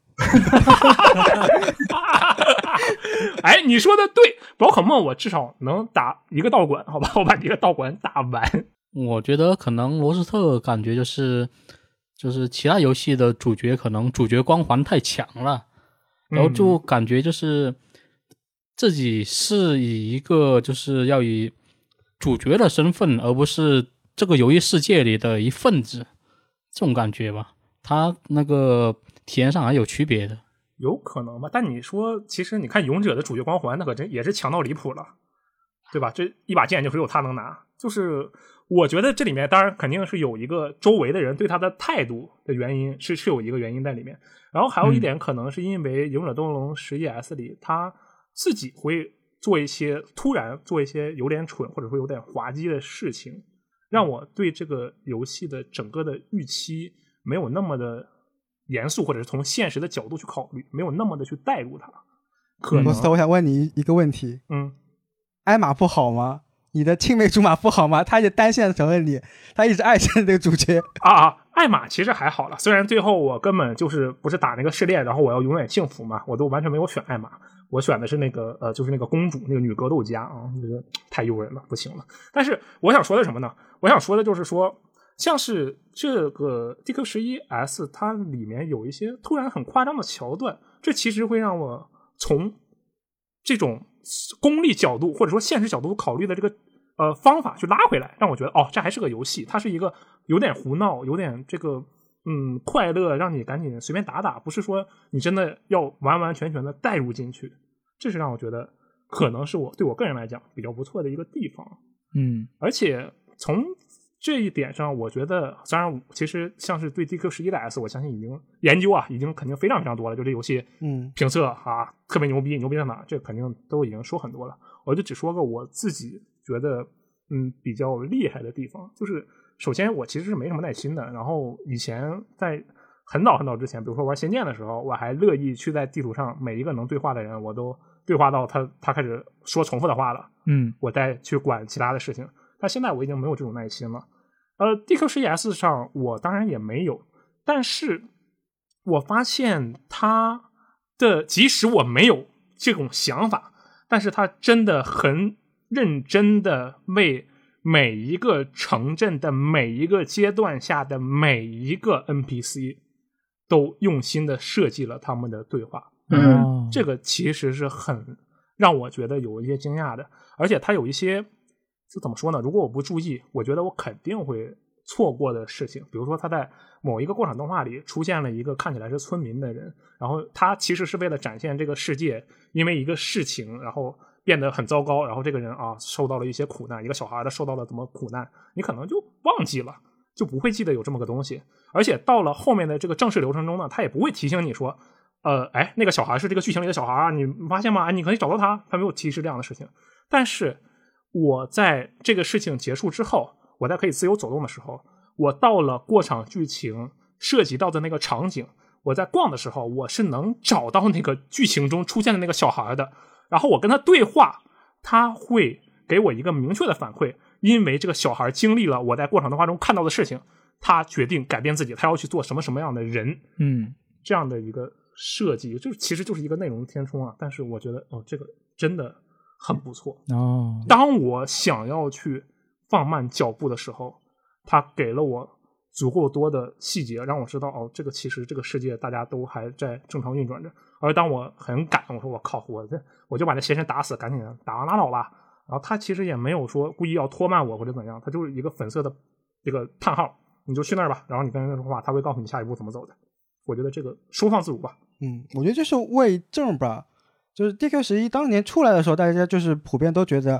哎，你说的对，宝可梦我至少能打一个道馆，好吧，我把一个道馆打完。 我觉得可能罗斯特感觉就是其他游戏的主角可能主角光环太强了，然后就感觉就是自己是以一个就是要以主角的身份，而不是这个游戏世界里的一份子，这种感觉吧。他那个体验上还有区别的， 有可能吧？但你说，其实你看勇者的主角光环，那可真也是强到离谱了，对吧？这一把剑就只有他能拿，就是我觉得这里面当然肯定是有一个周围的人对他的态度的原因，是有一个原因在里面。然后还有一点可能是因为勇者斗恶龙 11S 里他自己会突然做一些有点蠢或者说有点滑稽的事情，让我对这个游戏的整个的预期没有那么的严肃，或者是从现实的角度去考虑，没有那么的去带入它。可能我想问你一个问题，艾玛不好吗？你的青梅竹马不好吗？他也单线承认你，他一直爱上这个主角艾玛其实还好了，虽然最后我根本就是不是打那个试炼，然后我要永远幸福嘛，我都完全没有选艾玛，我选的是那个就是那个公主，那个女格斗家啊，这个太诱人了，不行了。但是我想说的什么呢？我想说的就是说，像是这个 DQ11S 它里面有一些突然很夸张的桥段，这其实会让我从这种功利角度或者说现实角度考虑的这个方法去拉回来，让我觉得这还是个游戏，它是一个有点胡闹，有点这个快乐，让你赶紧随便打打，不是说你真的要完完全全的带入进去。这是让我觉得可能是对我个人来讲比较不错的一个地方。而且从这一点上，我觉得当然其实像是对 DQ11S 我相信已经研究已经肯定非常非常多了，就这游戏评测特别牛逼在哪，这肯定都已经说很多了。我就只说个我自己觉得比较厉害的地方，就是首先我其实是没什么耐心的，然后以前在很早很早之前，比如说玩仙剑的时候，我还乐意去在地图上每一个能对话的人我都对话到他开始说重复的话了，我再去管其他的事情。但现在我已经没有这种耐心了。DQ11S 上我当然也没有，但是我发现他的即使我没有这种想法，但是他真的很认真的为每一个城镇的每一个阶段下的每一个 NPC 都用心的设计了他们的对话。这个其实是很让我觉得有一些惊讶的，而且他有一些就怎么说呢，如果我不注意，我觉得我肯定会错过的事情。比如说他在某一个过场动画里出现了一个看起来是村民的人，然后他其实是为了展现这个世界因为一个事情然后变得很糟糕，然后这个人啊受到了一些苦难，一个小孩他受到了怎么苦难，你可能就忘记了，就不会记得有这么个东西。而且到了后面的这个正式流程中呢，他也不会提醒你说那个小孩是这个剧情里的小孩啊，你发现吗？你可以找到他没有提示这样的事情。但是我在这个事情结束之后，我在可以自由走动的时候，我到了过场剧情涉及到的那个场景，我在逛的时候，我是能找到那个剧情中出现的那个小孩的，然后我跟他对话，他会给我一个明确的反馈，因为这个小孩经历了我在过场动画中看到的事情，他决定改变自己，他要去做什么样的人，这样的一个设计，就是其实就是一个内容填充啊。但是我觉得这个真的很不错哦。 当我想要去放慢脚步的时候，他给了我足够多的细节，让我知道这个其实这个世界大家都还在正常运转着。而当我很赶，我说我靠，我就把那邪神打死，赶紧打完拉倒吧。然后他其实也没有说故意要拖慢我或者怎样，他就是一个粉色的这个叹号，你就去那儿吧，然后你跟人说话，他会告诉你下一步怎么走的。我觉得这个收放自如吧。 我觉得就是为正吧，就是 DQ11 当年出来的时候，大家就是普遍都觉得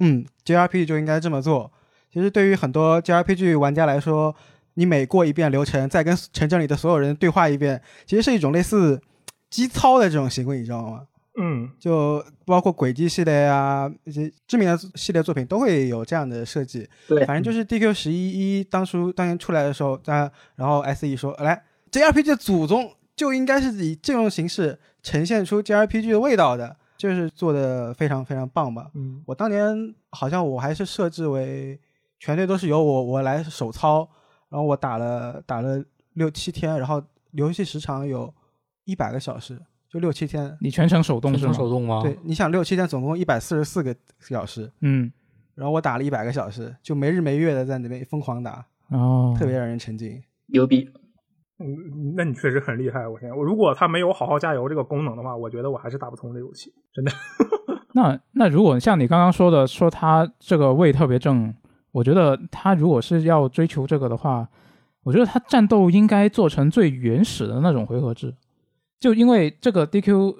JRPG 就应该这么做。其实对于很多 JRPG 玩家来说，你每过一遍流程再跟城镇里的所有人对话一遍，其实是一种类似基操的这种行为，你知道吗？就包括轨迹系列啊，一些知名的系列作品都会有这样的设计。 对， 反正就是 DQ11 当年出来的时候，然后 SE 说，来 JRPG 的祖宗就应该是以这种形式呈现出 JRPG 的味道的，就是做的非常非常棒吧。我当年好像我还是设置为全队都是由我来手操，然后我打了6-7天，然后游戏时长有100个小时，就6-7天。 你全程手动是吗？ 全程手动吗？ 对，你想6-7天总共144个小时，然后我打了100个小时，就没日没夜的在那边疯狂打，特别让人沉浸， 牛逼。 那你确实很厉害。我如果他没有好好加油这个功能的话，我觉得我还是打不通这游戏，真的。 那如果像你刚刚说的，说他这个味特别正，我觉得他如果是要追求这个的话，我觉得他战斗应该做成最原始的那种回合制。就因为这个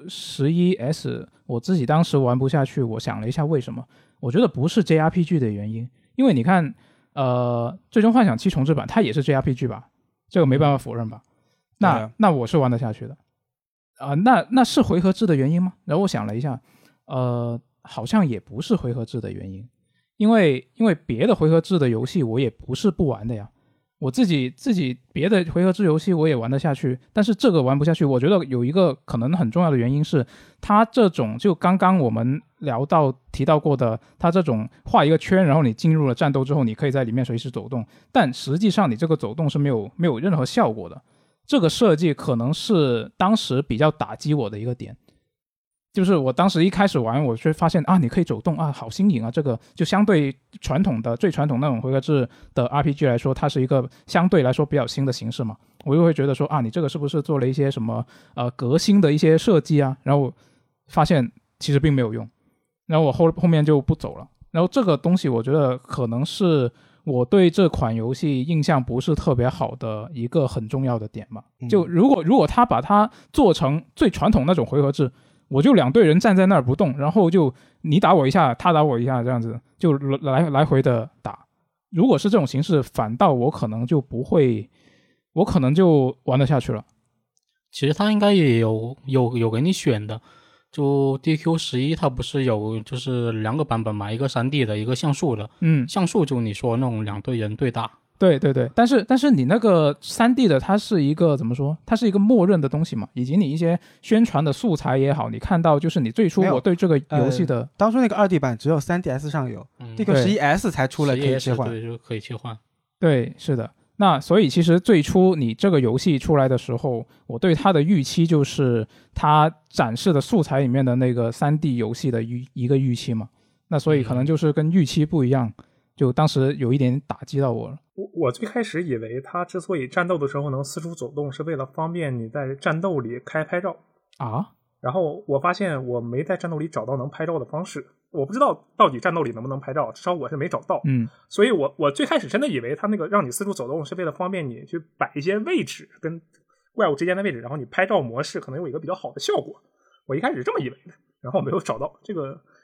DQ11S 我自己当时玩不下去，我想了一下为什么，我觉得不是 JRPG 的原因。因为你看最终幻想7重置版它也是 JRPG 吧，这个没办法否认吧。那我是玩得下去的那是回合制的原因吗？然后我想了一下，好像也不是回合制的原因，因为别的回合制的游戏我也不是不玩的呀，我自己别的回合制游戏我也玩得下去，但是这个玩不下去，我觉得有一个可能很重要的原因是，它这种就刚刚我们提到过的，它这种画一个圈，然后你进入了战斗之后，你可以在里面随时走动，但实际上你这个走动是没有任何效果的。这个设计可能是当时比较打击我的一个点，就是我当时一开始玩，我就发现你可以走动好新颖啊！这个就相对最传统那种回合制的 RPG 来说，它是一个相对来说比较新的形式嘛。我又会觉得说你这个是不是做了一些什么革新的一些设计啊？然后发现其实并没有用，然后我后面就不走了。然后这个东西我觉得可能是我对这款游戏印象不是特别好的一个很重要的点吧。就如果他把它做成最传统那种回合制，我就2队人站在那儿不动，然后就你打我一下，他打我一下，这样子就来回的打。如果是这种形式，反倒我可能就不会，我可能就玩得下去了。 其实他应该也有给你选的，就 DQ11 它不是有就是2个版本嘛，一个 3D 的，一个像素的。像素就你说那种2队人对打。 对对对，但是你那个 3D 的它是一个怎么说？它是一个默认的东西嘛，以及你一些宣传的素材也好，你看到就是你最初我对这个游戏的当初那个2D 版只有 3DS 上有，DQ11S 才出了可以切换， 对，就可以切换。 对，是的。那所以其实最初你这个游戏出来的时候，我对它的预期就是它展示的素材里面的那个 3D 游戏的一个预期嘛。那所以可能就是跟预期不一样，就当时有一点打击到我了。 我最开始以为他之所以战斗的时候能四处走动，是为了方便你在战斗里拍照啊。 然后我发现我没在战斗里找到能拍照的方式，我不知道到底战斗里能不能拍照，至少我是没找到。所以我最开始真的以为他那个让你四处走动是为了方便你去摆一些位置跟怪物之间的位置，然后你拍照模式可能有一个比较好的效果。我一开始是这么以为的，然后没有找到这个。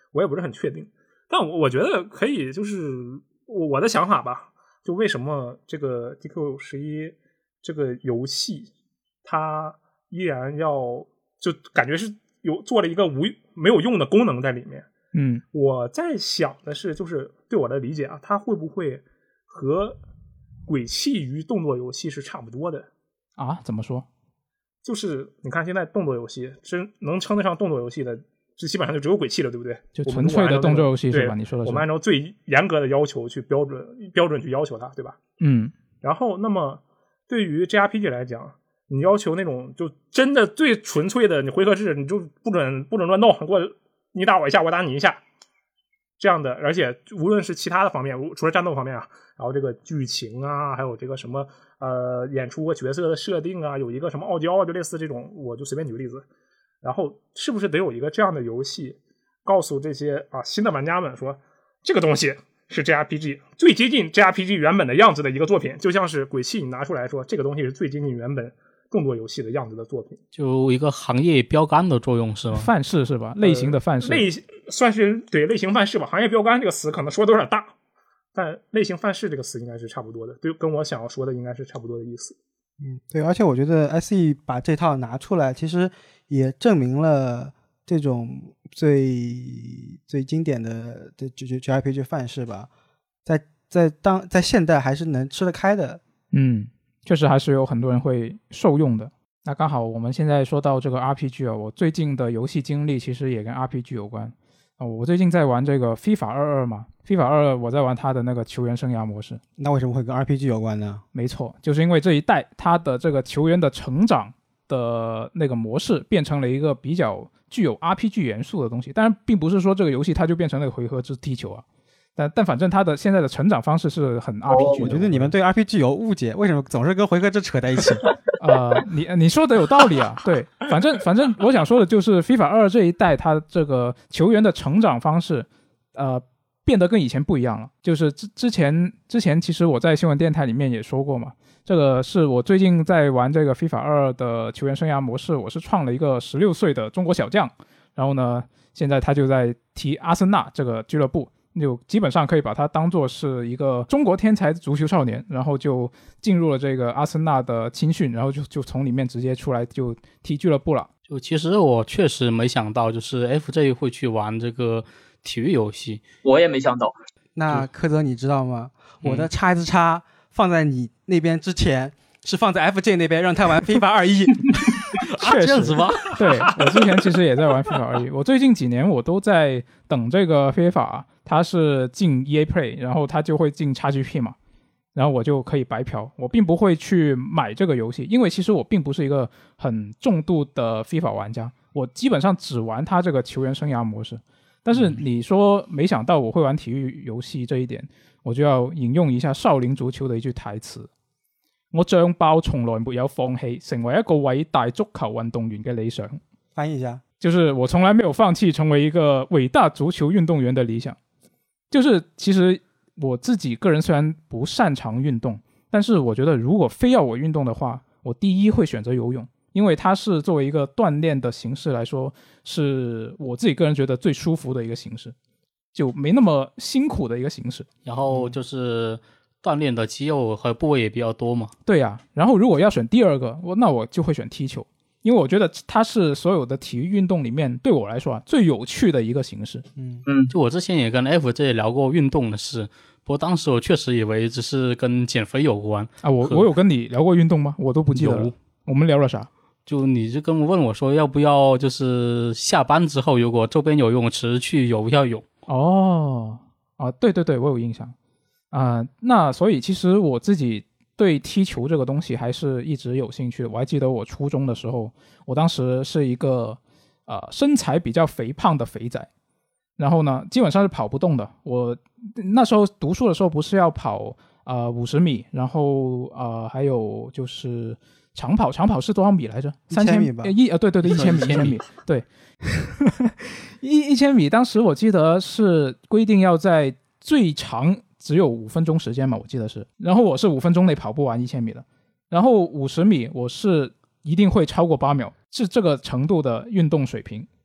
我也不是很确定。但我觉得可以，就是我的想法吧，就为什么这个 DQ11 这个游戏它依然要就感觉是做了一个没有用的功能在里面。我在想的是，就是对我的理解啊，它会不会和鬼泣鱼动作游戏是差不多的啊？怎么说？ 就是你看现在动作游戏真能称得上动作游戏的，这基本上就只有鬼泣了，对不对？ 就纯粹的动作游戏是吧？你说的是。 我们按照最严格的要求去标准去要求它，对吧？然后那么对于 JRPG 来讲，你要求那种就真的最纯粹的，你回合制你就不准乱动，你打我一下我打你一下这样的。而且无论是其他的方面，除了战斗方面啊，然后这个剧情啊，还有这个什么演出角色的设定啊，有一个什么傲娇啊，就类似这种，我就随便举个例子。然后是不是得有一个这样的游戏告诉这些新的玩家们说，这个东西是 JRPG 最接近 JRPG 原本的样子的一个作品，就像是鬼泣你拿出来说这个东西是最接近原本动作游戏的样子的作品， 就一个行业标杆的作用是吗？ 范式是吧？类型的范式， 算是对类型范式吧。行业标杆这个词可能说的有点大，但类型范式这个词应该是差不多的，对，跟我想要说的应该是差不多的意思。 对，而且我觉得 SE 把这套拿出来，其实也证明了这种最经典的JRPG 范式吧，在现代还是能吃得开的。 确实还是有很多人会受用的。那刚好我们现在说到这个 RPG 我最近的游戏经历其实也跟 RPG 有关。我最近在玩这个 FIFA 22嘛，FIFA 22我在玩它的那个球员生涯模式。 那为什么会跟 RPG 有关呢？ 没错，就是因为这一代它的这个球员的成长的那个模式变成了一个比较具有 RPG 元素的东西。当然并不是说这个游戏它就变成了回合制踢球啊，但反正它的现在的成长方式是很 RPG 的。 我觉得你们对 RPG 有误解，为什么总是跟回合制扯在一起？ 你说的有道理啊。对，反正我想说的就是 FIFA 2这一代它这个球员的成长方式变得跟以前不一样了。就是之前其实我在新闻电台里面也说过嘛，这个是我最近在玩这个 FIFA 2的球员生涯模式，我是创了一个16岁的中国小将，然后呢现在他就在踢阿森纳这个俱乐部，就基本上可以把它当作是一个中国天才足球少年，然后就进入了这个阿森纳的青训，然后就从里面直接出来就踢俱乐部了。 就其实我确实没想到，就是 FJ 会去玩这个体育游戏， 我也没想到。 那柯泽你知道吗？我的XXX放在你那边之前是放在 FJ 那边，让他玩 FIFA 21。 确实这样子吗？ 对，我之前其实也在玩 FIFA 21，我最近几年我都在等这个 FIFA， 它是进 EA Play， 然后它就会进 XGP 嘛，然后我就可以白嫖。我并不会去买这个游戏，因为其实我并不是一个很重度的 FIFA 玩家，我基本上只玩它这个球员生涯模式。但是你说没想到我会玩体育游戏这一点，我就要引用一下少林足球的一句台词，我張爆從來沒有放棄成為一個偉大足球運動員嘅理想。 翻译一下， 就是我從來沒有放棄成為一個偉大足球運動員的理想。就是其實我自己個人雖然不擅長運動，但是我覺得如果非要我運動的話，我第一會選擇游泳，因為它是作為一個鍛鍊的形式來說，是我自己個人覺得最舒服的一個形式，就沒那麼辛苦的一個形式。 然後就是锻炼的肌肉和部位也比较多嘛。 对啊，然后如果要选第二个，那我就会选踢球，因为我觉得它是所有的体育运动里面对我来说最有趣的一个形式。 就我之前也跟 FJ 聊过运动的事，不过当时我确实以为只是跟减肥有关啊。我有跟你聊过运动吗？我都不记得了。我们聊了啥？ 就你就问我说要不要就是下班之后如果周边有游泳池去游一下泳。 对对对，我有印象。那所以其实我自己对踢球这个东西还是一直有兴趣的。我还记得我初中的时候，我当时是一个身材比较肥胖的肥仔，然后呢基本上是跑不动的。我那时候读书的时候不是要跑50米，然后还有就是长跑是多少米来着？3000 米吧。 对1000米对。1000米当时我记得是规定要在最长只有5分钟时间嘛，我记得是，然后我是5分钟内跑不完1000米的，然后50米我是一定会超过8秒，是这个程度的运动水平。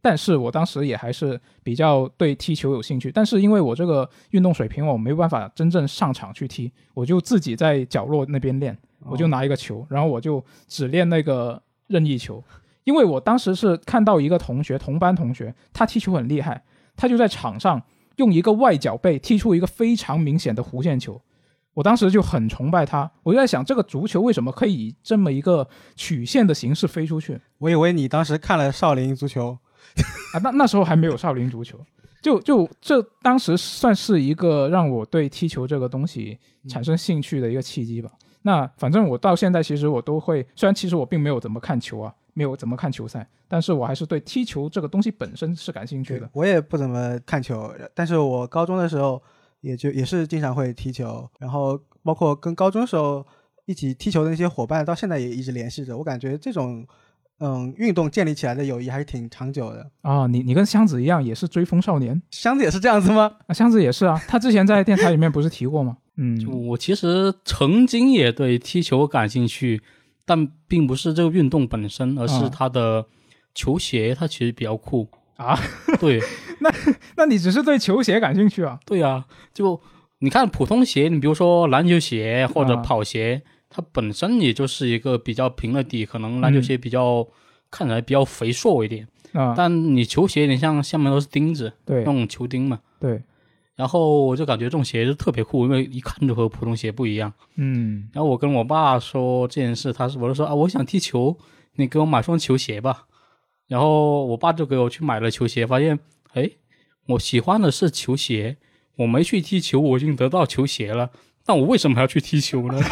但是我当时也还是比较对踢球有兴趣，但是因为我这个运动水平我没有办法真正上场去踢，我就自己在角落那边练，我就拿一个球，然后我就只练那个任意球。因为我当时是看到一个同班同学，他踢球很厉害，他就在场上用一个外脚背踢出一个非常明显的弧线球，我当时就很崇拜他，我就在想这个足球为什么可以以这么一个曲线的形式飞出去。 我以为你当时看了少林足球啊，那时候还没有少林足球，就这当时算是一个让我对踢球这个东西产生兴趣的一个契机吧。那反正我到现在其实我都会，虽然其实我并没有怎么看球啊，没有怎么看球赛，但是我还是对踢球这个东西本身是感兴趣的。 我也不怎么看球，但是我高中的时候也是经常会踢球，然后包括跟高中时候一起踢球的那些伙伴到现在也一直联系着。我感觉这种运动建立起来的友谊还是挺长久的啊。你跟箱子一样也是追风少年？ 箱子也是这样子吗？ 啊，箱子也是啊，他之前在电台里面不是提过吗？ 我其实曾经也对踢球感兴趣，但并不是这个运动本身，而是它的球鞋，它其实比较酷啊。 对， 那你只是对球鞋感兴趣啊？ 对啊，就你看普通鞋，你比如说篮球鞋或者跑鞋，它本身也就是一个比较平的底，可能篮球鞋比较、看起来比较肥硕一点啊，但你球鞋你像下面都是钉子， 对， 那种球钉嘛， 对。 然后我就感觉这种鞋就特别酷，因为一看就和普通鞋不一样。然后我跟我爸说这件事，我就说啊，我想踢球，你给我买双球鞋吧。然后我爸就给我去买了球鞋，发现我喜欢的是球鞋，我没去踢球，我已经得到球鞋了，那我为什么还要去踢球呢？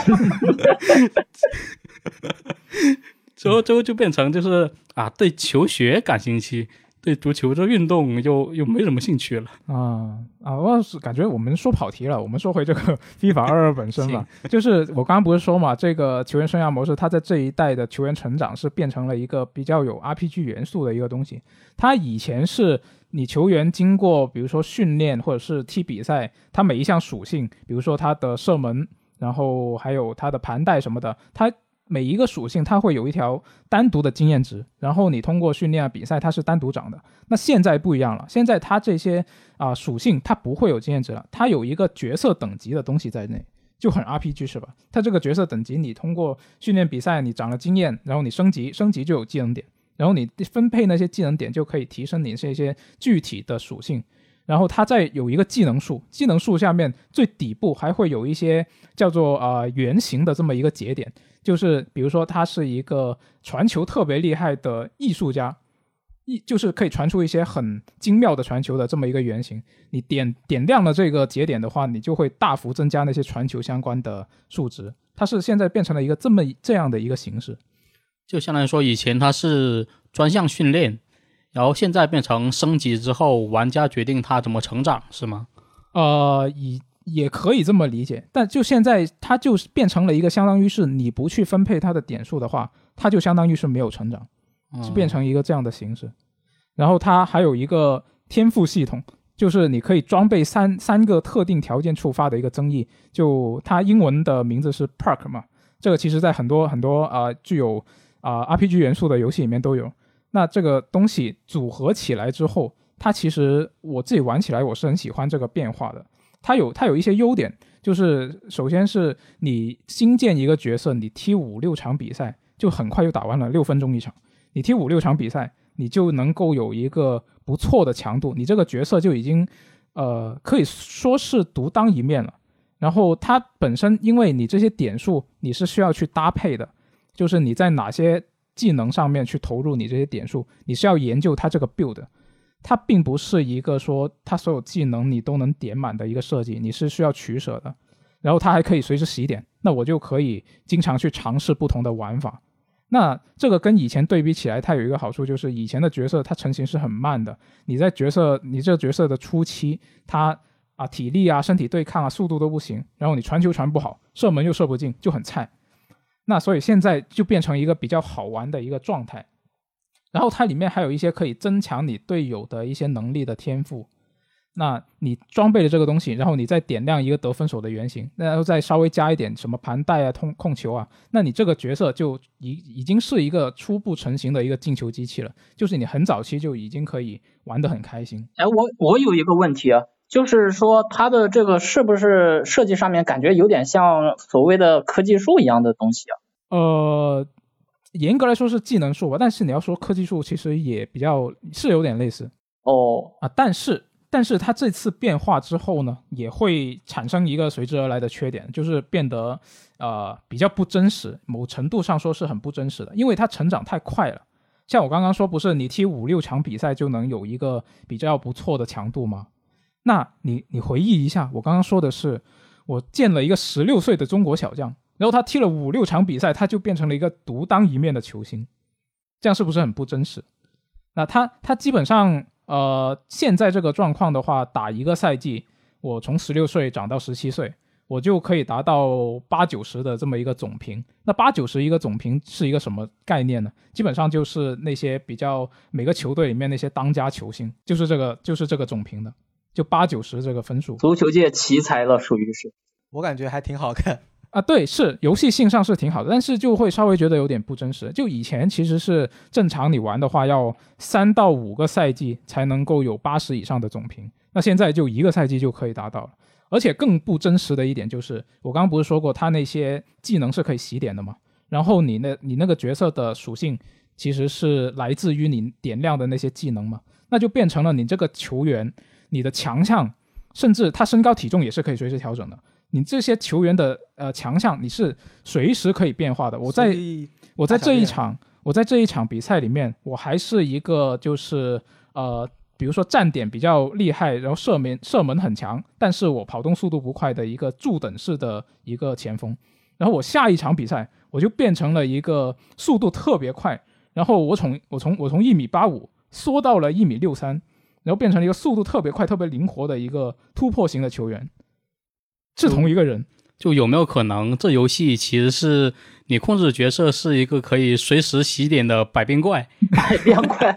之后就变成就是对球鞋感兴趣，对足球这运动又没什么兴趣了我是感觉我们说跑题了，我们说回这个 FIFA 22本身吧。就是我刚刚不是说嘛，这个球员生涯模式它在这一代的球员成长是变成了一个比较有 RPG 元素的一个东西。它以前是你球员经过比如说训练或者是踢比赛，它每一项属性，比如说它的射门，然后还有它的盘带什么的，它每一个属性它会有一条单独的经验值，然后你通过训练比赛它是单独涨的。那现在不一样了，现在它这些属性它不会有经验值了，它有一个角色等级的东西在内，就很 RPG 是吧？它这个角色等级你通过训练比赛你涨了经验，然后你升级就有技能点，然后你分配那些技能点就可以提升你这些具体的属性。然后它再有一个技能树，技能树下面最底部还会有一些叫做圆形的这么一个节点，就是比如说他是一个传球特别厉害的艺术家，就是可以传出一些很精妙的传球的这么一个原型，你点亮了这个节点的话，你就会大幅增加那些传球相关的数值。它是现在变成了一个这样的一个形式， 就相当于说以前它是专项训练，然后现在变成升级之后玩家决定他怎么成长，是吗？ 也可以这么理解，但就现在它就变成了一个相当于是你不去分配它的点数的话，它就相当于是没有成长，是变成一个这样的形式。然后它还有一个天赋系统，就是你可以装备三个特定条件触发的一个增益，就它英文的名字是 perk 嘛，这个其实在很多具有RPG 元素的游戏里面都有。那这个东西组合起来之后，它其实我自己玩起来我是很喜欢这个变化的。它有一些优点，就是首先是你新建一个角色，你踢5-6场比赛就很快就打完了，6分钟一场，你踢5-6场比赛你就能够有一个不错的强度，你这个角色就已经可以说是独当一面了。然后它本身因为你这些点数你是需要去搭配的，就是你在哪些技能上面去投入你这些点数，你是要研究它这个 build 的，它并不是一个说它所有技能你都能点满的一个设计，你是需要取舍的。然后它还可以随时洗点，那我就可以经常去尝试不同的玩法。那这个跟以前对比起来，它有一个好处，就是以前的角色它成型是很慢的，你这个角色的初期，它体力身体对抗速度都不行，然后你传球传不好，射门又射不进，就很菜。那所以现在就变成一个比较好玩的一个状态。然后它里面还有一些可以增强你队友的一些能力的天赋， 那你装备了这个东西，然后你再点亮一个得分手的原型，然后再稍微加一点什么盘带啊、控球啊，那你这个角色就已经是一个初步成型的一个进球机器了，就是你很早期就已经可以玩得很开心。 哎，我有一个问题啊，就是说它的这个是不是设计上面感觉有点像所谓的科技树一样的东西啊？ 严格来说是技能树吧，但是你要说科技树，其实也比较是有点类似啊，但是它这次变化之后呢，也会产生一个随之而来的缺点，就是变得比较不真实，某程度上说是很不真实的，因为它成长太快了。像我刚刚说，不是你踢5-6场比赛就能有一个比较不错的强度吗？那你回忆一下，我刚刚说的是我见了一个16岁的中国小将，然后他踢了5-6场比赛，他就变成了一个独当一面的球星，这样是不是很不真实？那他基本上现在这个状况的话，打一个赛季，我从16岁长到17岁，我就可以达到80-90的这么一个总评。那80-90一个总评是一个什么概念呢？基本上就是那些比较每个球队里面那些当家球星，就是这个总评的，就80-90这个分数。 足球界奇才了，属于是。 我感觉还挺好看啊，对，是游戏性上是挺好的，但是就会稍微觉得有点不真实。就以前其实是正常你玩的话，要3到5个赛季才能够有80以上的总评，那现在就1个赛季就可以达到了。而且更不真实的一点就是，我刚刚不是说过，它那些技能是可以洗点的嘛？然后你那个角色的属性其实是来自于你点亮的那些技能嘛？那就变成了你这个球员，你的强项，甚至他身高体重也是可以随时调整的。你这些球员的强项你是随时可以变化的。我在这一场比赛里面，我还是一个就是比如说站点比较厉害，然后射门很强，但是我跑动速度不快的一个助等式的一个前锋。然后我下一场比赛我就变成了一个速度特别快，然后我从1.85米缩到了1.63米，然后变成了一个速度特别快特别灵活的一个突破型的球员。是同一个人。 就有没有可能这游戏其实是你控制角色是一个可以随时洗点的百变怪？ 百变怪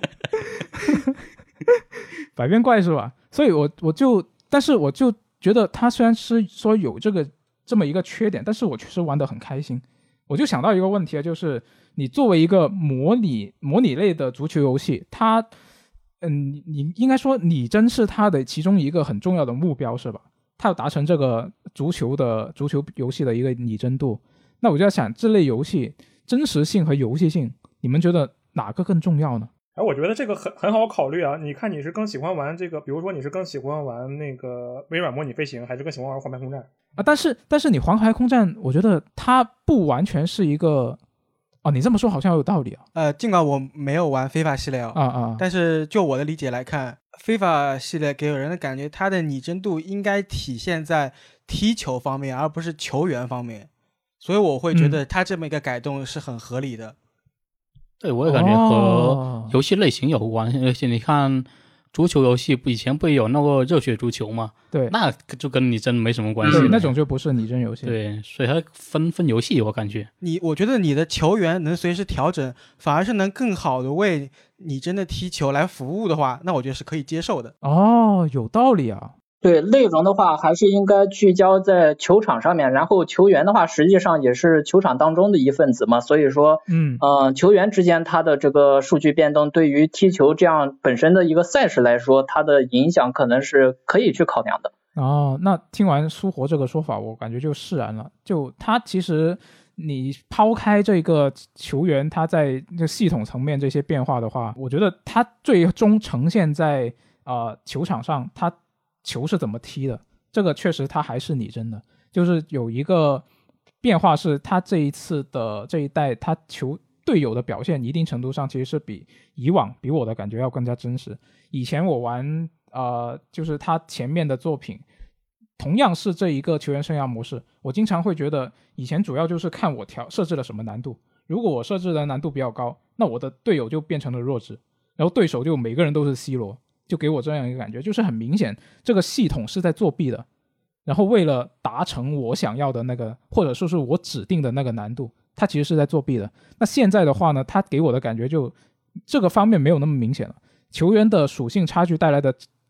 百变怪是吧？所以但是我就觉得他虽然是说有这么一个缺点，但是我确实玩得很开心。我就想到一个问题，就是你作为一个模拟类的足球游戏，它你应该说拟真是它的其中一个很重要的目标是吧？它要达成这个足球游戏的一个拟真度。那我就在想，这类游戏真实性和游戏性，你们觉得哪个更重要呢？ 我觉得这个很好考虑啊。你看你是更喜欢玩这个，比如说你是更喜欢玩那个微软模拟飞行，还是更喜欢玩黄牌空战啊？但是你黄牌空战，我觉得它不完全是一个你这么说好像有道理啊。 尽管我没有玩非法系列但是就我的理解来看，非法系列给人的感觉，它的拟真度应该体现在踢球方面，而不是球员方面，所以我会觉得它这么一个改动是很合理的。 对，我也感觉和游戏类型有关。而且你看足球游戏以前不也有那个热血足球吗？ 对， 那就跟拟真没什么关系。 那种就不是拟真游戏。 对，所以它分游戏，我感觉我觉得你的球员能随时调整，反而是能更好的为拟真的踢球来服务的话，那我觉得是可以接受的。 有道理啊。 对，内容的话还是应该聚焦在球场上面，然后球员的话实际上也是球场当中的一份子嘛，所以说球员之间他的这个数据变动对于踢球这样本身的一个赛事来说，它的影响可能是可以去考量的。 那听完苏活这个说法，我感觉就释然了。就他其实你抛开这个球员他在这系统层面这些变化的话，我觉得他最终呈现在球场上，他球是怎么踢的，这个确实他还是拟真的。就是有一个变化是，他这一次的这一代他球队友的表现一定程度上其实是比以往比我的感觉要更加真实。以前我玩就是他前面的作品同样是这一个球员生涯模式，我经常会觉得以前主要就是看我设置了什么难度，如果我设置的难度比较高，那我的队友就变成了弱智，然后对手就每个人都是 C 罗，就给我这样一个感觉，就是很明显这个系统是在作弊的，然后为了达成我想要的那个，或者说是我指定的那个难度，它其实是在作弊的。那现在的话呢，它给我的感觉就这个方面没有那么明显了，球员的属性差距带来的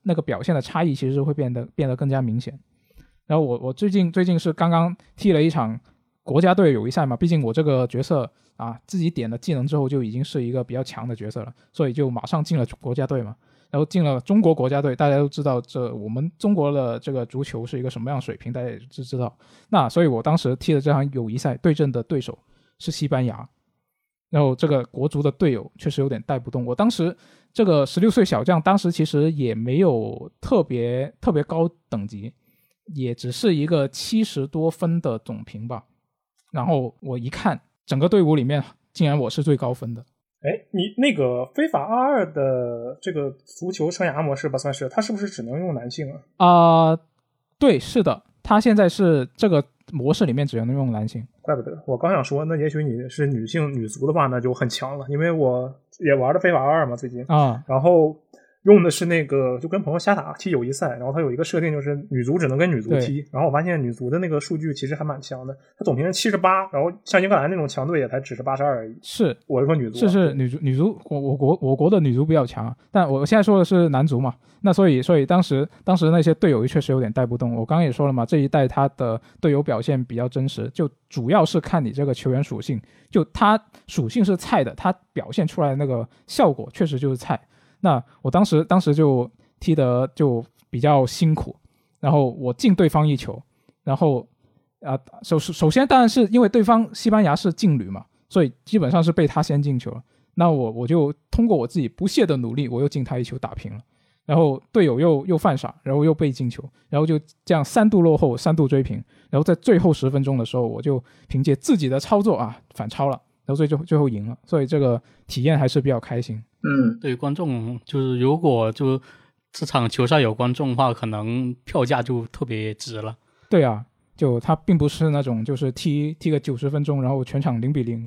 那个表现的差异其实会变得更加明显。然后我最近是刚刚踢了一场国家队友谊赛嘛，毕竟我这个角色啊自己点了技能之后就已经是一个比较强的角色了，所以就马上进了国家队嘛。然后进了中国国家队，大家都知道我们中国的这个足球是一个什么样的水平，大家也知道。那所以我当时踢的这场友谊赛对阵的对手是西班牙，然后这个国足的队友确实有点带不动。我当时这个16岁小将，当时其实也没有特别高等级，也只是一个70多分的总评吧。然后我一看，整个队伍里面竟然我是最高分的。 哎，你那个非法22的这个足球生涯模式吧，算是它是不是只能用男性啊？ 对，是的，它现在是这个模式里面只能用男性。 怪不得，我刚想说，那也许你是女足的话，那就很强了，因为我也玩的非法22嘛，最近啊， 然后用的是那个就跟朋友瞎打踢友谊赛，然后它有一个设定就是女足只能跟女足踢，然后我发现女足的那个数据其实还蛮强的，它总评是78，然后像英格兰那种强队也才只是82而已。 是， 我是说女足是女足，我国的女足比较强，但我现在说的是男足嘛。那所以当时那些队友确实有点带不动。我刚刚也说了嘛，这一代他的队友表现比较真实，就主要是看你这个球员属性，就他属性是菜的，他表现出来的那个效果确实就是菜。那我当时就踢得就比较辛苦，然后我进对方一球，然后首先当然是因为对方西班牙是劲旅嘛，所以基本上是被他先进球了。那我就通过我自己不懈的努力，我又进他一球打平了。然后队友又犯傻，然后又被进球，然后就这样3度落后3度追平，然后在最后10分钟的时候，我就凭借自己的操作反超了，然后最后赢了，所以这个体验还是比较开心。 对于观众，就是如果就这场球赛有观众的话，可能票价就特别值了。 对啊，就它并不是那种就是踢个90分钟，然后全场0-0。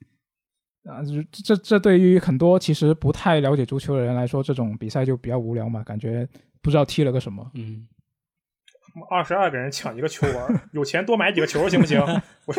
这对于很多其实不太了解足球的人来说，这种比赛就比较无聊嘛，感觉不知道踢了个什么。 22个人抢一个球玩，有钱多买几个球行不行？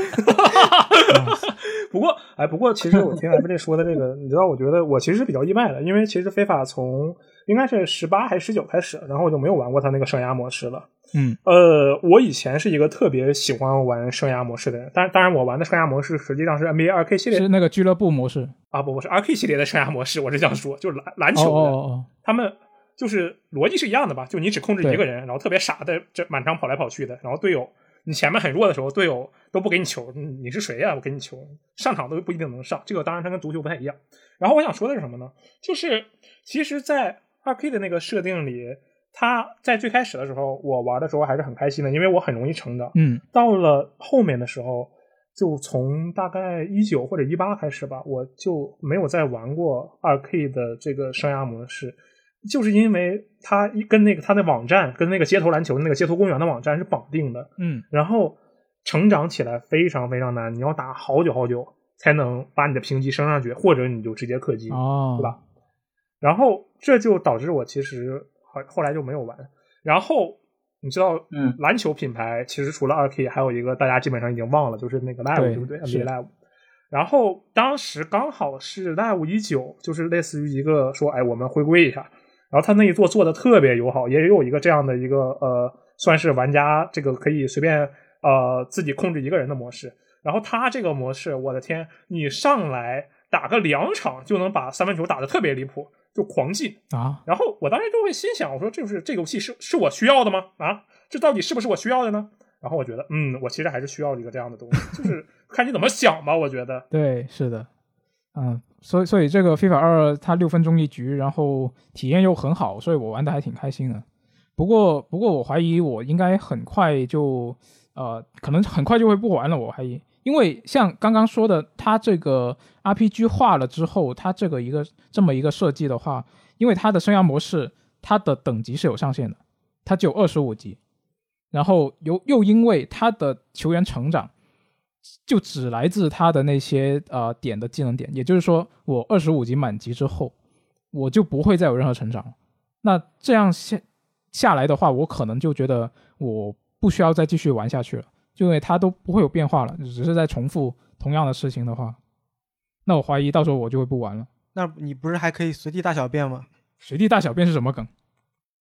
不过其实我听 FJ 说的这个，你知道，我觉得我其实是比较意外的，因为其实非法从应该是18还是19开始，然后我就没有玩过他那个生涯模式了。我以前是一个特别喜欢玩生涯模式的人，当然我玩的生涯模式实际上是 NBA 2K 系列， 是那个俱乐部模式啊，不是 2K 系列的生涯模式，我是这样说，就是篮球的，他们就是逻辑是一样的吧，就你只控制一个人，然后特别傻的这满场跑来跑去的，然后队友你前面很弱的时候，队友都不给你球，你是谁呀？我给你球，上场都不一定能上，这个当然它跟足球不太一样。然后我想说的是什么呢？就是其实在 2K 的那个设定里，它在最开始的时候我玩的时候还是很开心的，因为我很容易成长。到了后面的时候，就从大概19或者18开始吧，我就没有再玩过 2K 的这个生涯模式，就是因为它跟那个它的网站跟那个街头篮球那个街头公园的网站是绑定的。然后成长起来非常非常难，你要打好久好久才能把你的评级升上去，或者你就直接氪金，对吧？然后这就导致我其实后来就没有玩。然后你知道篮球品牌其实除了 2K 还有一个大家基本上已经忘了，就是那个 Live， 对不对？ NBA Live。然后当时刚好是 Live 19，就是类似于一个说我们回归一下，然后他那一做的特别友好，也有一个这样的一个算是玩家这个可以随便自己控制一个人的模式。然后他这个模式，我的天，你上来打个2场就能把三分球打得特别离谱，就狂进啊！然后我当时就会心想，我说这游戏是我需要的吗？这到底是不是我需要的呢？然后我觉得我其实还是需要一个这样的东西，就是看你怎么想吧，我觉得。 对，是的。所以这个 FIFA 2它6分钟一局，然后体验又很好，所以我玩的还挺开心的。不过我怀疑我应该很快就可能很快就会不玩了，我怀疑。因为像刚刚说的，它这个 RPG 化了之后，它这么一个设计的话，因为它的生涯模式，它的等级是有上限的，它只有25级，然后又因为它的球员成长就只来自他的那些点的技能点，也就是说我25级满级之后，我就不会再有任何成长了。那这样下来的话，我可能就觉得我不需要再继续玩下去了，就因为它都不会有变化了，只是在重复同样的事情的话，那我怀疑到时候我就会不玩了。 那你不是还可以随地大小便吗？ 随地大小便是什么梗？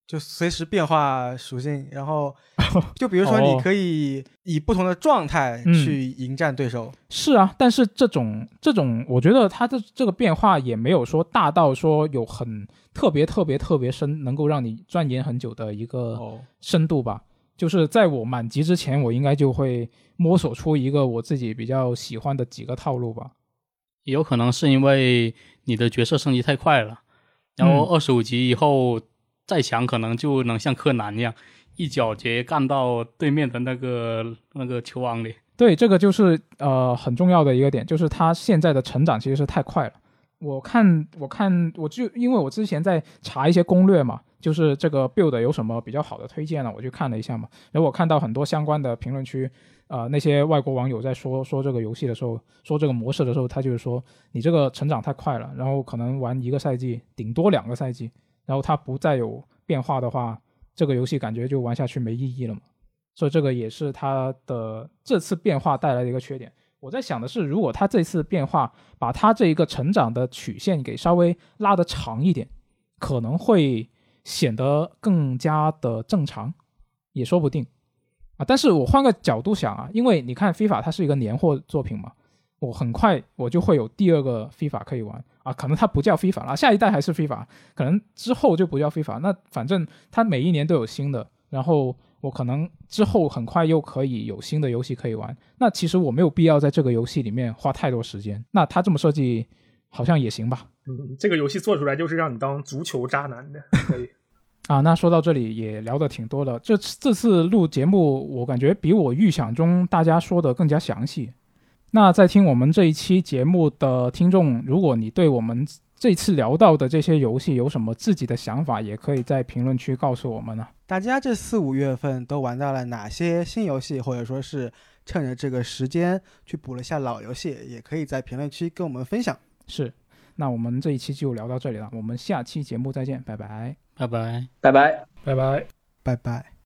就随时变化属性，然后就比如说你可以以不同的状态去迎战对手。 是啊，但是这种我觉得它的这个变化也没有说大到说有很特别深，能够让你钻研很久的一个深度吧。就是在我满级之前，我应该就会摸索出一个我自己比较喜欢的几个套路吧。 也有可能是因为你的角色升级太快了，然后25级以后再强可能就能像柯南一样一脚直接干到对面的那个球网里。 对，这个就是很重要的一个点，就是他现在的成长其实是太快了。我就因为我之前在查一些攻略嘛，就是这个 build 有什么比较好的推荐呢，我去看了一下嘛。然后我看到很多相关的评论区，那些外国网友在说这个游戏的时候，说这个模式的时候，他就是说你这个成长太快了，然后可能玩1个赛季，顶多2个赛季，然后它不再有变化的话，这个游戏感觉就玩下去没意义了嘛。所以这个也是它的这次变化带来的一个缺点。我在想的是，如果他这次变化把他这一个成长的曲线给稍微拉得长一点，可能会显得更加的正常，也说不定啊。但是我换个角度想啊，因为你看 FIFA 它是一个年货作品嘛，我很快我就会有第2个 FIFA 可以玩啊，可能它不叫 FIFA 啦，下一代还是 FIFA， 可能之后就不叫 FIFA， 那反正它每一年都有新的，然后我可能之后很快又可以有新的游戏可以玩，那其实我没有必要在这个游戏里面花太多时间，那他这么设计好像也行吧。 这个游戏做出来就是让你当足球渣男的，可以啊，那说到这里也聊得挺多的，这次录节目我感觉比我预想中大家说的更加详细。那在听我们这一期节目的听众，如果你对我们这次聊到的这些游戏有什么自己的想法，也可以在评论区告诉我们呢。 大家这4、5月份都玩到了哪些新游戏，或者说是趁着这个时间去补了一下老游戏，也可以在评论区跟我们分享。 是，那我们这一期就聊到这里了，我们下期节目再见，拜拜， 拜拜， 拜拜，拜拜， 拜拜。